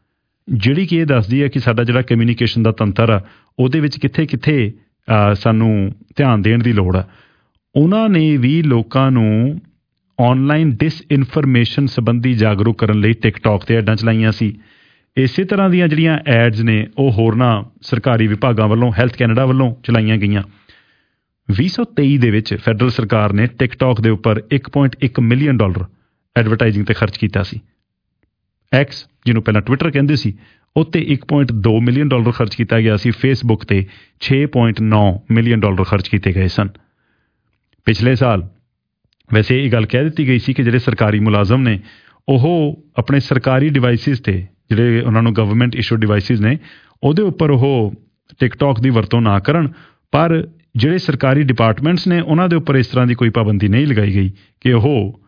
ਜਿਹੜੀ ਕਿ ਇਹ ਦੱਸਦੀ ਹੈ ਕਿ ਸਾਡਾ ਜਿਹੜਾ ਕਮਿਊਨੀਕੇਸ਼ਨ ਦਾ ਤੰਤਰ ਆ ਉਹਦੇ ਵਿੱਚ ਕਿੱਥੇ ਕਿੱਥੇ ਸਾਨੂੰ ਧਿਆਨ ਦੇਣ ਦੀ ਲੋੜ ਆ। ਉਹਨਾਂ ਨੇ ਵੀ ਲੋਕਾਂ ਨੂੰ ਔਨਲਾਈਨ ਡਿਸਇਨਫੋਰਮੇਸ਼ਨ ਸੰਬੰਧੀ ਜਾਗਰੂਕ ਕਰਨ ਲਈ ਟਿਕਟੌਕ 'ਤੇ ਐਡਾਂ ਚਲਾਈਆਂ ਸੀ। ਇਸੇ ਤਰ੍ਹਾਂ ਦੀਆਂ ਜਿਹੜੀਆਂ ਐਡਸ ਨੇ ਉਹ ਹੋਰਨਾਂ ਸਰਕਾਰੀ ਵਿਭਾਗਾਂ ਵੱਲੋਂ, ਹੈਲਥ ਕੈਨੇਡਾ ਵੱਲੋਂ ਚਲਾਈਆਂ ਗਈਆਂ। ਵੀਹ ਸੌ ਤੇਈ ਦੇ ਵਿੱਚ ਫੈਡਰਲ ਸਰਕਾਰ ਨੇ ਟਿਕਟੌਕ ਦੇ ਉੱਪਰ ਇੱਕ ਪੁਆਇੰਟ ਇੱਕ ਮਿਲੀਅਨ ਡਾਲਰ ਐਡਵਰਟਾਈਜ਼ਿੰਗ 'ਤੇ ਖਰਚ ਕੀਤਾ ਸੀ। ਐਕਸ, ਜਿਹਨੂੰ ਪਹਿਲਾਂ ਟਵਿੱਟਰ ਕਹਿੰਦੇ ਸੀ, ਉੱਤੇ ਇੱਕ ਪੁਆਇੰਟ ਦੋ ਮਿਲੀਅਨ ਡਾਲਰ ਖਰਚ ਕੀਤਾ ਗਿਆ ਸੀ। ਫੇਸਬੁੱਕ 'ਤੇ ਛੇ ਪੁਆਇੰਟ ਨੌ ਮਿਲੀਅਨ ਡਾਲਰ ਖਰਚ ਕੀਤੇ ਗਏ ਸਨ। ਪਿਛਲੇ ਸਾਲ ਵੈਸੇ ਇਹ ਗੱਲ ਕਹਿ ਦਿੱਤੀ ਗਈ ਸੀ ਕਿ ਜਿਹੜੇ ਸਰਕਾਰੀ ਮੁਲਾਜ਼ਮ ਨੇ ਉਹ ਆਪਣੇ ਸਰਕਾਰੀ ਡਿਵਾਈਸਿਸ 'ਤੇ, ਜਿਹੜੇ ਉਹਨਾਂ ਨੂੰ ਗਵਰਨਮੈਂਟ ਇਸ਼ੂ ਡਿਵਾਈਸਿਸ ਨੇ, ਉਹਦੇ ਉੱਪਰ ਉਹ ਟਿਕਟੌਕ ਦੀ ਵਰਤੋਂ ਨਾ ਕਰਨ, ਪਰ ਜਿਹੜੇ ਸਰਕਾਰੀ ਡਿਪਾਰਟਮੈਂਟਸ ਨੇ ਉਹਨਾਂ ਦੇ ਉੱਪਰ ਇਸ ਤਰ੍ਹਾਂ ਦੀ ਕੋਈ ਪਾਬੰਦੀ ਨਹੀਂ ਲਗਾਈ ਗਈ ਕਿ ਉਹ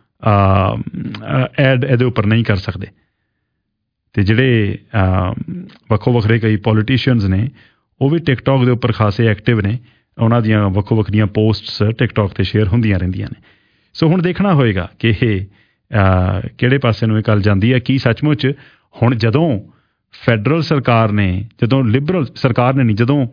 ਐਡ ਇਹਦੇ ਉੱਪਰ ਨਹੀਂ ਕਰ ਸਕਦੇ। ਅਤੇ ਜਿਹੜੇ ਵੱਖੋ ਵੱਖਰੇ ਕਈ ਪੋਲੀਟੀਸ਼ੀਅਨਸ ਨੇ ਉਹ ਵੀ ਟਿਕਟੌਕ ਦੇ ਉੱਪਰ ਖਾਸੇ ਐਕਟਿਵ ਨੇ। ਉਹਨਾਂ ਦੀਆਂ ਵੱਖੋ ਵੱਖਰੀਆਂ ਪੋਸਟਸ ਟਿਕਟੌਕ 'ਤੇ ਸ਼ੇਅਰ ਹੁੰਦੀਆਂ ਰਹਿੰਦੀਆਂ ਨੇ। ਸੋ ਹੁਣ ਦੇਖਣਾ ਹੋਏਗਾ ਕਿ ਇਹ ਕਿਹੜੇ ਪਾਸੇ ਨੂੰ ਇਹ ਗੱਲ ਜਾਂਦੀ ਹੈ। ਕੀ ਸੱਚਮੁੱਚ ਹੁਣ ਜਦੋਂ ਫੈਡਰਲ ਸਰਕਾਰ ਨੇ, ਜਦੋਂ ਲਿਬਰਲ ਸਰਕਾਰ ਨੇ ਨਹੀਂ, ਜਦੋਂ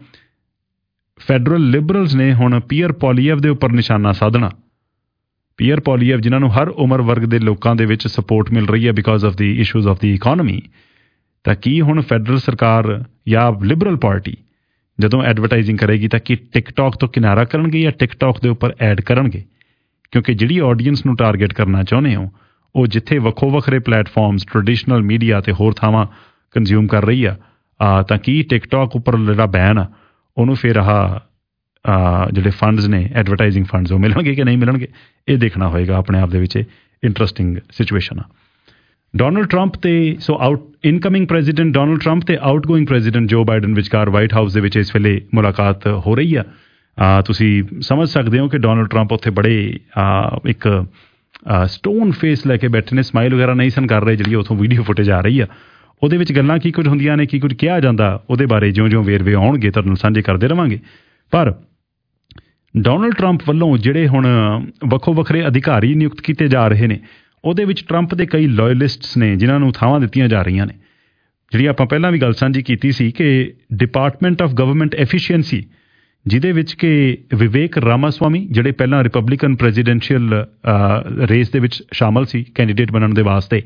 ਫੈਡਰਲ ਲਿਬਰਲਸ ਨੇ ਹੁਣ ਪੀਅਰ ਪੋਲੀਐਵ ਦੇ ਉੱਪਰ ਨਿਸ਼ਾਨਾ ਸਾਧਣਾ, ਪੀਅਰ ਪੋਲੀਐਵ ਜਿਨ੍ਹਾਂ ਨੂੰ ਹਰ ਉਮਰ ਵਰਗ ਦੇ ਲੋਕਾਂ ਦੇ ਵਿੱਚ ਸਪੋਰਟ ਮਿਲ ਰਹੀ ਹੈ because of the issues of the economy, ਤਾਂ ਕੀ ਹੁਣ ਫੈਡਰਲ ਸਰਕਾਰ ਜਾਂ ਲਿਬਰਲ ਪਾਰਟੀ ਜਦੋਂ ਐਡਵਰਟਾਈਜ਼ਿੰਗ ਕਰੇਗੀ ਤਾਂ ਕੀ ਟਿਕਟੌਕ ਤੋਂ ਕਿਨਾਰਾ ਕਰਨਗੇ ਜਾਂ ਟਿਕਟੌਕ ਦੇ ਉੱਪਰ ਐਡ ਕਰਨਗੇ? ਕਿਉਂਕਿ ਜਿਹੜੀ ਆਡੀਅנס ਨੂੰ ਟਾਰਗੇਟ ਕਰਨਾ ਚਾਹੁੰਦੇ ਹੋ ਉਹ ਜਿੱਥੇ ਵੱਖੋ ਵੱਖਰੇ ਪਲੇਟਫਾਰਮਸ, ਟ੍ਰੈਡੀਸ਼ਨਲ ਮੀਡੀਆ ਅਤੇ ਹੋਰ ਥਾਵਾਂ ਕੰਜ਼ਿਊਮ ਕਰ ਰਹੀ ਆ, ਤਾਂ ਕੀ ਟਿਕਟੌਕ ਉੱਪਰ ਜਿਹੜਾ ਬੈਨ ਆ ਉਹਨੂੰ ਫਿਰ ਆਹ ਜਿਹੜੇ ਫੰਡਸ ਨੇ, ਐਡਵਰਟਾਈਜ਼ਿੰਗ ਫੰਡਸ, ਉਹ ਮਿਲਣਗੇ ਕਿ ਨਹੀਂ ਮਿਲਣਗੇ? ਇਹ ਦੇਖਣਾ ਹੋਏਗਾ। ਆਪਣੇ ਆਪ ਦੇ ਵਿੱਚ ਇੰਟਰਸਟਿੰਗ ਸਿਚੁਏਸ਼ਨ ਆ। ਡੋਨਲਡ ਟਰੰਪ ਤੇ so out incoming president Donald Trump ਤੇ ਆਊਟਗੋਇੰਗ ਪ੍ਰੈਜ਼ੀਡੈਂਟ ਜੋ ਬਾਈਡਨ ਵਿਚਕਾਰ ਵਾਈਟ ਹਾਊਸ ਦੇ ਵਿੱਚ ਇਸ ਵੇਲੇ ਮੁਲਾਕਾਤ ਹੋ ਰਹੀ ਆ। ਤੁਸੀਂ ਸਮਝ ਸਕਦੇ ਹੋ ਕਿ ਡੋਨਲਡ ਟਰੰਪ ਉੱਥੇ ਬੜੇ ਇੱਕ ਸਟੋਨ ਫੇਸ ਲੈ ਕੇ ਬੈਠੇ ਨੇ, ਸਮਾਈਲ ਵਗੈਰਾ ਨਹੀਂ ਸਨ ਕਰ ਰਹੇ। ਜਿਹੜੀ ਉੱਥੋਂ ਵੀਡੀਓ ਫੁਟੇਜ ਆ ਰਹੀ ਆ ਉਹਦੇ ਵਿੱਚ ਗੱਲਾਂ ਕੀ ਕੁਝ ਹੁੰਦੀਆਂ ਨੇ, ਕੀ ਕੁਝ ਕਿਹਾ ਜਾਂਦਾ, ਉਹਦੇ ਬਾਰੇ ਜਿਉਂ-ਜਿਉਂ ਵੇਰਵੇ ਆਉਣਗੇ ਤੁਹਾਡੇ ਨਾਲ ਸਾਂਝੇ ਕਰਦੇ ਰਹਾਂਗੇ। ਪਰ ਡੋਨਲਡ ਟਰੰਪ ਵੱਲੋਂ ਜਿਹੜੇ ਹੁਣ ਵੱਖੋ ਵੱਖਰੇ ਅਧਿਕਾਰੀ ਨਿਯੁਕਤ ਕੀਤੇ ਜਾ ਰਹੇ ਨੇ ਉਹਦੇ ਵਿੱਚ ਟਰੰਪ ਦੇ ਕਈ ਲਾਇਲਿਸਟਸ ਨੇ ਜਿਨ੍ਹਾਂ ਨੂੰ ਥਾਵਾਂ ਦਿੱਤੀਆਂ ਜਾ ਰਹੀਆਂ ਨੇ। ਜਿਹੜੀ ਆਪਾਂ ਪਹਿਲਾਂ ਵੀ ਗੱਲ ਸਾਂਝੀ ਕੀਤੀ ਸੀ ਕਿ ਡਿਪਾਰਟਮੈਂਟ ਆਫ ਗਵਰਨਮੈਂਟ ਐਫੀਸ਼ੀਐਂਸੀ, ਜਿਹਦੇ ਵਿੱਚ ਕਿ ਵਿਵੇਕ ਰਾਮਾਸਵਾਮੀ, ਜਿਹੜੇ ਪਹਿਲਾਂ ਰਿਪਬਲਿਕਨ ਪ੍ਰੈਜ਼ੀਡੈਂਸ਼ੀਅਲ ਰੇਸ ਦੇ ਵਿੱਚ ਸ਼ਾਮਲ ਸੀ ਕੈਂਡੀਡੇਟ ਬਣਨ ਦੇ ਵਾਸਤੇ,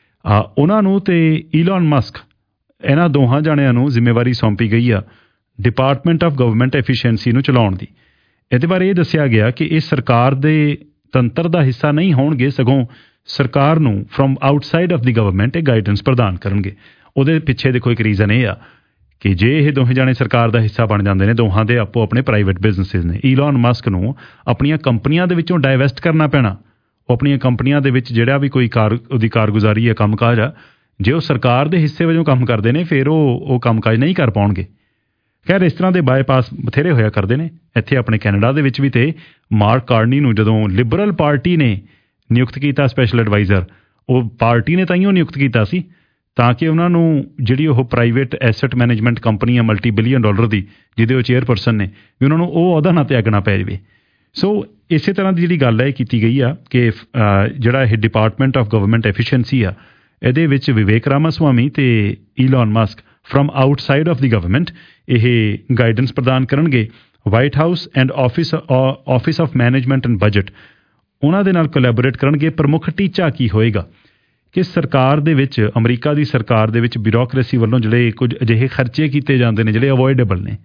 ਉਹਨਾਂ ਨੂੰ ਤੇ ਈਲਨ ਮਸਕ, ਇਹਨਾਂ ਦੋਹਾਂ ਜਾਣਿਆਂ ਨੂੰ ਜ਼ਿੰਮੇਵਾਰੀ ਸੌਂਪੀ ਗਈ ਆ ਡਿਪਾਰਟਮੈਂਟ ਆਫ ਗਵਰਨਮੈਂਟ ਐਫੀਸ਼ੀਐਂਸੀ ਨੂੰ ਚਲਾਉਣ ਦੀ। ਇਹਦੇ ਬਾਰੇ ਇਹ ਦੱਸਿਆ ਗਿਆ ਕਿ ਇਹ ਸਰਕਾਰ ਦੇ ਤੰਤਰ ਦਾ ਹਿੱਸਾ ਨਹੀਂ ਹੋਣਗੇ, ਸਗੋਂ ਸਰਕਾਰ ਨੂੰ from outside of the government ਇਹ ਗਾਈਡੈਂਸ ਪ੍ਰਦਾਨ ਕਰਨਗੇ। ਉਹਦੇ ਪਿੱਛੇ ਦੇਖੋ ਇੱਕ ਰੀਜ਼ਨ ਇਹ ਆ ਕਿ ਜੇ ਇਹ ਦੋਵੇਂ ਜਾਣੇ ਸਰਕਾਰ ਦਾ ਹਿੱਸਾ ਬਣ ਜਾਂਦੇ ਨੇ, ਦੋਹਾਂ ਦੇ ਆਪੋ ਆਪਣੇ ਪ੍ਰਾਈਵੇਟ ਬਿਜ਼ਨਸਿਸ ਨੇ। ਈਲਨ ਮਸਕ ਨੂੰ ਆਪਣੀਆਂ ਕੰਪਨੀਆਂ ਦੇ ਵਿੱਚੋਂ ਡਾਇਵੈਸਟ ਕਰਨਾ ਪੈਣਾ। ਉਹ ਆਪਣੀਆਂ ਕੰਪਨੀਆਂ ਦੇ ਵਿੱਚ ਜਿਹੜਾ ਵੀ ਕੋਈ ਕਾਰ ਉਹਦੀ ਕਾਰਗੁਜ਼ਾਰੀ ਹੈ, ਕੰਮਕਾਜ ਆ, ਜੇ ਉਹ ਸਰਕਾਰ ਦੇ ਹਿੱਸੇ ਵਜੋਂ ਕੰਮ ਕਰਦੇ ਨੇ ਫਿਰ ਉਹ ਉਹ ਕੰਮਕਾਜ ਨਹੀਂ ਕਰ ਪਾਉਣਗੇ। ਖੈਰ ਇਸ ਤਰ੍ਹਾਂ ਦੇ ਬਾਈਪਾਸ ਬਥੇਰੇ ਹੋਇਆ ਕਰਦੇ ਨੇ ਇੱਥੇ ਆਪਣੇ ਕੈਨੇਡਾ ਦੇ ਵਿੱਚ ਵੀ। ਤੇ ਮਾਰਕ ਕਾਰਨੀ ਨੂੰ ਜਦੋਂ ਲਿਬਰਲ ਪਾਰਟੀ ਨੇ ਨਿਯੁਕਤ ਕੀਤਾ ਸਪੈਸ਼ਲ ਐਡਵਾਈਜ਼ਰ, ਉਹ ਪਾਰਟੀ ਨੇ ਤਾਈਓ ਨਿਯੁਕਤ ਕੀਤਾ ਸੀ ਤਾਂ ਕਿ ਉਹਨਾਂ ਨੂੰ ਜਿਹੜੀ ਉਹ ਪ੍ਰਾਈਵੇਟ ਐਸਟ ਮੈਨੇਜਮੈਂਟ ਕੰਪਨੀ ਆ ਮਲਟੀ ਬਿਲੀਅਨ ਡਾਲਰ ਦੀ, ਜਿਹਦੇ ਉਹ ਚੇਅਰਪਰਸਨ ਨੇ, ਵੀ ਉਹਨਾਂ ਨੂੰ ਉਹ ਅਹੁਦਾ ਨਾ ਤਿਆਗਣਾ ਪੈ ਜਾਵੇ। ਸੋ ਇਸੇ ਤਰ੍ਹਾਂ ਦੀ ਜਿਹੜੀ ਗੱਲ ਹੈ ਇਹ ਕੀਤੀ ਗਈ ਆ ਕਿ ਜਿਹੜਾ ਇਹ ਡਿਪਾਰਟਮੈਂਟ ਆਫ ਗਵਰਨਮੈਂਟ ਐਫੀਸ਼ੀਐਂਸੀ ਆ ਇਹਦੇ ਵਿੱਚ ਵਿਵੇਕ ਰਾਮਾਸਵਾਮੀ ਤੇ Elon Musk from outside of the government ਇਹ ਗਾਈਡੈਂਸ ਪ੍ਰਦਾਨ ਕਰਨਗੇ। White House and office office of management and budget ਉਹਨਾਂ ਦੇ ਨਾਲ ਕੋਲੈਬੋਰੇਟ ਕਰਨਗੇ। ਪ੍ਰਮੁੱਖ ਟੀਚਾ ਕੀ ਹੋਏਗਾ ਕਿ ਸਰਕਾਰ ਦੇ ਵਿੱਚ, ਅਮਰੀਕਾ ਦੀ ਸਰਕਾਰ ਦੇ ਵਿੱਚ ਬਿਊਰੋਕਰੇਸੀ ਵੱਲੋਂ ਜਿਹੜੇ ਕੁਝ ਅਜਿਹੇ ਖਰਚੇ ਕੀਤੇ ਜਾਂਦੇ ਨੇ ਜਿਹੜੇ ਅਵੋਇਡੇਬਲ ਨੇ,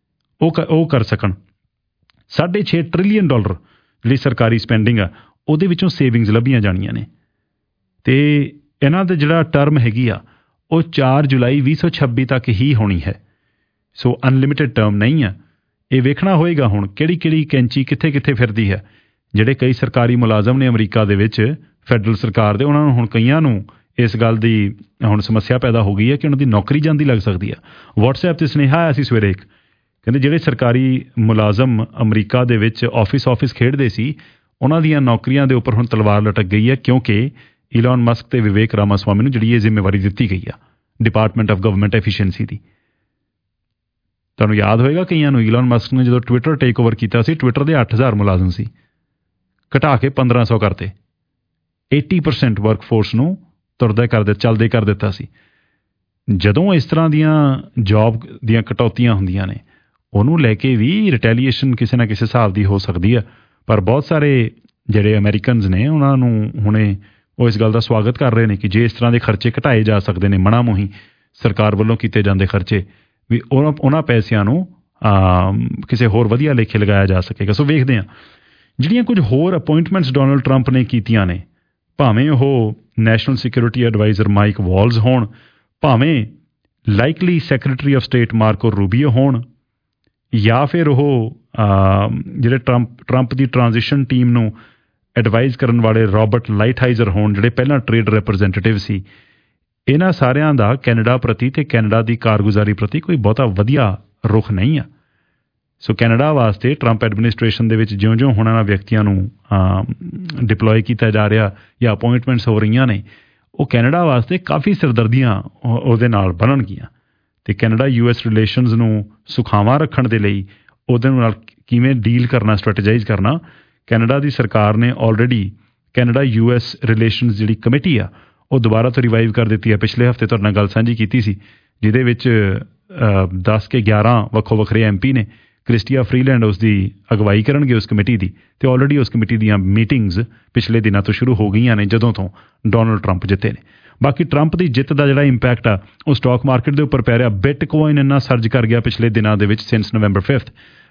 ਉਹ ਉਹ ਕਰ ਸਕਣ। ਸਾਢੇ ਛੇ ਟ੍ਰਿਲੀਅਨ ਡਾਲਰ ਜਿਹੜੀ ਸਰਕਾਰੀ ਸਪੈਂਡਿੰਗ ਆ ਉਹਦੇ ਵਿੱਚੋਂ ਸੇਵਿੰਗਸ ਲੱਭੀਆਂ ਜਾਣੀਆਂ ਨੇ। ਅਤੇ ਇਹਨਾਂ ਦਾ ਜਿਹੜਾ ਟਰਮ ਹੈਗੀ ਆ ਉਹ ਚਾਰ ਜੁਲਾਈ ਵੀਹ ਸੌ ਛੱਬੀ ਤੱਕ ਹੀ ਹੋਣੀ ਹੈ। ਸੋ ਅਨਲਿਮਿਟਿਡ ਟਰਮ ਨਹੀਂ ਆ। ਇਹ ਵੇਖਣਾ ਹੋਏਗਾ ਹੁਣ ਕਿਹੜੀ ਕਿਹੜੀ ਕੈਂਚੀ ਕਿੱਥੇ ਕਿੱਥੇ ਫਿਰਦੀ ਹੈ। ਜਿਹੜੇ ਕਈ ਸਰਕਾਰੀ ਮੁਲਾਜ਼ਮ ਨੇ ਅਮਰੀਕਾ ਦੇ ਵਿੱਚ ਫੈਡਰਲ ਸਰਕਾਰ ਦੇ, ਉਹਨਾਂ ਨੂੰ ਹੁਣ ਕਈਆਂ ਨੂੰ ਇਸ ਗੱਲ ਦੀ ਹੁਣ ਸਮੱਸਿਆ ਪੈਦਾ ਹੋ ਗਈ ਹੈ ਕਿ ਉਹਨਾਂ ਦੀ ਨੌਕਰੀ ਜਾਂਦੀ ਲੱਗ ਸਕਦੀ ਆ। ਵਟਸਐਪ 'ਤੇ ਸੁਨੇਹਾ ਆਇਆ ਸੀ ਸਵੇਰੇ ਇੱਕ, ਕਹਿੰਦੇ ਜਿਹੜੇ ਸਰਕਾਰੀ ਮੁਲਾਜ਼ਮ ਅਮਰੀਕਾ ਦੇ ਵਿੱਚ ਆਫਿਸ ਆਫਿਸ ਖੇਡਦੇ ਸੀ ਉਹਨਾਂ ਦੀਆਂ ਨੌਕਰੀਆਂ ਦੇ ਉੱਪਰ ਹੁਣ ਤਲਵਾਰ ਲਟਕ ਗਈ ਹੈ ਕਿਉਂਕਿ ਈਲਨ ਮਸਕ ਤੇ ਵਿਵੇਕ ਰਾਮਾਸਵਾਮੀ ਨੂੰ ਜਿਹੜੀ ਇਹ ਜ਼ਿੰਮੇਵਾਰੀ ਦਿੱਤੀ ਗਈ ਆ ਡਿਪਾਰਟਮੈਂਟ ਆਫ ਗਵਰਨਮੈਂਟ ਐਫੀਸ਼ੀਐਂਸੀ ਦੀ। ਤੁਹਾਨੂੰ ਯਾਦ ਹੋਏਗਾ ਕਈਆਂ ਨੂੰ, ਈਲਨ ਮਸਕ ਨੇ ਜਦੋਂ ਟਵਿੱਟਰ ਟੇਕ ਓਵਰ ਕੀਤਾ ਸੀ, ਟਵਿੱਟਰ ਦੇ ਅੱਠ ਹਜ਼ਾਰ ਮੁਲਾਜ਼ਮ ਸੀ, ਘਟਾ ਕੇ ਪੰਦਰਾਂ ਸੌ ਕਰਤੇ। ਅੱਸੀ ਪਰਸੈਂਟ ਵਰਕ ਫੋਰਸ ਨੂੰ ਤੁਰਦਾ ਕਰ ਦਿੱਤਾ, ਚੱਲਦੇ ਕਰ ਦਿੱਤਾ ਸੀ। ਜਦੋਂ ਇਸ ਤਰ੍ਹਾਂ ਦੀਆਂ ਜੌਬ ਦੀਆਂ ਕਟੌਤੀਆਂ ਹੁੰਦੀਆਂ ਨੇ ਉਹਨੂੰ ਲੈ ਕੇ ਵੀ ਰਿਟੈਲੀਏਸ਼ਨ ਕਿਸੇ ਨਾ ਕਿਸੇ ਹਿਸਾਬ ਦੀ ਹੋ ਸਕਦੀ ਆ। ਪਰ ਬਹੁਤ ਸਾਰੇ ਜਿਹੜੇ ਅਮਰੀਕਨਜ਼ ਨੇ ਉਹਨਾਂ ਨੂੰ ਹੁਣੇ ਉਹ ਇਸ ਗੱਲ ਦਾ ਸਵਾਗਤ ਕਰ ਰਹੇ ਨੇ ਕਿ ਜੇ ਇਸ ਤਰ੍ਹਾਂ ਦੇ ਖਰਚੇ ਘਟਾਏ ਜਾ ਸਕਦੇ ਨੇ, ਮਣਾ ਮੋਹੀ ਸਰਕਾਰ ਵੱਲੋਂ ਕੀਤੇ ਜਾਂਦੇ ਖਰਚੇ ਵੀ ਉਹਨਾਂ ਉਹਨਾਂ ਪੈਸਿਆਂ ਨੂੰ ਕਿਸੇ ਹੋਰ ਵਧੀਆ ਲੇਖੇ ਲਗਾਇਆ ਜਾ ਸਕੇਗਾ। ਸੋ ਵੇਖਦੇ ਹਾਂ ਜਿਹੜੀਆਂ ਕੁਝ ਹੋਰ ਅਪੁਆਇੰਟਮੈਂਟਸ ਡੋਨਲਡ ਟਰੰਪ ਨੇ ਕੀਤੀਆਂ ਨੇ, ਭਾਵੇਂ ਉਹ national security adviser Mike Waltz ਹੋਣ, ਭਾਵੇਂ likely secretary of state Marco Rubio ਹੋਣ, ਜਾਂ ਫਿਰ ਉਹ ਜਿਹੜੇ ਟਰੰਪ ਟਰੰਪ ਦੀ ਟ੍ਰਾਂਜੀਸ਼ਨ ਟੀਮ ਨੂੰ ਐਡਵਾਈਜ਼ ਕਰਨ ਵਾਲੇ ਰੋਬਰਟ ਲਾਈਟਹਾਈਜ਼ਰ ਹੋਣ, ਜਿਹੜੇ ਪਹਿਲਾਂ ਟ੍ਰੇਡ ਰਿਪਰੈਜ਼ੈਂਟੇਟਿਵ ਸੀ। ਇਹਨਾਂ ਸਾਰਿਆਂ ਦਾ ਕੈਨੇਡਾ ਪ੍ਰਤੀ ਅਤੇ ਕੈਨੇਡਾ ਦੀ ਕਾਰਗੁਜ਼ਾਰੀ ਪ੍ਰਤੀ ਕੋਈ ਬਹੁਤਾ ਵਧੀਆ ਰੁਖ ਨਹੀਂ ਆ। ਸੋ ਕੈਨੇਡਾ ਵਾਸਤੇ ਟਰੰਪ ਐਡਮਿਨਿਸਟ੍ਰੇਸ਼ਨ ਦੇ ਵਿੱਚ ਜਿਉਂ-ਜਿਉਂ ਹੁਣ ਇਹਨਾਂ ਵਿਅਕਤੀਆਂ ਨੂੰ ਡਿਪਲੋਏ ਕੀਤਾ ਜਾ ਰਿਹਾ ਜਾਂ ਅਪੁਆਇੰਟਮੈਂਟਸ ਹੋ ਰਹੀਆਂ ਨੇ, ਉਹ ਕੈਨੇਡਾ ਵਾਸਤੇ ਕਾਫੀ ਸਿਰਦਰਦੀਆਂ ਉਹਦੇ ਨਾਲ ਬਣਨਗੀਆਂ। ਅਤੇ ਕੈਨੇਡਾ ਯੂ ਐਸ ਰਿਲੇਸ਼ਨਜ਼ ਨੂੰ ਸੁਖਾਵਾਂ ਰੱਖਣ ਦੇ ਲਈ ਉਹਦੇ ਨਾਲ ਕਿਵੇਂ ਡੀਲ ਕਰਨਾ, ਸਟ੍ਰੈਟੇਜਾਈਜ਼ ਕਰਨਾ, ਕੈਨੇਡਾ ਦੀ ਸਰਕਾਰ ਨੇ already Canada U S relations ਜਿਹੜੀ ਕਮੇਟੀ ਆ ਉਹ ਦੁਬਾਰਾ ਤੋਂ ਰਿਵਾਈਵ ਕਰ ਦਿੱਤੀ ਹੈ। ਪਿਛਲੇ ਹਫ਼ਤੇ ਤੁਹਾਡੇ ਨਾਲ ਗੱਲ ਸਾਂਝੀ ਕੀਤੀ ਸੀ, ਜਿਹਦੇ ਵਿੱਚ ਦਸ ਕੇ ਗਿਆਰਾਂ ਵੱਖੋ ਵੱਖਰੇ ਐਮ ਪੀ ਨੇ। ਕ੍ਰਿਸਟੀਆ ਫਰੀਲੈਂਡ ਉਸ ਦੀ ਅਗਵਾਈ ਕਰਨਗੇ ਉਸ ਕਮੇਟੀ ਦੀ, ਅਤੇ ਆਲਰੇਡੀ ਉਸ ਕਮੇਟੀ ਦੀਆਂ ਮੀਟਿੰਗਜ਼ ਪਿਛਲੇ ਦਿਨਾਂ ਤੋਂ ਸ਼ੁਰੂ ਹੋ ਗਈਆਂ ਨੇ ਜਦੋਂ ਤੋਂ ਡੋਨਲਡ ਟਰੰਪ ਜਿੱਤੇ ਨੇ। ਬਾਕੀ ਟਰੰਪ ਦੀ ਜਿੱਤ ਦਾ ਜਿਹੜਾ ਇੰਪੈਕਟ ਆ ਉਹ ਸਟਾਕ ਮਾਰਕੀਟ ਦੇ ਉੱਪਰ ਪੈ ਰਿਹਾ। ਬਿਟਕੋਇਨ ਇੰਨਾ ਸਰਜ ਕਰ ਗਿਆ ਪਿਛਲੇ ਦਿਨਾਂ ਦੇ ਵਿੱਚ ਸਿੰਸ ਨਵੰਬਰ ਫਿਫਥ।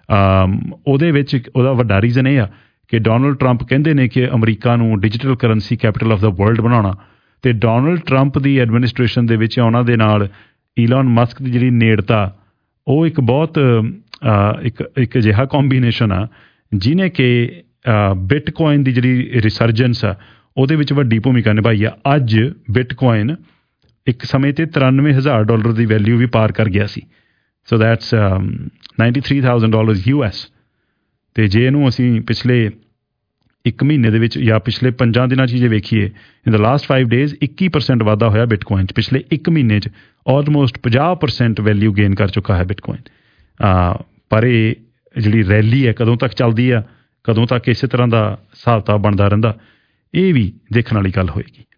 ਉਹਦੇ ਵਿੱਚ ਉਹਦਾ ਵੱਡਾ ਰੀਜ਼ਨ ਇਹ ਆ ਕਿ ਡੋਨਲਡ ਟਰੰਪ ਕਹਿੰਦੇ ਨੇ ਕਿ ਅਮਰੀਕਾ ਨੂੰ digital currency capital of the world ਬਣਾਉਣਾ, ਅਤੇ ਡੋਨਲਡ ਟਰੰਪ ਦੀ ਐਡਮਿਨਿਸਟ੍ਰੇਸ਼ਨ ਦੇ ਵਿੱਚ ਉਹਨਾਂ ਦੇ ਨਾਲ ਈਲਨ ਮਸਕ ਦੀ ਜਿਹੜੀ ਨੇੜਤਾ ਉਹ ਇੱਕ ਬਹੁਤ ਇੱਕ ਇੱਕ ਅਜਿਹਾ ਕੰਬੀਨੇਸ਼ਨ ਆ ਜਿਹਨੇ ਕਿ ਬਿਟਕੋਇਨ ਦੀ ਜਿਹੜੀ ਰਿਸਰਜੈਂਸ ਆ ਉਹਦੇ ਵਿੱਚ ਵੱਡੀ ਭੂਮਿਕਾ ਨਿਭਾਈ ਆ। ਅੱਜ ਬਿਟਕੋਇਨ ਇੱਕ ਸਮੇਂ 'ਤੇ ਤਰਾਨਵੇਂ ਹਜ਼ਾਰ ਡਾਲਰ ਦੀ ਵੈਲਿਊ ਵੀ ਪਾਰ ਕਰ ਗਿਆ ਸੀ। So that's ninety three thousand dollar U S. ਅਤੇ ਜੇ ਇਹਨੂੰ ਅਸੀਂ ਪਿਛਲੇ ਇੱਕ ਮਹੀਨੇ ਦੇ ਵਿੱਚ ਜਾਂ ਪਿਛਲੇ ਪੰਜਾਂ ਦਿਨਾਂ 'ਚ ਜੇ ਵੇਖੀਏ, in the last five days ਇੱਕੀ ਪਰਸੈਂਟ ਵਾਧਾ ਹੋਇਆ ਬਿਟਕੋਇਨ 'ਚ। ਪਿਛਲੇ ਇੱਕ ਮਹੀਨੇ 'ਚ ਆਲਮੋਸਟ ਪੰਜਾਹ ਪਰਸੈਂਟ ਵੈਲਿਊ ਗੇਨ ਕਰ ਚੁੱਕਾ ਹੈ ਬਿਟਕੋਇਨ। ਪਰ ਇਹ ਜਿਹੜੀ ਰੈਲੀ ਹੈ ਕਦੋਂ ਤੱਕ ਚੱਲਦੀ ਆ, ਕਦੋਂ ਤੱਕ ਇਸੇ ਤਰ੍ਹਾਂ ਦਾ ਹਿਸਾਬ ਕਿਤਾਬ ਬਣਦਾ ਰਹਿੰਦਾ, ਇਹ ਵੀ ਦੇਖਣ ਵਾਲੀ ਗੱਲ ਹੋਏਗੀ।